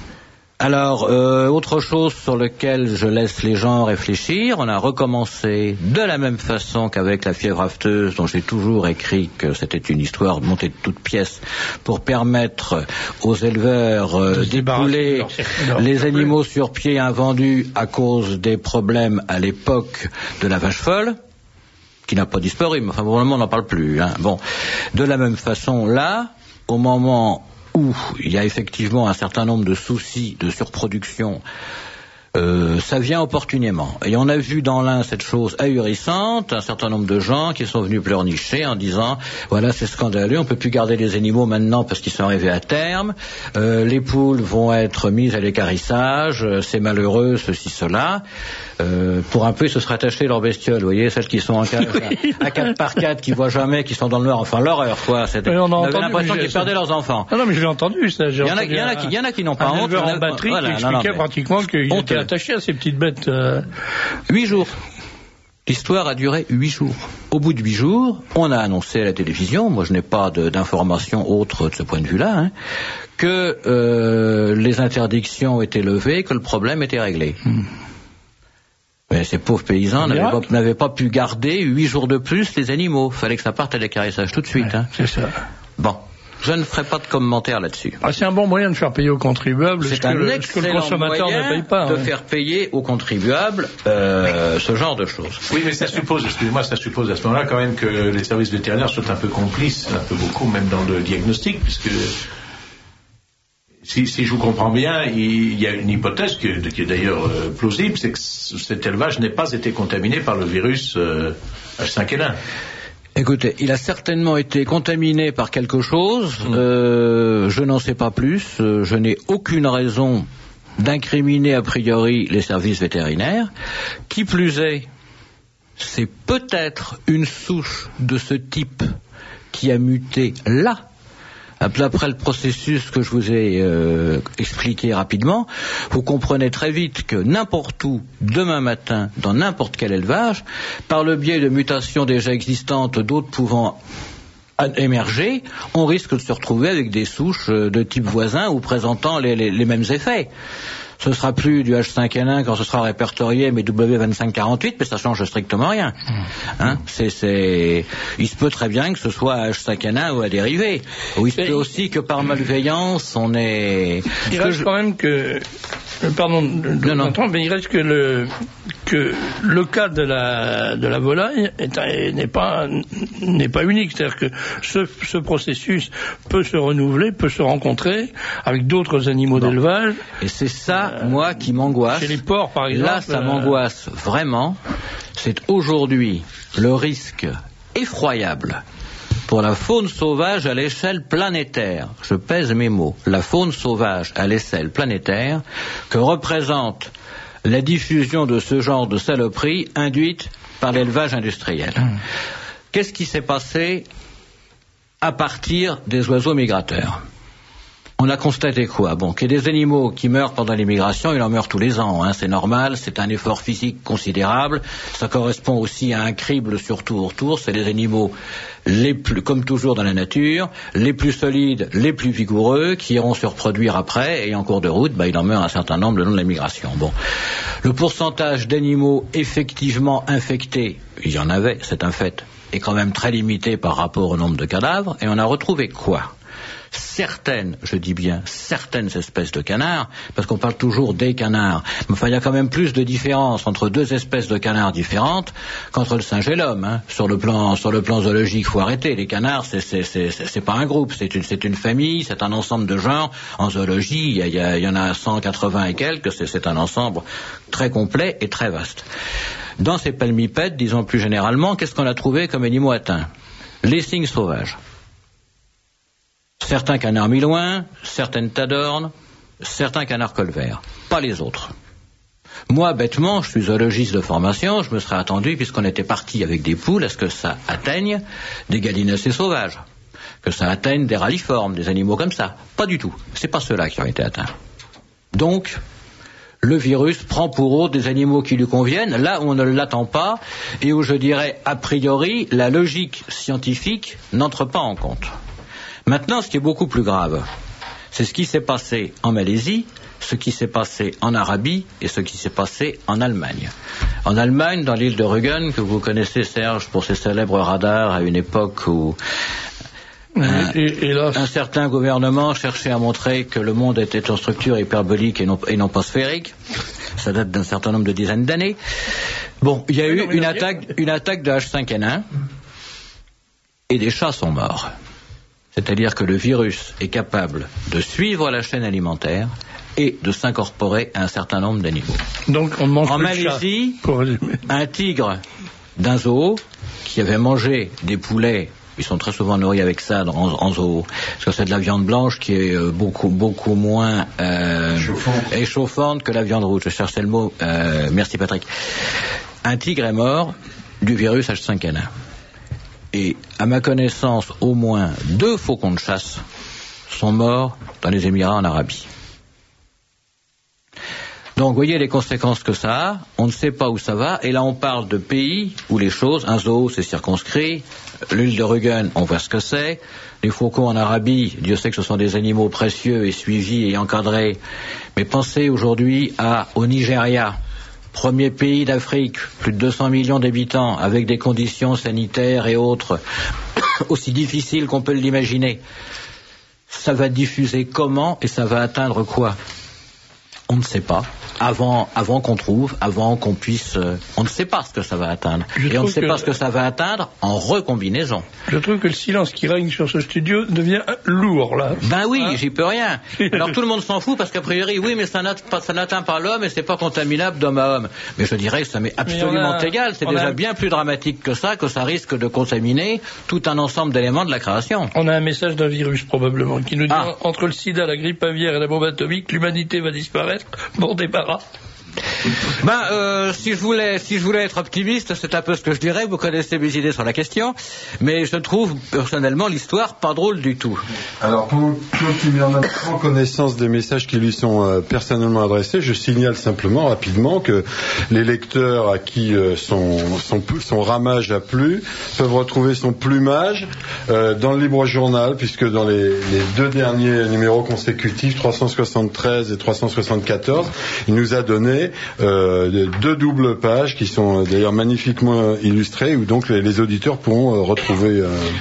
Alors, euh, autre chose sur laquelle je laisse les gens réfléchir, on a recommencé de la même façon qu'avec la fièvre afteuse, dont j'ai toujours écrit que c'était une histoire montée de toutes pièces pour permettre aux éleveurs euh, d'épouler les animaux sur pied invendus à cause des problèmes à l'époque de la vache folle, qui n'a pas disparu, mais enfin, pour le moment, on n'en parle plus. Hein. Bon. De la même façon, là, au moment où il y a effectivement un certain nombre de soucis de surproduction, euh, ça vient opportunément. Et on a vu dans l'un cette chose ahurissante, un certain nombre de gens qui sont venus pleurnicher en disant voilà, c'est scandaleux, on peut plus garder les animaux maintenant parce qu'ils sont arrivés à terme, euh, les poules vont être mises à l'équarrissage, c'est malheureux, ceci, cela. Euh, pour un peu, ils se seraient attachés leurs bestioles, vous voyez, celles qui sont en cage oui. à, à quatre par quatre, qui voient jamais, qui sont dans le noir, enfin l'horreur, quoi. C'était, on, on avait l'impression qu'ils perdaient leurs enfants. Non, non, mais je l'ai entendu, ça. Il y en a, il y en a qui, il y en a qui n'ont pas un honte. Un éleveur en batterie voilà, qui expliquait non, non, pratiquement qu'il était attaché à ces petites bêtes. Euh... Huit jours. L'histoire a duré huit jours. Au bout de huit jours, on a annoncé à la télévision, moi je n'ai pas de, d'informations autres de ce point de vue-là, hein, que euh, les interdictions étaient levées, que le problème était réglé. Hmm. Mais ces pauvres paysans n'avaient pas, n'avaient pas pu garder huit jours de plus les animaux. Fallait que ça parte à l'équarrissage tout de suite. Ouais, hein. C'est ça. Bon. Je ne ferai pas de commentaires là-dessus. Ah, c'est un bon moyen de faire payer aux contribuables c'est ce, un que, le, ce que le consommateur ne paye pas. De hein. faire payer aux contribuables euh, ce genre de choses. Oui, mais ça suppose, excusez-moi, ça suppose à ce moment-là quand même que les services vétérinaires soient un peu complices, un peu beaucoup, même dans le diagnostic, puisque si, si je vous comprends bien, il y a une hypothèse qui est, qui est d'ailleurs euh, plausible, c'est que cet élevage n'ait pas été contaminé par le virus euh, H cinq N un. Écoutez, il a certainement été contaminé par quelque chose, mmh. euh, je n'en sais pas plus, euh, je n'ai aucune raison d'incriminer a priori les services vétérinaires. Qui plus est, c'est peut-être une souche de ce type qui a muté là. Après le processus que je vous ai euh, expliqué rapidement, vous comprenez très vite que n'importe où, demain matin, dans n'importe quel élevage, par le biais de mutations déjà existantes, d'autres pouvant émerger, on risque de se retrouver avec des souches de type voisin ou présentant les, les, les mêmes effets. Ce sera plus du H cinq N un quand ce sera répertorié, mais W vingt-cinq quarante-huit, mais ça change strictement rien. Hein, c'est, c'est... Il se peut très bien que ce soit H cinq N un ou à dérivé. Ou il se peut aussi que par malveillance, on est... Il reste je... quand même que... Pardon de non, non. mais il reste que, le, que le cas de la, de la volaille est, n'est pas, n'est pas unique. C'est-à-dire que ce, ce processus peut se renouveler, peut se rencontrer avec d'autres animaux bon. d'élevage. Et c'est ça, euh, moi, qui m'angoisse. Chez les porcs, par exemple. Là, ça euh... m'angoisse vraiment. C'est aujourd'hui le risque effroyable pour la faune sauvage à l'échelle planétaire, je pèse mes mots, la faune sauvage à l'échelle planétaire, que représente la diffusion de ce genre de saloperies induite par l'élevage industriel. Mmh. Qu'est-ce qui s'est passé à partir des oiseaux migrateurs ? On a constaté quoi ? Bon, qu'il y a des animaux qui meurent pendant l'immigration, ils en meurent tous les ans, hein, c'est normal, c'est un effort physique considérable, ça correspond aussi à un crible sur tout autour, c'est les animaux les plus, comme toujours dans la nature, les plus solides, les plus vigoureux, qui iront se reproduire après, et en cours de route, bah, il en meurt un certain nombre le long de la migration. Bon. Le pourcentage d'animaux effectivement infectés, il y en avait, c'est un fait, est quand même très limité par rapport au nombre de cadavres, et on a retrouvé quoi ? Certaines, je dis bien certaines espèces de canards, parce qu'on parle toujours des canards, mais enfin il y a quand même plus de différence entre deux espèces de canards différentes qu'entre le singe et l'homme. Hein. Sur le plan, sur le plan zoologique, faut arrêter. Les canards, c'est, c'est, c'est, c'est, c'est pas un groupe, c'est une, c'est une famille, c'est un ensemble de genres. En zoologie, il y, a, il y, a, il y en a cent quatre-vingts et quelques, c'est, c'est un ensemble très complet et très vaste. Dans ces palmipèdes, disons plus généralement, qu'est-ce qu'on a trouvé comme animaux atteints ? Les cygnes sauvages. Certains canards milouins, certaines tadornes, certains canards colverts, pas les autres. Moi, bêtement, je suis zoologiste de formation, je me serais attendu, puisqu'on était parti avec des poules, à ce que ça atteigne des gallinacés sauvages, que ça atteigne des ralliformes, des animaux comme ça. Pas du tout. C'est pas ceux-là qui ont été atteints. Donc, le virus prend pour eux des animaux qui lui conviennent, là où on ne l'attend pas, et où je dirais, a priori, la logique scientifique n'entre pas en compte. Maintenant, ce qui est beaucoup plus grave, c'est ce qui s'est passé en Malaisie, ce qui s'est passé en Arabie et ce qui s'est passé en Allemagne. En Allemagne, dans l'île de Rügen, que vous connaissez, Serge, pour ses célèbres radars, à une époque où un, et, et là, un certain gouvernement cherchait à montrer que le monde était en structure hyperbolique et non, et non pas sphérique. Ça date d'un certain nombre de dizaines d'années. Bon, il y a eu une attaque, une attaque de H cinq N un et des chats sont morts. C'est-à-dire que le virus est capable de suivre la chaîne alimentaire et de s'incorporer à un certain nombre d'animaux. Donc on mange en Malaisie, un tigre d'un zoo qui avait mangé des poulets, ils sont très souvent nourris avec ça en, en zoo, parce que c'est de la viande blanche qui est beaucoup beaucoup moins euh, échauffante. échauffante que la viande rouge. Je cherchais le mot. Euh, merci Patrick. Un tigre est mort du virus H cinq N un. Et, à ma connaissance, au moins deux faucons de chasse sont morts dans les Émirats en Arabie. Donc, vous voyez les conséquences que ça a, on ne sait pas où ça va, et là on parle de pays où les choses, un zoo c'est circonscrit, l'île de Rügen, on voit ce que c'est, les faucons en Arabie, Dieu sait que ce sont des animaux précieux et suivis et encadrés, mais pensez aujourd'hui à, au Nigeria, premier pays d'Afrique, plus de deux cents millions d'habitants, avec des conditions sanitaires et autres aussi difficiles qu'on peut l'imaginer. Ça va diffuser comment et ça va atteindre quoi ? On ne sait pas. Avant, avant qu'on trouve, avant qu'on puisse... Euh, on ne sait pas ce que ça va atteindre. Je et on ne sait que... pas ce que ça va atteindre en recombinaison. Je trouve que le silence qui règne sur ce studio devient lourd, là. Ben oui, hein? J'y peux rien. Alors tout le monde s'en fout parce qu'a priori, oui, mais ça n'atteint pas l'homme et c'est pas contaminable d'homme à homme. Mais je dirais que ça m'est absolument a... égal. C'est déjà a... bien plus dramatique que ça, que ça risque de contaminer tout un ensemble d'éléments de la création. On a un message d'un virus, probablement, qui nous dit ah. entre le sida, la grippe aviaire et la bombe atomique, l'humanité va disparaître. Bon débarras. Ben, euh, si je voulais, si je voulais être optimiste, c'est un peu ce que je dirais. Vous connaissez mes idées sur la question, mais je trouve personnellement l'histoire pas drôle du tout. Alors, pour Claude qui met en prend connaissance des messages qui lui sont euh, personnellement adressés, je signale simplement rapidement que les lecteurs à qui euh, son, son son ramage a plu peuvent retrouver son plumage euh, dans le Libre Journal, puisque dans les, les deux derniers numéros consécutifs, trois cent soixante-treize et trois cent soixante-quatorze, il nous a donné Euh, deux doubles pages qui sont euh, d'ailleurs magnifiquement illustrées où donc les, les auditeurs pourront euh, retrouver euh,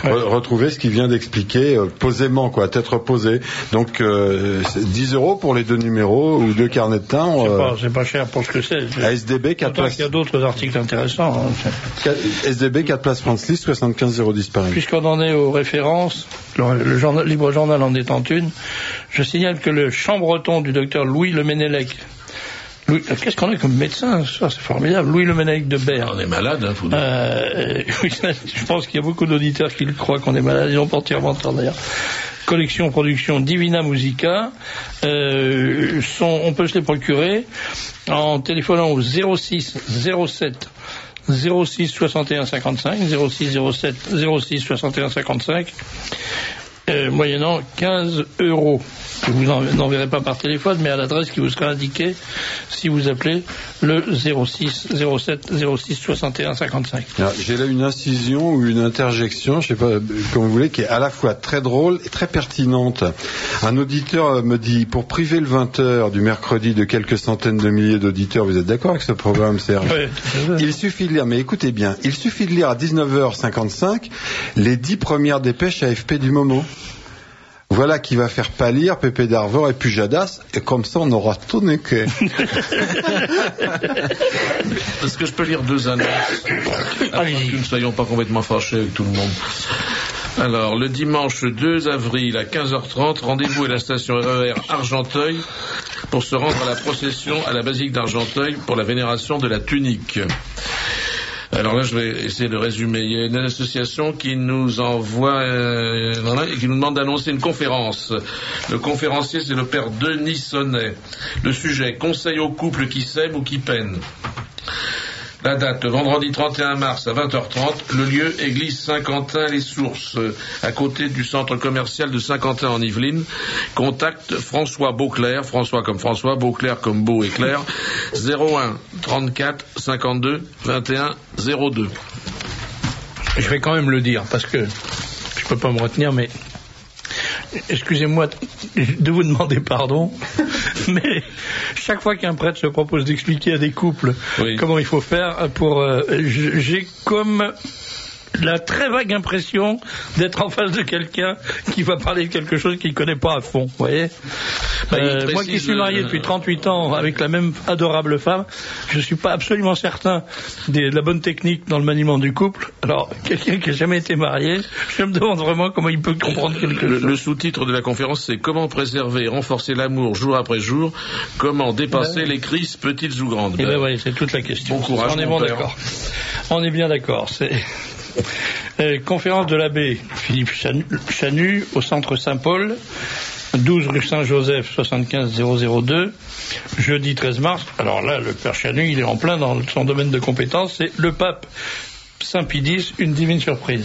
re- retrouver ce qu'il vient d'expliquer euh, posément, quoi, à tête reposée. Donc euh, dix euros pour les deux numéros ou deux carnets de timbre. C'est pas, c'est pas cher pour ce que c'est. À S D B, quatre places. Il y a d'autres articles intéressants. Hein. S D B, quatre places Francis, soixante-quinze zéro dix Paris. Puisqu'on en est aux références, le, le journal, Libre Journal en étant une, je signale que le chambreton du docteur Louis Le Ménélec, Louis, qu'est-ce qu'on a comme médecin, ça c'est formidable, Louis Le Ménélec de Berne. On est malade, hein, faut dire. Euh, je pense qu'il y a beaucoup d'auditeurs qui croient qu'on est malade, ils ont pas entièrement tort d'ailleurs. Collection, production Divina Musica, euh, sont, on peut se les procurer en téléphonant au zéro six zéro sept zéro six soixante et un cinquante-cinq, zéro six zéro sept zéro six soixante et un cinquante-cinq, euh, moyennant quinze euros. Je vous n'enverrai pas par téléphone, mais à l'adresse qui vous sera indiquée si vous appelez le zéro six zéro sept zéro six soixante et un cinquante-cinq. Alors, j'ai là une incision ou une interjection, je sais pas, comme vous voulez, qui est à la fois très drôle et très pertinente. Un auditeur me dit, pour priver le vingt heures du mercredi de quelques centaines de milliers d'auditeurs, vous êtes d'accord avec ce programme, Serge? Oui. Il suffit de lire, mais écoutez bien, il suffit de lire à dix-neuf heures cinquante-cinq les dix premières dépêches A F P du Momo. Voilà qui va faire pâlir Pépé d'Arvor et Pujadas, et comme ça on aura tout niqué. Est-ce que je peux lire deux annonces afin que nous ne soyons pas complètement fâchés avec tout le monde? Alors, le dimanche deux avril à quinze heures trente, rendez-vous à la station R E R Argenteuil pour se rendre à la procession à la basilique d'Argenteuil pour la vénération de la tunique. Alors là, je vais essayer de résumer. Il y a une association qui nous envoie euh, et qui nous demande d'annoncer une conférence. Le conférencier, c'est le père Denis Sonnet. Le sujet, conseil aux couples qui s'aiment ou qui peinent. La date, le vendredi trente et un mars à vingt heures trente, le lieu, église Saint-Quentin-les-Sources, à côté du centre commercial de Saint-Quentin en Yvelines. Contact François Beauclerc, François comme François, Beauclerc comme Beau et Clair, zéro un trente-quatre cinquante-deux vingt et un zéro deux. Je vais quand même le dire, parce que je peux pas me retenir, mais excusez-moi de vous demander pardon, mais chaque fois qu'un prêtre se propose d'expliquer à des couples oui. comment il faut faire pour, euh, j'ai comme la très vague impression d'être en face de quelqu'un qui va parler de quelque chose qu'il ne connaît pas à fond, vous voyez. Bah, euh, moi qui suis marié le... depuis trente-huit ans avec la même adorable femme, je ne suis pas absolument certain de la bonne technique dans le maniement du couple. Alors, quelqu'un qui n'a jamais été marié, je me demande vraiment comment il peut comprendre quelque le, chose. Le sous-titre de la conférence, c'est « Comment préserver et renforcer l'amour jour après jour, comment dépasser ben... les crises petites ou grandes ». Eh ben, ben oui, c'est toute la question. Bon courage, On est bon bon d'accord. On est bien d'accord. C'est... Euh, conférence de l'abbé Philippe Chanu au centre Saint-Paul, douze rue Saint-Joseph, soixante-quinze zéro zéro deux, jeudi treize mars. Alors là, le père Chanu, il est en plein dans son domaine de compétence, c'est le pape Saint Pie X, une divine surprise.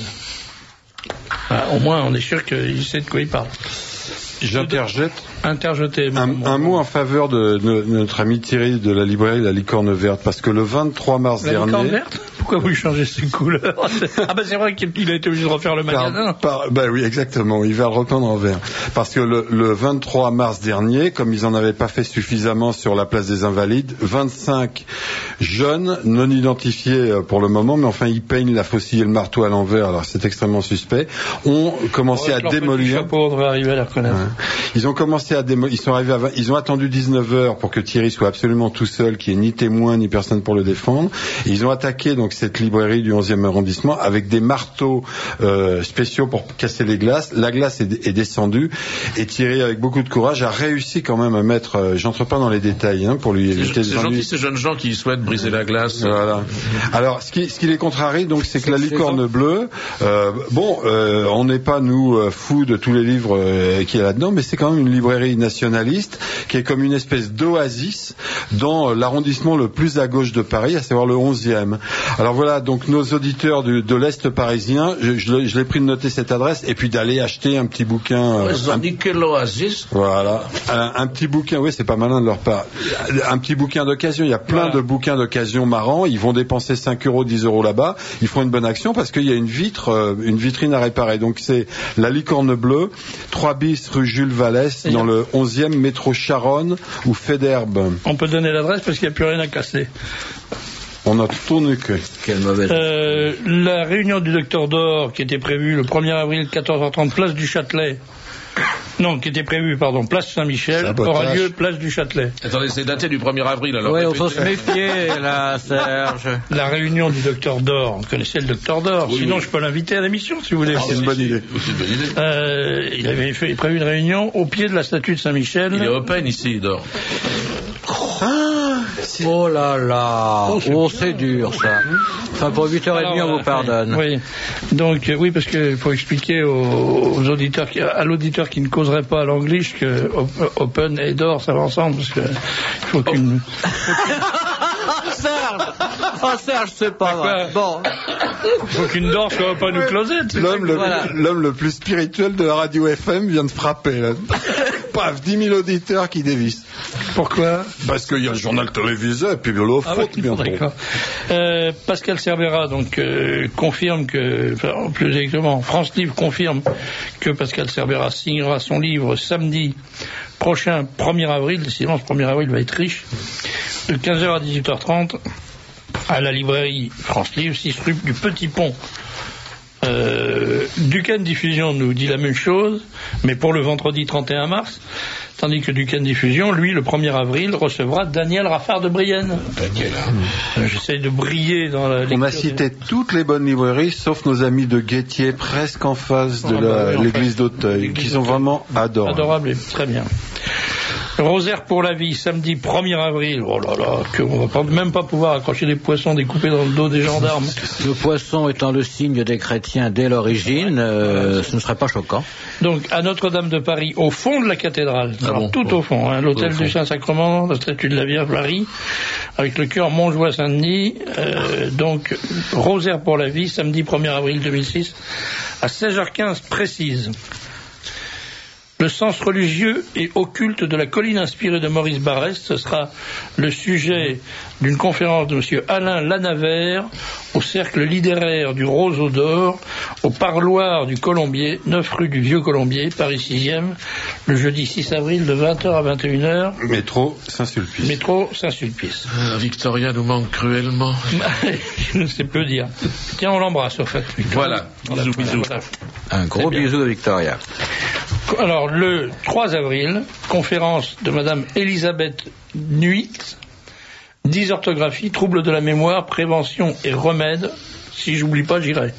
Ah, au moins, on est sûr qu'il sait de quoi il parle. J'interjette Interjeté, un, mon, un mot en faveur de, de, de notre ami Thierry de la librairie La Licorne Verte, parce que le vingt-trois mars la dernier... La Licorne Verte ? Pourquoi vous changez ses couleurs? Ah ben c'est vrai qu'il a été obligé de refaire le magasin. Par, par, ben oui, exactement, il va le repeindre en vert. Parce que le, le vingt-trois mars dernier, comme ils en avaient pas fait suffisamment sur la place des Invalides, vingt-cinq jeunes, non identifiés pour le moment, mais enfin ils peignent la faucille et le marteau à l'envers, alors c'est extrêmement suspect, ont commencé à démolir... Chapeau, on devrait arriver à la reconnaître. Ouais. Ils ont commencé à démolir, ils sont arrivés à vingt... ils ont attendu dix-neuf heures pour que Thierry soit absolument tout seul, qu'il n'y ait ni témoin ni personne pour le défendre, et ils ont attaqué donc cette librairie du onzième arrondissement avec des marteaux euh, spéciaux pour casser les glaces. La glace est, est descendue et Thierry, avec beaucoup de courage, a réussi quand même à mettre, euh, j'entre pas dans les détails hein, pour lui éviter c'est, des c'est ennuis. gentil ces jeunes gens qui souhaitent briser la glace. Voilà. Alors ce qui, ce qui les contrarie, donc, c'est que la Licorne Bleue, euh, bon, euh, on n'est pas nous euh, fous de tous les livres euh, qu'il y a là-dedans, mais c'est quand même une librairie nationaliste qui est comme une espèce d'oasis dans euh, l'arrondissement le plus à gauche de Paris, à savoir le onzième. Alors voilà, donc nos auditeurs du, de l'Est parisien, je, je, je l'ai pris de noter cette adresse et puis d'aller acheter un petit bouquin. Euh, Ils ont dit que l'oasis. Voilà, un, un petit bouquin, oui, c'est pas malin de leur part. Un petit bouquin d'occasion, il y a plein voilà. de bouquins d'occasion marrants, ils vont dépenser cinq euros, dix euros là-bas, ils font une bonne action parce qu'il y a une vitre, euh, une vitrine à réparer. Donc c'est la Licorne Bleue, trois bis rue Jules Vallès, et dans le onzième métro Charonne ou Fédherbe. On peut donner l'adresse parce qu'il n'y a plus rien à casser. On a tourné que. Quelle mauvaise. Euh, la réunion du docteur Dor, qui était prévue le premier avril, quatorze heures trente, place du Châtelet. Non, qui était prévue, pardon, place Saint-Michel, aura lieu place du Châtelet. Attendez, c'est daté du premier avril, alors. Oui, on faut se méfier, là, Serge. La réunion du docteur Dor, vous connaissez le docteur Dor, oui, sinon oui. je peux l'inviter à l'émission, si vous voulez. Ah, c'est une bonne idée. C'est une bonne idée. Euh, il avait fait, prévu une réunion au pied de la statue de Saint-Michel. Il est open ici, il dort. Ah, oh là là, oh, oh c'est dur ça. Enfin pour huit heures trente on vous pardonne. Oui, donc euh, oui parce qu'il faut expliquer aux, aux auditeurs, qui, à l'auditeur qui ne causerait pas à l'anglish que open et d'or ça va ensemble parce que il faut qu'une. Oh Serge, oh Serge c'est pas vrai. Bon. Il faut qu'une door soit open ou closet. L'homme le, voilà. l'homme le plus spirituel de la radio F M vient de frapper là. Paf, dix mille auditeurs qui dévissent. Pourquoi? Parce qu'il y a le journal télévisé et puis l'eau ah, faute oui, bientôt. D'accord. Euh, Pascal Cerbera donc euh, confirme que, enfin, plus exactement, France Livre confirme que Pascal Cerbera signera son livre samedi prochain, premier avril. Décidément, ce premier avril va être riche. De quinze heures à dix-huit heures trente à la librairie France Livre, six rue du Petit Pont. Euh, Duquesne Diffusion nous dit la même chose, mais pour le vendredi trente et un mars, tandis que Duquesne Diffusion, lui, le premier avril, recevra Daniel Raffard de Brienne. Daniel, hein. euh, J'essaye de briller dans la lecture. On a cité toutes les bonnes librairies, sauf nos amis de Guettier, presque en face de Ah, la, bah, l'église fait, d'Auteuil, qui sont vraiment adorables. Adorables et très bien. Rosaire pour la vie, samedi premier avril. Oh là là, que on va pas, même pas pouvoir accrocher des poissons découpés dans le dos des gendarmes. Le poisson étant le signe des chrétiens dès l'origine, euh, ce ne serait pas choquant. Donc à Notre-Dame de Paris, au fond de la cathédrale, ah alors bon, tout bon. au fond, hein, l'hôtel du Saint-Sacrement, la statue de la Vierge Marie, avec le chœur Montjoie-Saint-Denis. Euh, donc Rosaire pour la vie, samedi premier avril deux mille six, à seize heures quinze précise. Le sens religieux et occulte de la colline inspirée de Maurice Barrès, ce sera le sujet d'une conférence de M. Alain Lanavert au cercle littéraire du Roseau d'Or, au parloir du Colombier, neuf rue du Vieux Colombier, Paris sixième, le jeudi six avril de vingt heures à vingt et une heures. Métro Saint-Sulpice. Métro Saint-Sulpice. Ah, Victoria nous manque cruellement. Je ne sais peu dire. Tiens, on l'embrasse, au fait. Voilà. Voilà. Bisous, bisous. Voilà. Un gros bisou de Victoria. Alors, le trois avril, conférence de Madame Elisabeth Nuit, dysorthographie, troubles de la mémoire, prévention et remèdes. Si j'oublie pas, j'irai.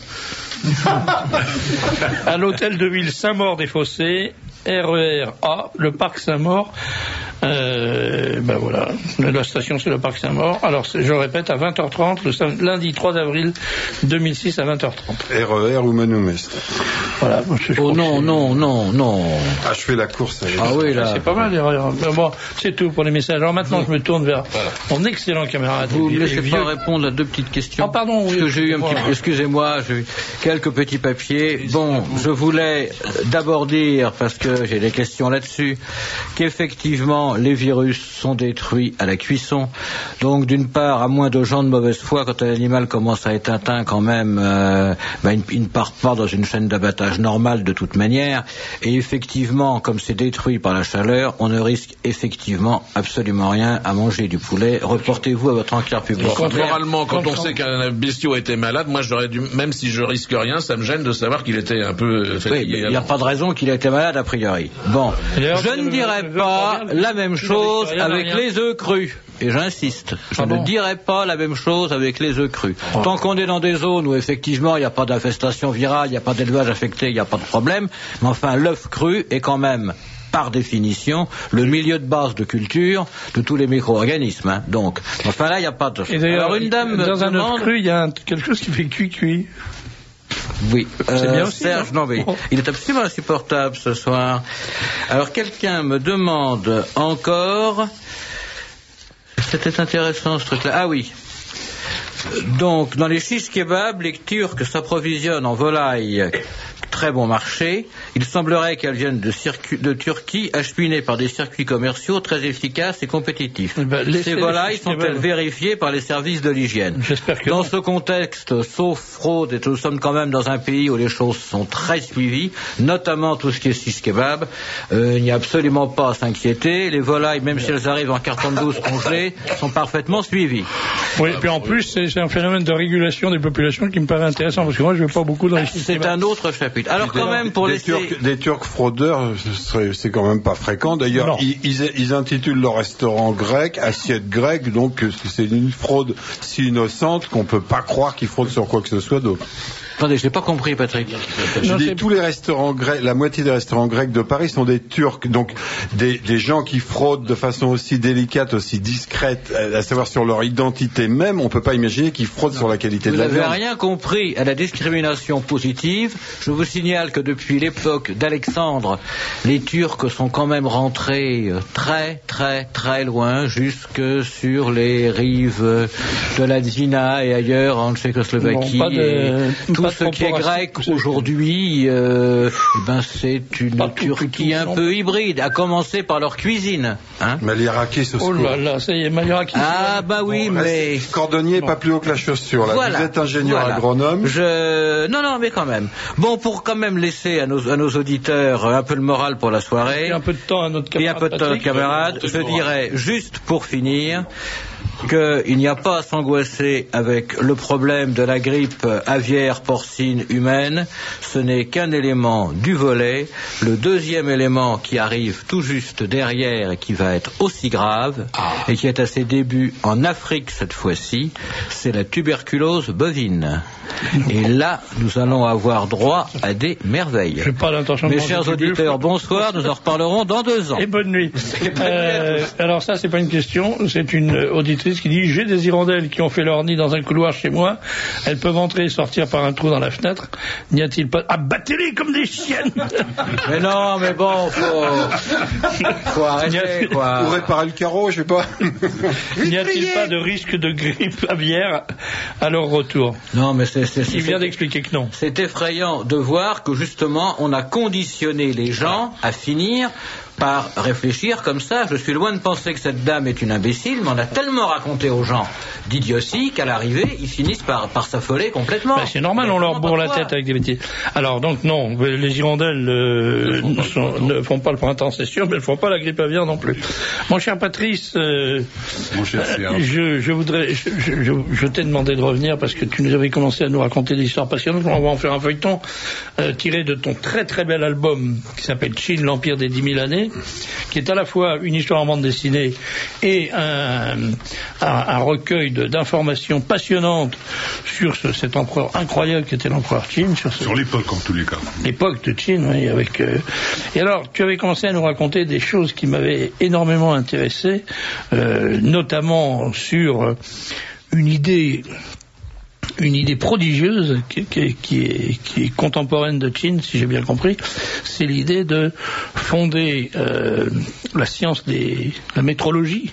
À l'hôtel de ville Saint-Maur-des-Fossés, R E R A, le parc Saint-Maur. Euh, ben voilà, la station c'est le parc Saint-Maur. Alors je répète, à vingt heures trente, le samedi, lundi trois avril deux mille six à vingt heures trente. R E R ou Manumest. Voilà. Oh non, non, non, non. Ah, je fais la course. Avec. Ah oui, là. C'est pas mal, l'erreur. Bon, c'est tout pour les messages. Alors maintenant, je me tourne vers mon excellent camarade. Vous me laissez vieux... pas répondre à deux petites questions. Ah, pardon, oui. Parce que j'ai eu un petit... Excusez-moi, j'ai eu quelques petits papiers. Bon, je voulais d'abord dire, parce que j'ai des questions là-dessus, qu'effectivement, les virus sont détruits à la cuisson. Donc, d'une part, à moins de gens de mauvaise foi, quand un animal commence à être atteint, quand même, euh, ben, il, il ne part pas dans une chaîne d'abattage normale de toute manière. Et effectivement, comme c'est détruit par la chaleur, on ne risque effectivement absolument rien à manger du poulet. Reportez-vous à votre enquête publique. Bon, moralement, quand on sait qu'un bestiau était malade, moi j'aurais dû, même si je risque rien, ça me gêne de savoir qu'il était un peu fatigué. Oui, il n'y a pas de raison qu'il ait été malade a priori. Bon, je ne dirais pas la même chose avec les œufs crus. Et j'insiste, je ah ne bon dirais pas la même chose avec les œufs crus. Oh. Tant qu'on est dans des zones où effectivement il n'y a pas d'infestation virale, il n'y a pas d'élevage affecté, il n'y a pas de problème, mais enfin l'œuf cru est quand même, par définition, le milieu de base de culture de tous les micro-organismes. Hein. Donc, enfin là, il n'y a pas de... Et d'ailleurs, alors, une dame dans un demande... œuf cru, il y a un, quelque chose qui fait cuit-cuit. Oui, c'est euh, bien aussi, Serge, non, mais il est absolument insupportable ce soir. Alors, quelqu'un me demande encore... C'était intéressant ce truc-là. Ah oui. Donc, dans les shish kebabs, les Turcs s'approvisionnent en volaille très bon marché. Il semblerait qu'elles viennent de, circuit, de Turquie, acheminées par des circuits commerciaux très efficaces et compétitifs. Eh ben, ces volailles sont-elles vérifiées par les services de l'hygiène? J'espère que Dans non. ce contexte, sauf fraude, et nous sommes quand même dans un pays où les choses sont très suivies, notamment tout ce qui est shish kebab, euh, il n'y a absolument pas à s'inquiéter. Les volailles, même si elles arrivent en carton de douze congelé, sont parfaitement suivies. Oui, et puis en plus, c'est, c'est un phénomène de régulation des populations qui me paraît intéressant, parce que moi, je ne veux pas beaucoup dans les shish kebab. C'est un autre chapitre. Alors quand même, pour des laisser... Turcs, des Turcs fraudeurs, ce serait, c'est quand même pas fréquent. D'ailleurs, ils, ils, ils intitulent leur restaurant grec, assiette grecque, donc c'est une fraude si innocente qu'on peut pas croire qu'ils fraudent sur quoi que ce soit d'autre. Attendez, je n'ai pas compris, Patrick. Je dis, tous les restaurants grecs, la moitié des restaurants grecs de Paris sont des Turcs, donc des, des gens qui fraudent de façon aussi délicate, aussi discrète, à savoir sur leur identité même. On ne peut pas imaginer qu'ils fraudent sur la qualité vous de la viande. Vous n'avez rien compris à la discrimination positive. Je vous signale que depuis l'époque d'Alexandre, les Turcs sont quand même rentrés très, très, très loin, jusque sur les rives de la Dvina et ailleurs en Tchécoslovaquie. Bon, de... Tout ce qui est grec aujourd'hui, euh, ben c'est une pas Turquie tout, tout, un peu hybride, à commencer par leur cuisine. Hein Maliaraki, ce Oh là là, ça y est, Maliaraki. Ah bah oui, bon, mais... Cordonnier, bon. Pas plus haut que la chaussure, là. Voilà. Vous êtes ingénieur voilà. agronome. Je... Non, non, mais quand même. Bon, pour quand même laisser à nos, à nos auditeurs un peu le moral pour la soirée... Et un peu de temps à notre camarade. Et un peu de temps à notre camarade, je dirais, juste pour finir... qu'il n'y a pas à s'angoisser avec le problème de la grippe aviaire porcine humaine. Ce n'est qu'un élément du volet. Le deuxième élément qui arrive tout juste derrière et qui va être aussi grave ah. et qui est à ses débuts en Afrique cette fois-ci, c'est la tuberculose bovine. Et là, nous allons avoir droit à des merveilles. J'ai pas l'intention de Mes chers auditeurs, bonsoir, nous en reparlerons dans deux ans. Et bonne nuit. Euh, alors ça, c'est pas une question, c'est une auditrice qui dit, j'ai des hirondelles qui ont fait leur nid dans un couloir chez moi, elles peuvent entrer et sortir par un trou dans la fenêtre, n'y a-t-il pas... Ah, battez-les comme des chiennes. Mais non, mais bon, faut, faut arrêter, quoi. Pour réparer le carreau, je sais pas. N'y a-t-il pas de risque de grippe aviaire à leur retour? Non, mais c'est C'est, Il vient d'expliquer que non. C'est effrayant de voir que justement on a conditionné les gens à finir par réfléchir comme ça. Je suis loin de penser que cette dame est une imbécile, mais on a tellement raconté aux gens d'idiotie qu'à l'arrivée, ils finissent par, par s'affoler complètement. Ben, c'est normal, on leur bourre la tête avec des bêtises. Alors donc non, les hirondelles euh, ne, sont, ne font pas le printemps, c'est sûr, mais elles ne font pas la grippe aviaire non plus. Mon cher Patrice, euh, Mon cher euh, je, je voudrais, je, je, je t'ai demandé de revenir parce que tu nous avais commencé à nous raconter des histoires passionnantes. On va en faire un feuilleton euh, tiré de ton très très bel album qui s'appelle Chine, l'Empire des dix mille années, qui est à la fois une histoire en bande dessinée et un, un, un recueil de, d'informations passionnantes sur ce, cet empereur incroyable qui était l'empereur Qin. Sur, ce, sur l'époque en tous les cas. L'époque de Qin, oui. Avec, euh... Et alors, tu avais commencé à nous raconter des choses qui m'avaient énormément intéressé, euh, notamment sur une idée... une idée prodigieuse qui, qui, qui, est, qui est contemporaine de Qin, si j'ai bien compris, c'est l'idée de fonder euh, la science des la métrologie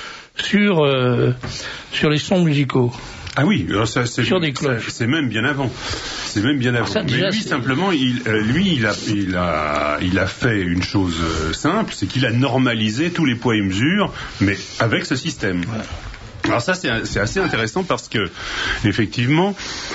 sur euh, sur les sons musicaux. Ah oui, ça, c'est, sur des cloches. Ça, c'est même bien avant. C'est même bien avant. Ça, déjà, mais lui, c'est... simplement, il, euh, lui, il a, il a, il a fait une chose euh, simple, c'est qu'il a normalisé tous les poids et mesures, mais avec ce système. Ouais. Alors ça c'est, c'est assez intéressant parce que effectivement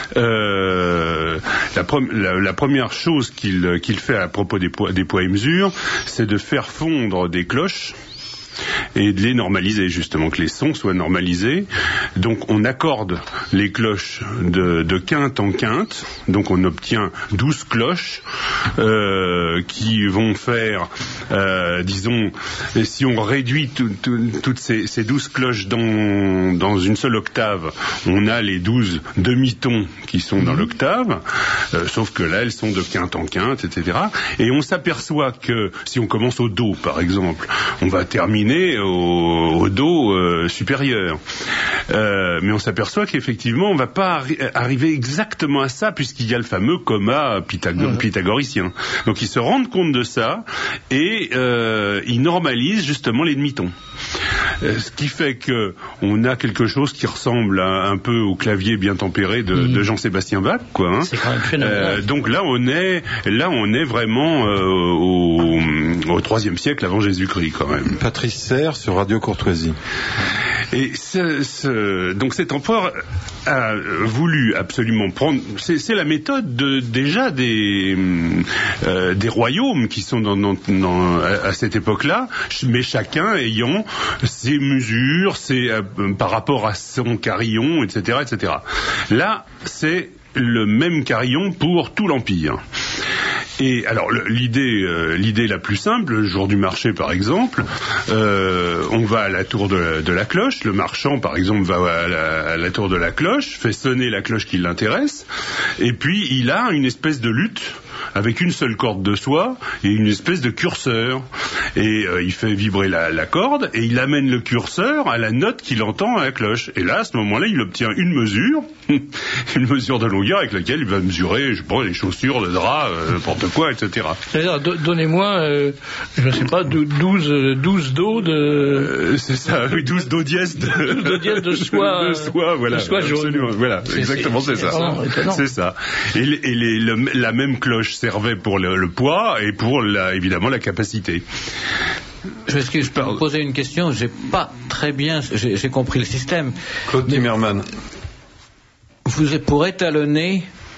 euh, la, pre- la, la première chose qu'il, qu'il fait à propos des poids, des poids et mesures, c'est de faire fondre des cloches et de les normaliser, justement, que les sons soient normalisés. Donc on accorde les cloches de, de quinte en quinte, donc on obtient douze cloches euh, qui vont faire, euh, disons, si on réduit tout, tout, toutes ces, ces douze cloches dans, dans une seule octave, on a les douze demi-tons qui sont dans l'octave, euh, sauf que là elles sont de quinte en quinte, et cetera. Et on s'aperçoit que si on commence au Do, par exemple, on va terminer Au, au do euh, supérieur. Euh, mais on s'aperçoit qu'effectivement, on ne va pas arri- arriver exactement à ça, puisqu'il y a le fameux coma pythago- mmh. pythagoricien. Donc ils se rendent compte de ça, et euh, ils normalisent justement les demi-tons. ce qui fait que on a quelque chose qui ressemble à, un peu au clavier bien tempéré de, mmh. de Jean-Sébastien Bach, quoi. Hein. C'est quand même phénoménal. Euh, donc là, on est, là, on est vraiment euh, au, au troisième siècle avant Jésus-Christ, quand même. Patrice Serre sur Radio Courtoisie. Et ce, ce, donc cet empereur a voulu absolument prendre. C'est, c'est la méthode de, déjà des euh, des royaumes qui sont dans, dans, dans, à cette époque-là, mais chacun ayant ses mesures, ses euh, par rapport à son carillon, et cetera, et cetera. Là, c'est le même carillon pour tout l'empire. Et alors le, l'idée, euh, l'idée la plus simple, le jour du marché par exemple, euh, on va à la tour de, de la cloche. Le marchand par exemple va à la, à la tour de la cloche, fait sonner la cloche qui l'intéresse, et puis il a une espèce de luth avec une seule corde de soie et une espèce de curseur. Et euh, il fait vibrer la, la corde et il amène le curseur à la note qu'il entend à la cloche. Et là, à ce moment-là, il obtient une mesure, une mesure de longueur avec laquelle il va mesurer, je sais pas, les chaussures, le drap, euh, n'importe quoi, et cetera. C'est-à-dire, do- donnez-moi, euh, je ne sais pas, douze, douze do de... Euh, c'est ça, oui, douze do dièse de... douze do dièse de soie... de soie, voilà. De soie jaune. Voilà, c'est, exactement, c'est, c'est, c'est ça. Étonnant. C'est ça. Et, et les, le, la même cloche servait pour le, le poids et pour, la, évidemment, la capacité. Je, est-ce que je peux vous poser une question? J'ai pas très bien, j'ai, j'ai compris le système. Claude Timmerman. Vous, pour étalonner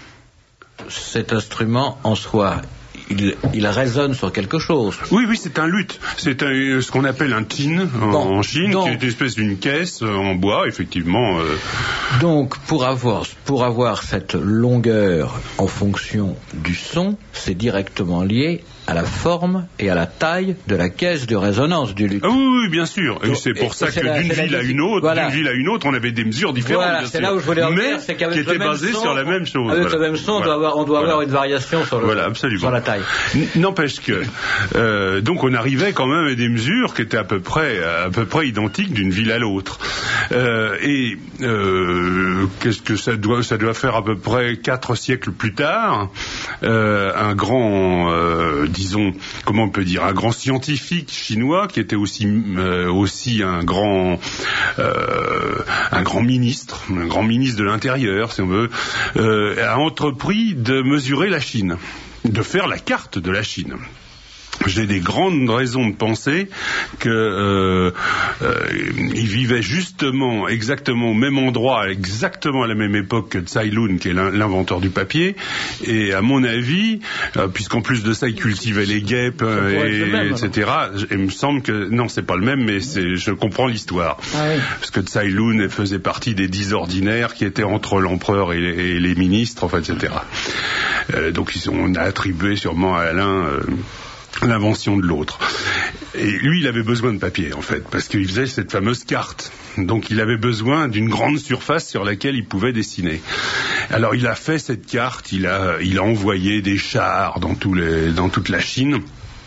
cet instrument en soi, il, il résonne sur quelque chose. Oui, oui, c'est un luth. C'est un, ce qu'on appelle un tin en, bon, en Chine, donc, qui est une espèce d'une caisse en bois, effectivement. Euh... Donc, pour avoir, pour avoir cette longueur en fonction du son, c'est directement lié à la forme et à la taille de la caisse de résonance du luth. Ah oui, oui, bien sûr. Et c'est pour et, ça et que la, d'une ville la, à une autre, voilà. d'une ville à une autre, on avait des mesures différentes. Voilà, bien c'est sûr. là où je voulais en mais venir, c'est qu'avec qui étaient basées sur la même chose. Avec voilà. le même son, voilà. on doit avoir, on doit voilà. avoir une variation sur, le, voilà, absolument. sur la taille. N- n'empêche que, euh, donc on arrivait quand même à des mesures qui étaient à peu près, à peu près identiques d'une ville à l'autre. Euh, et euh, qu'est-ce que ça doit, ça doit faire à peu près quatre siècles plus tard, euh, un grand, euh, disons, comment on peut dire, un grand scientifique chinois qui était aussi euh, aussi un grand euh, un grand ministre, un grand ministre de l'Intérieur, si on veut, euh, a entrepris de mesurer la Chine, de faire la carte de la Chine. J'ai des grandes raisons de penser que euh, euh, il vivait justement exactement au même endroit, exactement à la même époque que Tsai Lun, qui est l'inventeur du papier. Et à mon avis, euh, puisqu'en plus de ça, il cultivait les guêpes, euh, et, même, et cetera. Il me semble que non, c'est pas le même, mais c'est, je comprends l'histoire. Ah oui. Parce que Tsai Lun faisait partie des dix ordinaires qui étaient entre l'empereur et les, et les ministres, enfin, et cetera. Euh, donc ils sont, on a attribué sûrement à l'un euh, l'invention de l'autre. Et lui, il avait besoin de papier, en fait, parce qu'il faisait cette fameuse carte. Donc, il avait besoin d'une grande surface sur laquelle il pouvait dessiner. Alors, il a fait cette carte, il a, il a envoyé des chars dans, tous les, dans toute la Chine,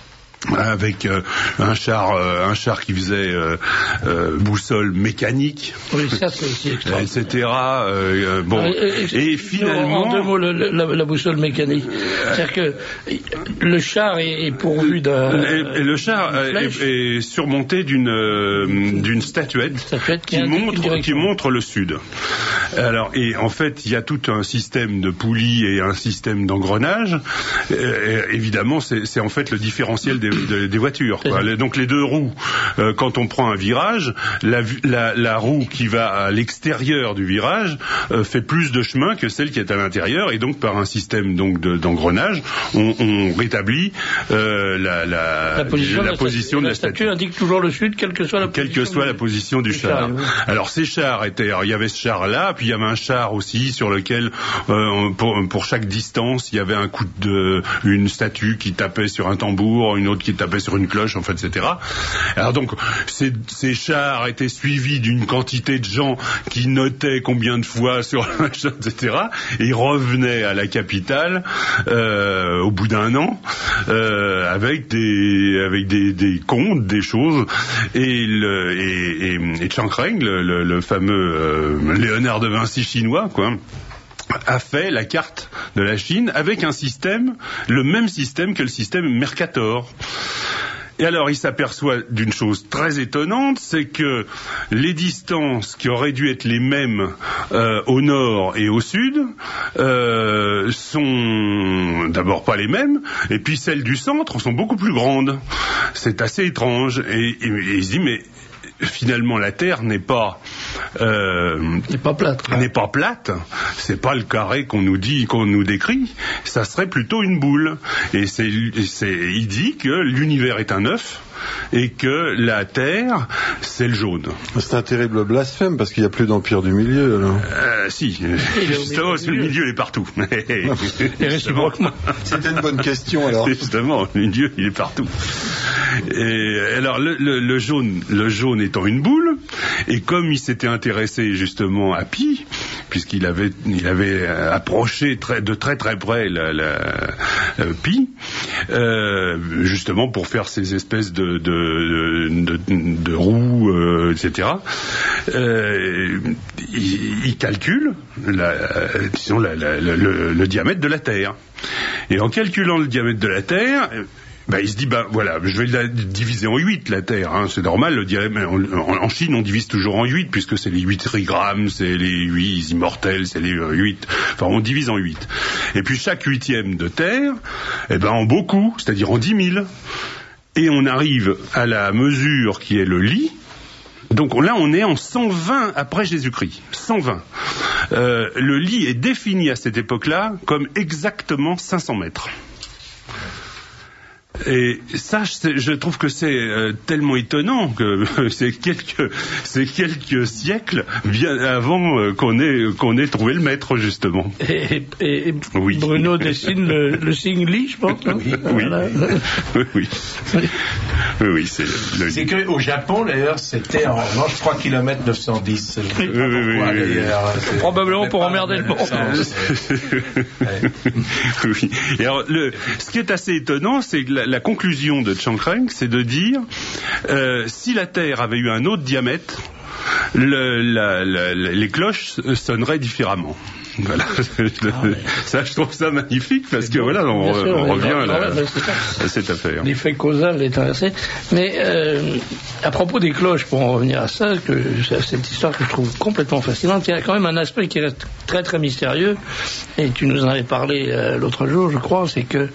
avec euh, un char euh, un char qui faisait euh, euh, boussole mécanique, oui, ça, c'est aussi et cetera. Euh, bon, et, et, et finalement... En deux mots, le, la, la boussole mécanique. C'est-à-dire que le char est, est pourvu d'un... Et, et le char est, est surmonté d'une, euh, d'une statuette, statuette qui, qui, montre, qui montre le sud. Alors, et en fait, il y a tout un système de poulies et un système d'engrenage. Et, et, évidemment, c'est, c'est en fait le différentiel des De, des voitures, quoi. Donc les deux roues, euh, quand on prend un virage, la, la, la roue qui va à l'extérieur du virage euh, fait plus de chemin que celle qui est à l'intérieur, et donc par un système donc de, d'engrenage, on, on rétablit euh, la, la, la position, la de, la position de la statue. statue indique toujours le sud, quelle que soit la quelle position. que soit la position du, du char. char oui. Alors ces chars étaient, alors, il y avait ce char là, puis il y avait un char aussi sur lequel euh, pour, pour chaque distance il y avait un coup de une statue qui tapait sur un tambour, une autre qui tapait sur une cloche, en fait, et cetera. Alors donc, ces, ces chars étaient suivis d'une quantité de gens qui notaient combien de fois sur la machin, et cetera. Et ils revenaient à la capitale euh, au bout d'un an euh, avec des avec des, des comptes, des choses. Et le et, et, et Chiang Kai, le, le, le fameux euh, Léonard de Vinci chinois, quoi, a fait la carte de la Chine avec un système, le même système que le système Mercator. Et alors, il s'aperçoit d'une chose très étonnante, c'est que les distances qui auraient dû être les mêmes euh, au nord et au sud euh, sont d'abord pas les mêmes, et puis celles du centre sont beaucoup plus grandes. C'est assez étrange. Et, et, et il se dit, mais finalement, la Terre n'est pas euh, n'est pas plate. Quoi. N'est pas plate. C'est pas le carré qu'on nous dit, qu'on nous décrit. Ça serait plutôt une boule. Et c'est, c'est, il dit que l'univers est un œuf et que la Terre, c'est le jaune. C'est un terrible blasphème parce qu'il n'y a plus d'empire du milieu. Alors. Euh, si, justement, le milieu il est partout. Et réciproquement. C'était une bonne question alors. Justement, le milieu il est partout. Et alors le, le, le jaune, le jaune étant une boule, et comme il s'était intéressé justement à Pi, puisqu'il avait, il avait approché très, de très très près la, la euh, Pi, euh, justement pour faire ces espèces de de, de, de, de roues, euh, et cetera. Euh, il, il calcule la, disons la, la, la, le, le diamètre de la Terre. Et en calculant le diamètre de la Terre, ben, il se dit, ben voilà, je vais la diviser en huit, la Terre, hein, c'est normal, le diamètre, en, en Chine on divise toujours en huit, puisque c'est les huit trigrammes, c'est les huit immortels, c'est les huit, enfin on divise en huit. Et puis chaque huitième de Terre, eh ben en beaucoup, c'est-à-dire en dix mille. Et on arrive à la mesure qui est le lit. Donc là, on est en cent vingt après Jésus-Christ. cent vingt. Euh, le lit est défini à cette époque-là comme exactement cinq cents mètres. Et ça, je trouve que c'est euh, tellement étonnant que c'est quelques, c'est quelques siècles bien avant euh, qu'on ait, qu'on ait trouvé le maître, justement. Et, et, et oui. Bruno dessine le, le signe lit, je pense. Non oui, voilà. oui, oui, oui, oui, c'est. Le... C'est que au Japon, d'ailleurs, c'était en revanche trois kilomètres neuf cent dix. Oui, oui, oui, oui, probablement pour emmerder le monde. Oui. Et alors, le, ce qui est assez étonnant, c'est que la, la conclusion de Chang Reng, c'est de dire euh, si la Terre avait eu un autre diamètre, le, la, la, les cloches sonneraient différemment. Voilà. Ah ouais. Ça, je trouve ça magnifique parce c'est que bon. Voilà, on, sûr, on revient à, la, à cette affaire. L'effet causal est intéressant. Mais euh, à propos des cloches, pour en revenir à ça, que c'est cette histoire que je trouve complètement fascinante, il y a quand même un aspect qui reste très très mystérieux. Et tu nous en avais parlé euh, l'autre jour, je crois, c'est que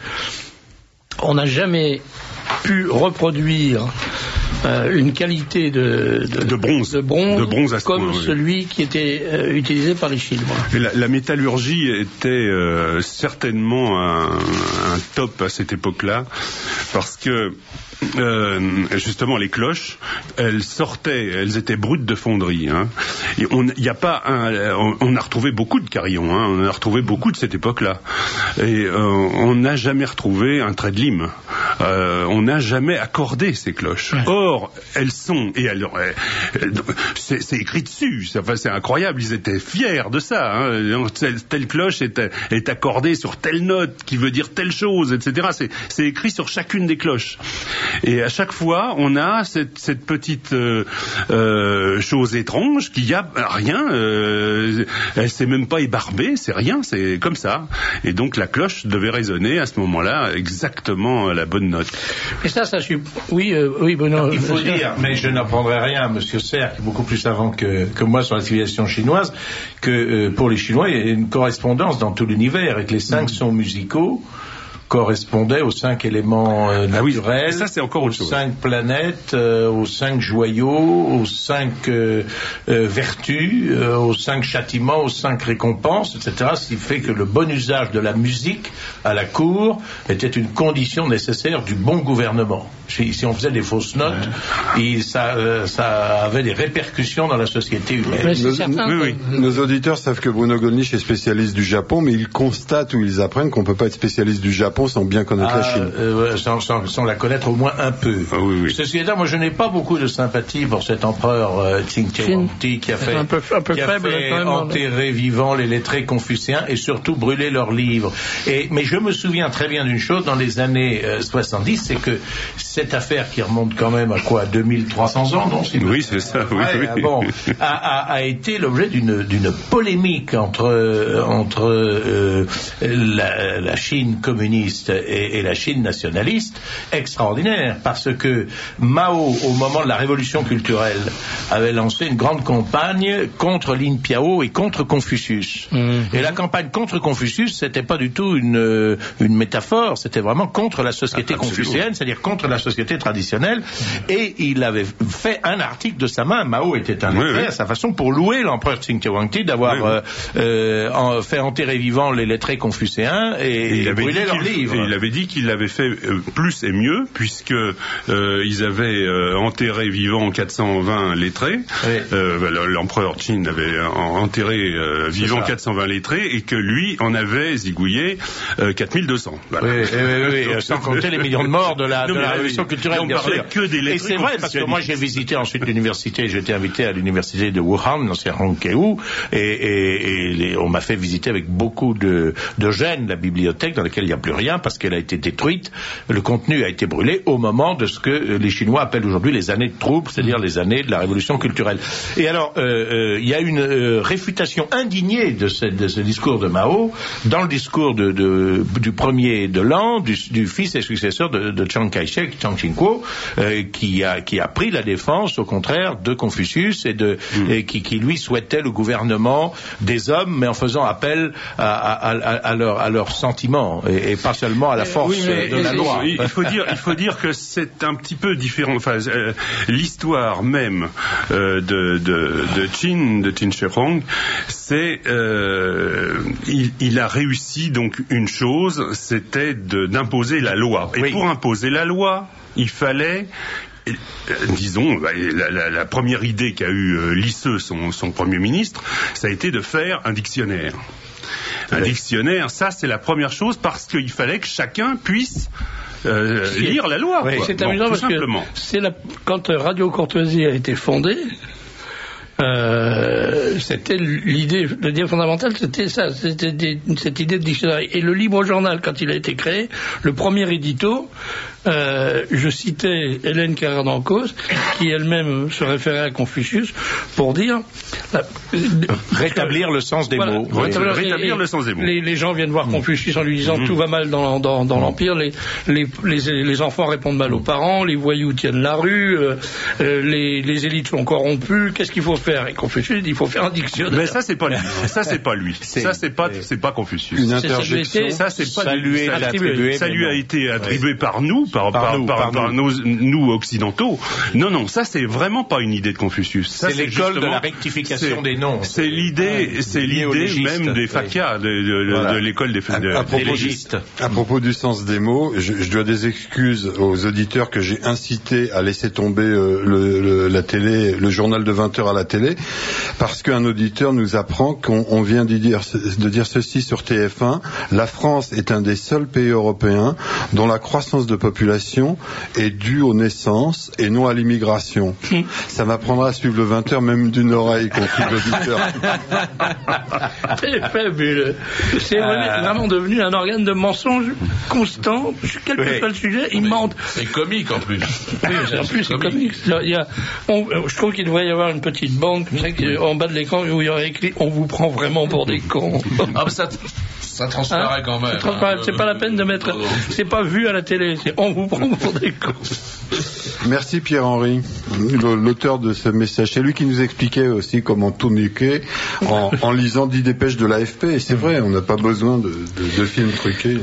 on n'a jamais pu reproduire euh, une qualité de, de, de bronze, de bronze, de bronze comme oui. celui qui était euh, utilisé par les Chinois. Et la, la métallurgie était euh, certainement un, un top à cette époque-là, parce que Euh, justement les cloches, elles sortaient, elles étaient brutes de fonderie. Hein. Et on, y a pas un, on, on a retrouvé beaucoup de carillons, hein, on a retrouvé beaucoup de cette époque-là. Et euh, on n'a jamais retrouvé un trait de lime. Euh, on n'a jamais accordé ces cloches. Ouais. Or, elles sont, et elles, elles, c'est, c'est écrit dessus. C'est, enfin, c'est incroyable. Ils étaient fiers de ça. Hein. Telle, telle cloche est, est accordée sur telle note qui veut dire telle chose, et cetera. C'est, c'est écrit sur chacune des cloches. Et à chaque fois, on a cette, cette petite euh, euh, chose étrange qu'il y a rien. Euh, elle s'est même pas ébarbée, c'est rien, c'est comme ça. Et donc la cloche devait résonner à ce moment-là exactement à la bonne note. Et ça, ça suit. Oui, euh, oui, Bruno. Il faut dire, mais je n'apprendrai rien à Monsieur Serre, qui est beaucoup plus savant que, que moi sur la civilisation chinoise, que euh, pour les Chinois, il y a une correspondance dans tout l'univers et que les cinq mmh. sons musicaux correspondait aux cinq éléments euh, naturels, ah oui, ça c'est encore autre chose. Aux cinq planètes, euh, aux cinq joyaux, aux cinq euh, euh, vertus, euh, aux cinq châtiments, aux cinq récompenses, et cetera. Ce qui fait que le bon usage de la musique à la cour était une condition nécessaire du bon gouvernement. Si, si on faisait des fausses notes, ouais. et ça, euh, ça avait des répercussions dans la société humaine. Nos, certain, oui, oui. Nos auditeurs savent que Bruno Gollnisch est spécialiste du Japon, mais ils constatent ou ils apprennent qu'on ne peut pas être spécialiste du Japon sans bien connaître ah, la Chine. Euh, sans, sans, sans la connaître au moins un peu. Ah, oui, oui. Ceci étant, moi je n'ai pas beaucoup de sympathie pour cet empereur euh, Qing Huangdi qui a fait, un peu, un peu qui a faible, fait même, enterrer vivants les lettrés confucéens et surtout brûler leurs livres. Et, mais je me souviens très bien d'une chose dans les années euh, soixante-dix, c'est que cette affaire qui remonte quand même à quoi, deux mille trois cents ans, non? Oui, c'est ça. Oui, ouais, oui. Bon, a, a, a été l'objet d'une, d'une polémique entre entre euh, la, la Chine communiste et, et la Chine nationaliste extraordinaire, parce que Mao, au moment de la révolution culturelle, avait lancé une grande campagne contre Lin Piao et contre Confucius. Mmh. Et la campagne contre Confucius, c'était pas du tout une une métaphore, c'était vraiment contre la société ah, confucéenne, c'est-à-dire contre la société traditionnelle. Et il avait fait un article de sa main. Mao était un oui, lettré oui. à sa façon pour louer l'empereur Tsin Huangdi d'avoir oui, oui. Euh, en, fait enterrer vivants les lettrés confucéens et, et, et brûler leurs livres. Et il avait dit qu'il l'avait fait euh, plus et mieux, puisque euh, ils avaient euh, enterré vivants quatre cent vingt lettrés. Oui. Euh, l'empereur Qin avait enterré euh, vivants quatre cent vingt lettrés et que lui en avait zigouillé euh, quatre mille deux cents. Voilà. Oui, oui, oui, oui, sans compter les millions de morts de la, non, de la révolution culturelle. On parlait que des lettrés. Et c'est vrai, parce que moi j'ai visité ensuite l'université, j'ai été invité à l'université de Wuhan, dans Hangzhou, et, et, et les, on m'a fait visiter avec beaucoup de, de gêne la bibliothèque dans laquelle il n'y a plus rien, parce qu'elle a été détruite, le contenu a été brûlé au moment de ce que les Chinois appellent aujourd'hui les années de troubles, c'est-à-dire les années de la révolution culturelle. Et alors, il euh, euh, y a une euh, réfutation indignée de ce, de ce discours de Mao dans le discours de, de, du premier de l'an, du, du fils et successeur de, de Chiang Kai-shek, Chiang Ching-kuo, euh, qui a, qui a pris la défense, au contraire, de Confucius et, de, mmh. et qui, qui, lui, souhaitait le gouvernement des hommes, mais en faisant appel à, à, à, à, leur, à leurs sentiments, et, et pas seulement à la force oui, mais, de la loi. Il faut dire, il faut dire que c'est un petit peu différent. Enfin, euh, l'histoire même euh, de, de, de Qin, de Qin Shi Huang, c'est euh, il, il a réussi donc une chose, c'était de, d'imposer la loi. Et oui. pour imposer la loi, il fallait Et, euh, disons, bah, la, la, la première idée qu'a eue euh, Lisseux, son, son premier ministre, ça a été de faire un dictionnaire. Un oui. dictionnaire, ça c'est la première chose, parce qu'il fallait que chacun puisse euh, lire la loi. Oui, c'est bon, amusant parce simplement. que c'est la, quand Radio Courtoisie a été fondée, Euh, c'était l'idée, l'idée fondamentale, c'était ça, c'était des, cette idée de dictionnaire. Et le Libre Journal, quand il a été créé, le premier édito, euh, je citais Hélène Carrère d'Encausse, qui elle-même se référait à Confucius pour dire la, rétablir le sens des voilà, mots. Oui. Rétablir, rétablir et, le sens des mots. Les, les gens viennent voir Confucius en lui disant mmh. tout va mal dans, dans, dans l'empire, les, les, les, les enfants répondent mal aux parents, les voyous tiennent la rue, euh, les, les élites sont corrompues, qu'est-ce qu'il faut faire? Et Confucius dit il faut faire un dictionnaire. Mais ça c'est pas lui. Ça c'est pas lui. C'est, ça c'est pas c'est pas Confucius. Une interjection. Ça c'est pas ça lui, ça, attribué, ça lui a été attribué oui. par nous, par par, par, nous, par, par, par nous. Nos, nous occidentaux. Non non, ça c'est vraiment pas une idée de Confucius. Ça, c'est, c'est l'école de la rectification des noms. C'est l'idée, ouais, c'est l'idée même des fakias, oui. de, de, voilà. de l'école des, de, à, à propos des légistes. À propos du sens des mots, je, je dois des excuses aux auditeurs que j'ai incité à laisser tomber euh, le, le, la télé, le journal de vingt heures à la télé. Parce qu'un auditeur nous apprend qu'on on vient de dire, de dire ceci sur T F un, la France est un des seuls pays européens dont la croissance de population est due aux naissances et non à l'immigration. Ça m'apprendra à suivre le vingt heures même d'une oreille, conclut l'auditeur. C'est fabuleux. C'est euh... vraiment devenu un organe de mensonge constant, quel que oui. soit le sujet, il ment. C'est comique en plus. Oui, en plus c'est comique. Il y a, on, je trouve qu'il devrait y avoir une petite bande comme ça, en bas de l'écran où il y aurait écrit on vous prend vraiment pour des cons. Ah, ça, ça transparaît hein quand même. Hein, c'est pas la peine de mettre. C'est pas vu à la télé, c'est on vous prend pour des cons. Merci Pierre-Henri, l'auteur de ce message. C'est lui qui nous expliquait aussi comment tourniquer en, en lisant dix dépêches de l'A F P. Et c'est vrai, on n'a pas besoin de, de, de films truqués.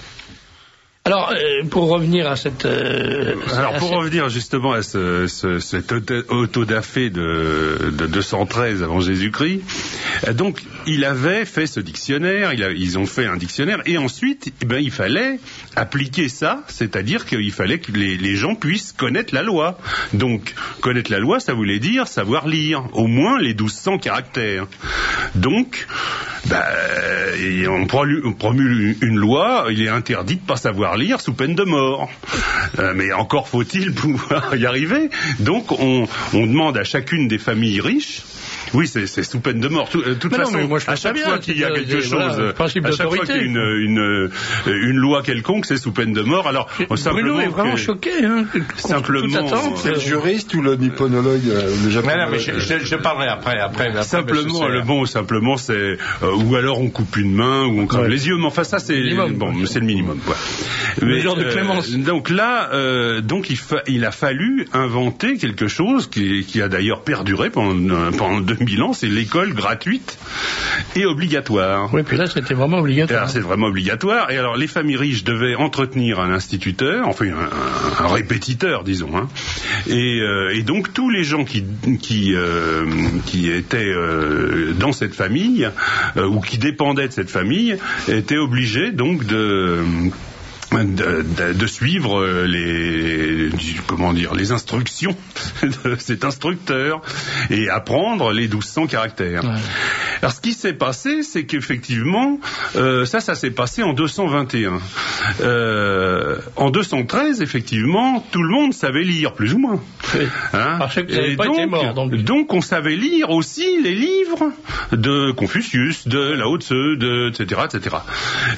Alors, euh, pour revenir à cette... Euh, Alors, à pour cette... revenir justement à ce, ce, cet autodafé de, de deux cent treize avant Jésus-Christ, donc, il avait fait ce dictionnaire, il a, ils ont fait un dictionnaire, et ensuite, eh ben, il fallait appliquer ça, c'est-à-dire qu'il fallait que les, les gens puissent connaître la loi. Donc, connaître la loi, ça voulait dire savoir lire, au moins les douze cents caractères. Donc, bah, on promulgue une loi, il est interdit de pas savoir lire sous peine de mort. Euh, mais encore faut-il pouvoir y arriver. Donc on, on demande à chacune des familles riches Oui, c'est, c'est sous peine de mort. De toute mais façon, non, mais moi, je à chaque bien, fois qu'il y a quelque des, chose, voilà, à chaque fois qu'il y a une, une, une loi quelconque, c'est sous peine de mort. Alors, Bruno simplement est vraiment que, choqué. Hein, simplement, c'est le juriste ou le nipponologue, le japonologue? Non, non, mais je, je, je parlerai après. après, après simplement, le bon, simplement, c'est euh, ou alors on coupe une main ou on crève ouais. les yeux. Mais enfin, ça, c'est minimum, bon, quoi. c'est le minimum, quoi. Le mais, genre de clémence. Euh, donc là, euh, donc il, fa- il a fallu inventer quelque chose qui, qui a d'ailleurs perduré pendant, pendant deux mille ans, c'est l'école gratuite et obligatoire. Oui, puis là, c'était vraiment obligatoire. Alors, c'est vraiment obligatoire. Et alors, les familles riches devaient entretenir un instituteur, enfin un, un répétiteur, disons. Hein. Et, euh, et donc, tous les gens qui, qui, euh, qui étaient euh, dans cette famille euh, ou qui dépendaient de cette famille étaient obligés donc de De, de, de suivre les comment dire les instructions de cet instructeur et apprendre les douze cents caractères. Ouais. Alors ce qui s'est passé, c'est qu'effectivement euh, ça ça s'est passé en deux cent vingt et un. Euh, en deux cent treize, effectivement, tout le monde savait lire plus ou moins. Oui. Hein Alors, je sais que vous n'avez pas donc, été mort, donc. donc on savait lire aussi les livres de Confucius, de Lao Tzu, de et cetera et cetera.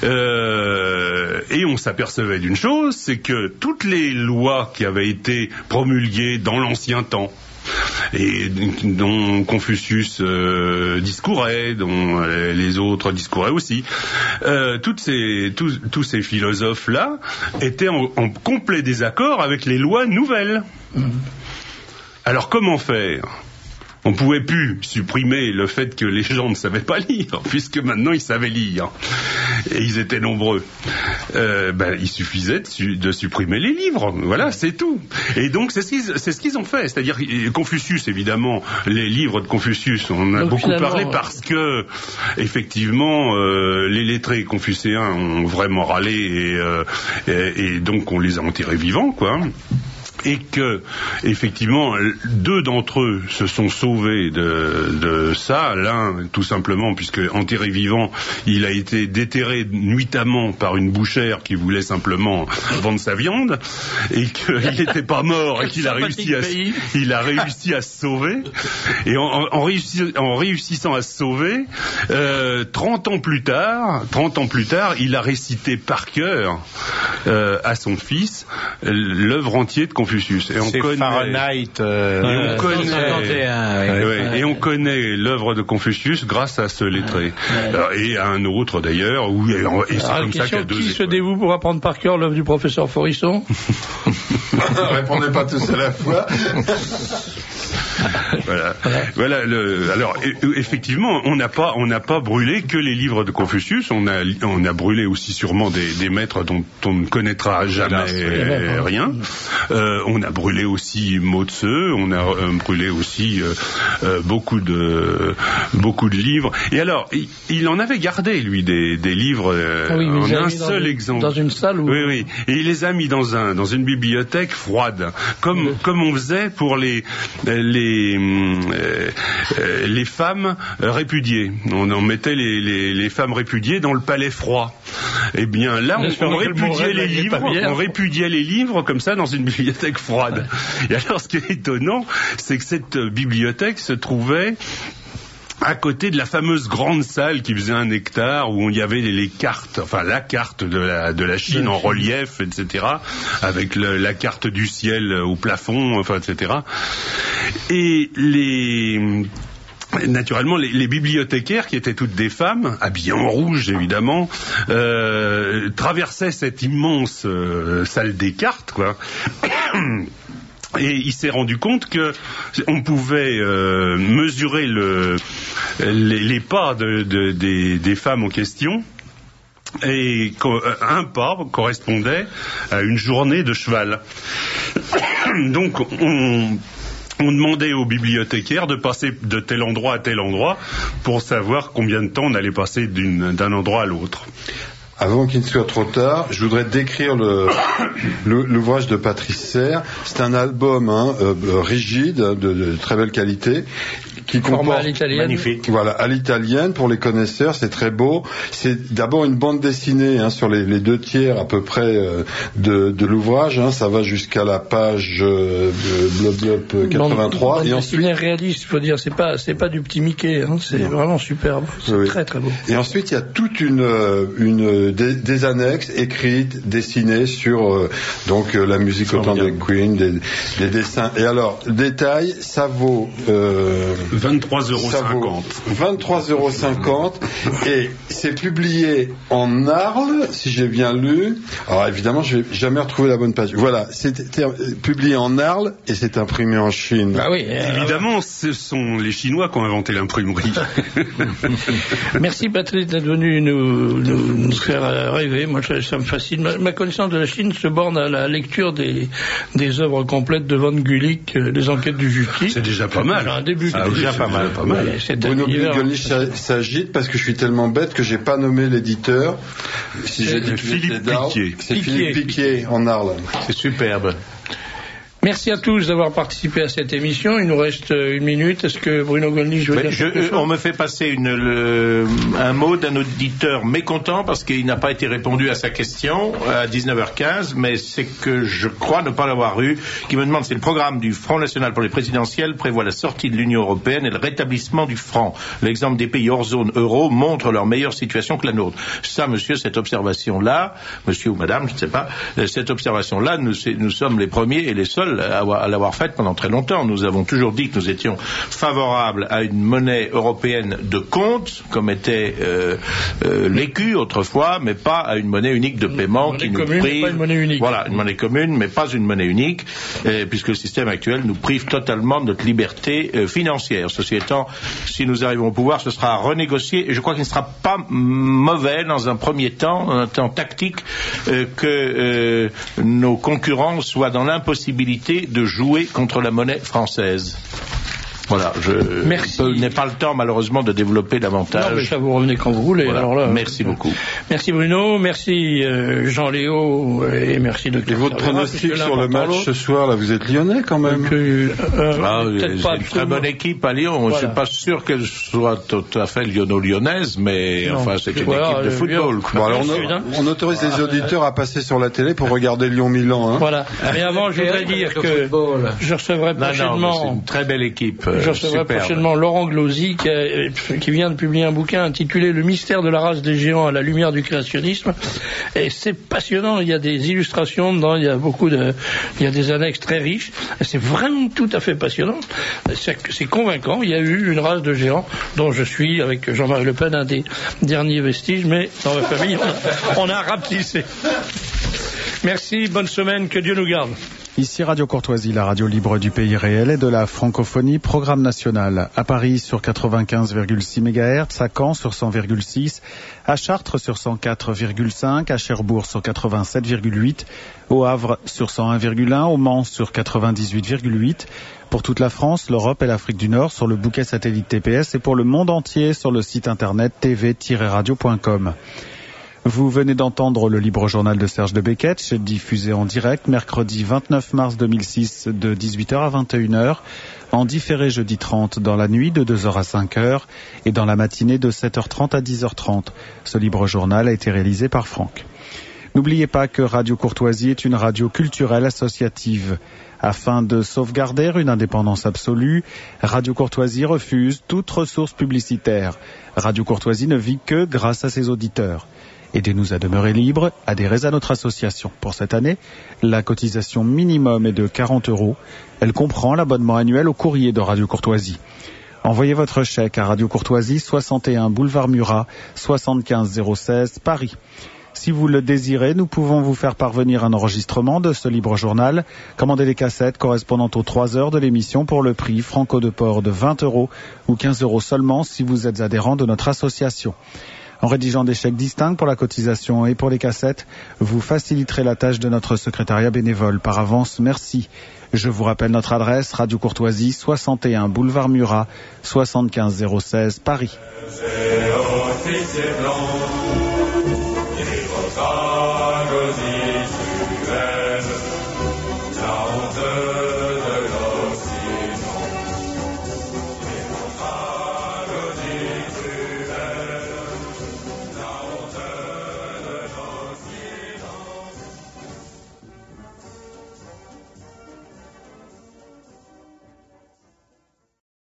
Euh, et on s'apercevait percevait d'une chose, c'est que toutes les lois qui avaient été promulguées dans l'ancien temps, et dont Confucius euh, discourait, dont euh, les autres discouraient aussi, euh, toutes ces, tous, tous ces philosophes-là étaient en, en complet désaccord avec les lois nouvelles. Mmh. Alors comment faire ? On pouvait plus supprimer le fait que les gens ne savaient pas lire, puisque maintenant ils savaient lire. Et ils étaient nombreux. Euh, ben, il suffisait de, su- de supprimer les livres. Voilà, c'est tout. Et donc, c'est ce qu'ils, c'est ce qu'ils ont fait. C'est-à-dire, Confucius, évidemment, les livres de Confucius, on a donc, beaucoup parlé parce que, effectivement, euh, les lettrés confucéens ont vraiment râlé et, euh, et, et donc on les a enterrés vivants, quoi. Et que, effectivement, deux d'entre eux se sont sauvés de, de ça. L'un, tout simplement, puisque enterré vivant, il a été déterré nuitamment par une bouchère qui voulait simplement vendre sa viande, et qu'il n'était pas mort et qu'il a réussi à, il a réussi à se sauver. Et en, en, réussi, en réussissant à se sauver, euh, trente ans plus tard, trente ans plus tard, il a récité par cœur euh, à son fils l'œuvre entière de Confucius. Et on c'est connaît Fahrenheit. Euh, et on euh, connaît, ouais, ouais, ouais. et on connaît l'œuvre de Confucius grâce à ce lettré ouais. Alors, et à un autre d'ailleurs. Où, et, et c'est Alors, comme ça qu'il y a deux. Qui se dévoue pour apprendre par cœur l'œuvre du professeur Forisson? Répondez pas tous à la fois. Voilà. Voilà le, alors effectivement, on n'a pas, on n'a pas brûlé que les livres de Confucius. On a, on a brûlé aussi sûrement des, des maîtres dont on ne connaîtra jamais Hélas, rien. Euh, on a brûlé aussi Mo Tse. On a euh, brûlé aussi euh, euh, beaucoup de, beaucoup de livres. Et alors, il, il en avait gardé lui des, des livres euh, ah oui, en un seul dans exemple. Dans une salle où... Oui, oui. Et il les a mis dans un, dans une bibliothèque froide, comme, oui. comme on faisait pour les, les Euh, euh, les femmes répudiées. On en mettait les, les, les femmes répudiées dans le palais froid. Eh bien là, on, on répudiait les livres, on répudiait les livres comme ça dans une bibliothèque froide. Et alors, ce qui est étonnant, c'est que cette bibliothèque se trouvait à côté de la fameuse grande salle qui faisait un hectare où il y avait les, les cartes, enfin la carte de la, de la Chine en relief, et cetera, avec le, la carte du ciel au plafond, enfin, et cetera. Et les... Naturellement, les, les bibliothécaires, qui étaient toutes des femmes, habillées en rouge évidemment, euh, traversaient cette immense euh, salle des cartes, quoi. Et il s'est rendu compte que on pouvait euh, mesurer le, les, les pas de, de, des, des femmes en question. Et un pas correspondait à une journée de cheval. Donc on... On demandait aux bibliothécaires de passer de tel endroit à tel endroit pour savoir combien de temps on allait passer d'une, d'un endroit à l'autre. Avant qu'il ne soit trop tard, je voudrais décrire le, le, l'ouvrage de Patrice Serre. C'est un album hein, euh, rigide, de, de très belle qualité. qui comporte à l'italienne. Magnifique. Voilà, à l'italienne pour les connaisseurs, c'est très beau. C'est d'abord une bande dessinée hein, sur les, les deux tiers à peu près euh, de, de l'ouvrage. Hein, ça va jusqu'à la page euh, blop blop quatre-vingt-trois. Bande, et bande ensuite, réaliste, faut dire, c'est pas c'est pas du petit Mickey. Hein, c'est non. vraiment superbe. C'est oui. très très beau. Et ensuite, il y a toute une une des, des annexes écrites, dessinées sur euh, donc euh, la musique autant des Queen, des, des dessins. Et alors, détail, ça vaut euh, vingt-trois euros cinquante. vingt-trois euros cinquante et c'est publié en Arles, si j'ai bien lu. Alors évidemment, je vais jamais retrouver la bonne page. Voilà, c'est publié en Arles et c'est imprimé en Chine. Ah oui, euh, évidemment, ce sont les Chinois qui ont inventé l'imprimerie. Merci Patrice d'être venu nous, nous, nous faire rêver. Moi, ça me fascine. Ma, ma connaissance de la Chine se borne à la lecture des, des œuvres complètes de Von Gulick, Les Enquêtes du Justice. C'est déjà pas mal. Un début. C'est déjà pas mal. Pas mal. Ouais, Bruno Gulick s'agite parce que je suis tellement bête que j'ai pas nommé l'éditeur. Si j'ai dit Philippe Piquier. C'est Philippe Piquier en Arles. C'est superbe. Merci à tous d'avoir participé à cette émission. Il nous reste une minute. Est-ce que Bruno Gollnisch veut dire quelque chose ? On me fait passer une, le, un mot d'un auditeur mécontent parce qu'il n'a pas été répondu à sa question à dix-neuf heures quinze, mais c'est que je crois ne pas l'avoir eu, qui me demande si le programme du Front National pour les présidentielles prévoit la sortie de l'Union Européenne et le rétablissement du franc. L'exemple des pays hors zone euro montre leur meilleure situation que la nôtre. Ça, monsieur, cette observation-là, monsieur ou madame, je ne sais pas, cette observation-là, nous, nous sommes les premiers et les seuls à l'avoir faite pendant très longtemps. Nous avons toujours dit que nous étions favorables à une monnaie européenne de compte, comme était euh, euh, l'écu autrefois, mais pas à une monnaie unique de paiement qui nous prive. Pas une monnaie unique. Voilà, une monnaie commune, mais pas une monnaie unique, euh, puisque le système actuel nous prive totalement de notre liberté euh, financière. Ceci étant, si nous arrivons au pouvoir, ce sera à renégocier, et je crois qu'il ne sera pas mauvais dans un premier temps, un temps tactique, euh, que euh, nos concurrents soient dans l'impossibilité de jouer contre la monnaie française. Voilà, je n'ai pas le temps malheureusement de développer davantage. Non, mais ça vous revenez quand vous voulez. Voilà. Alors là, merci beaucoup. Merci Bruno, merci euh, Jean-Léo et merci Docteur. Et votre pronostic sur le match ce soir, là, vous êtes lyonnais quand même. Euh, euh, ah, c'est une très bonne équipe à Lyon. Voilà. Je ne suis pas sûr qu'elle soit tout à fait lyonno-lyonnaise, mais non, enfin c'est une voilà, équipe de football. Bon, alors on, on autorise les auditeurs à passer sur la télé pour regarder Lyon-Milan. Hein. Voilà. Mais avant, je voudrais dire que je recevrai prochainement. C'est une très belle équipe. Je recevrai prochainement Laurent Glosy qui, a, qui vient de publier un bouquin intitulé Le mystère de la race des géants à la lumière du créationnisme. Et c'est passionnant. Il y a des illustrations dedans, il y a beaucoup de, il y a des annexes très riches. C'est vraiment tout à fait passionnant. C'est, c'est convaincant. Il y a eu une race de géants dont je suis, avec Jean-Marie Le Pen, un des derniers vestiges, mais dans ma famille, on a, on a rapetissé. Merci, bonne semaine, que Dieu nous garde. Ici Radio Courtoisie, la radio libre du pays réel et de la francophonie, programme national. À Paris sur quatre-vingt-quinze virgule six mégahertz, à Caen sur cent virgule six, à Chartres sur cent quatre virgule cinq, à Cherbourg sur quatre-vingt-sept virgule huit, au Havre sur cent un virgule un, au Mans sur quatre-vingt-dix-huit virgule huit. Pour toute la France, l'Europe et l'Afrique du Nord sur le bouquet satellite T P S et pour le monde entier sur le site internet t v tiret radio point com. Vous venez d'entendre le libre journal de Serge de Beketch, diffusé en direct mercredi vingt-neuf mars deux mille six de dix-huit heures à vingt et une heures, en différé jeudi trente dans la nuit de deux heures à cinq heures et dans la matinée de sept heures trente à dix heures trente. Ce libre journal a été réalisé par Franck. N'oubliez pas que Radio Courtoisie est une radio culturelle associative. Afin de sauvegarder une indépendance absolue, Radio Courtoisie refuse toute ressource publicitaire. Radio Courtoisie ne vit que grâce à ses auditeurs. Aidez-nous à demeurer libres, adhérez à notre association. Pour cette année, la cotisation minimum est de quarante euros. Elle comprend l'abonnement annuel au courrier de Radio Courtoisie. Envoyez votre chèque à Radio Courtoisie, soixante et un boulevard Murat, soixante-quinze zéro seize, Paris. Si vous le désirez, nous pouvons vous faire parvenir un enregistrement de ce libre journal. Commandez les cassettes correspondant aux trois heures de l'émission pour le prix franco de port de vingt euros ou quinze euros seulement si vous êtes adhérent de notre association. En rédigeant des chèques distincts pour la cotisation et pour les cassettes, vous faciliterez la tâche de notre secrétariat bénévole. Par avance, merci. Je vous rappelle notre adresse, Radio Courtoisie, soixante et un boulevard Murat, soixante-quinze zéro seize, Paris.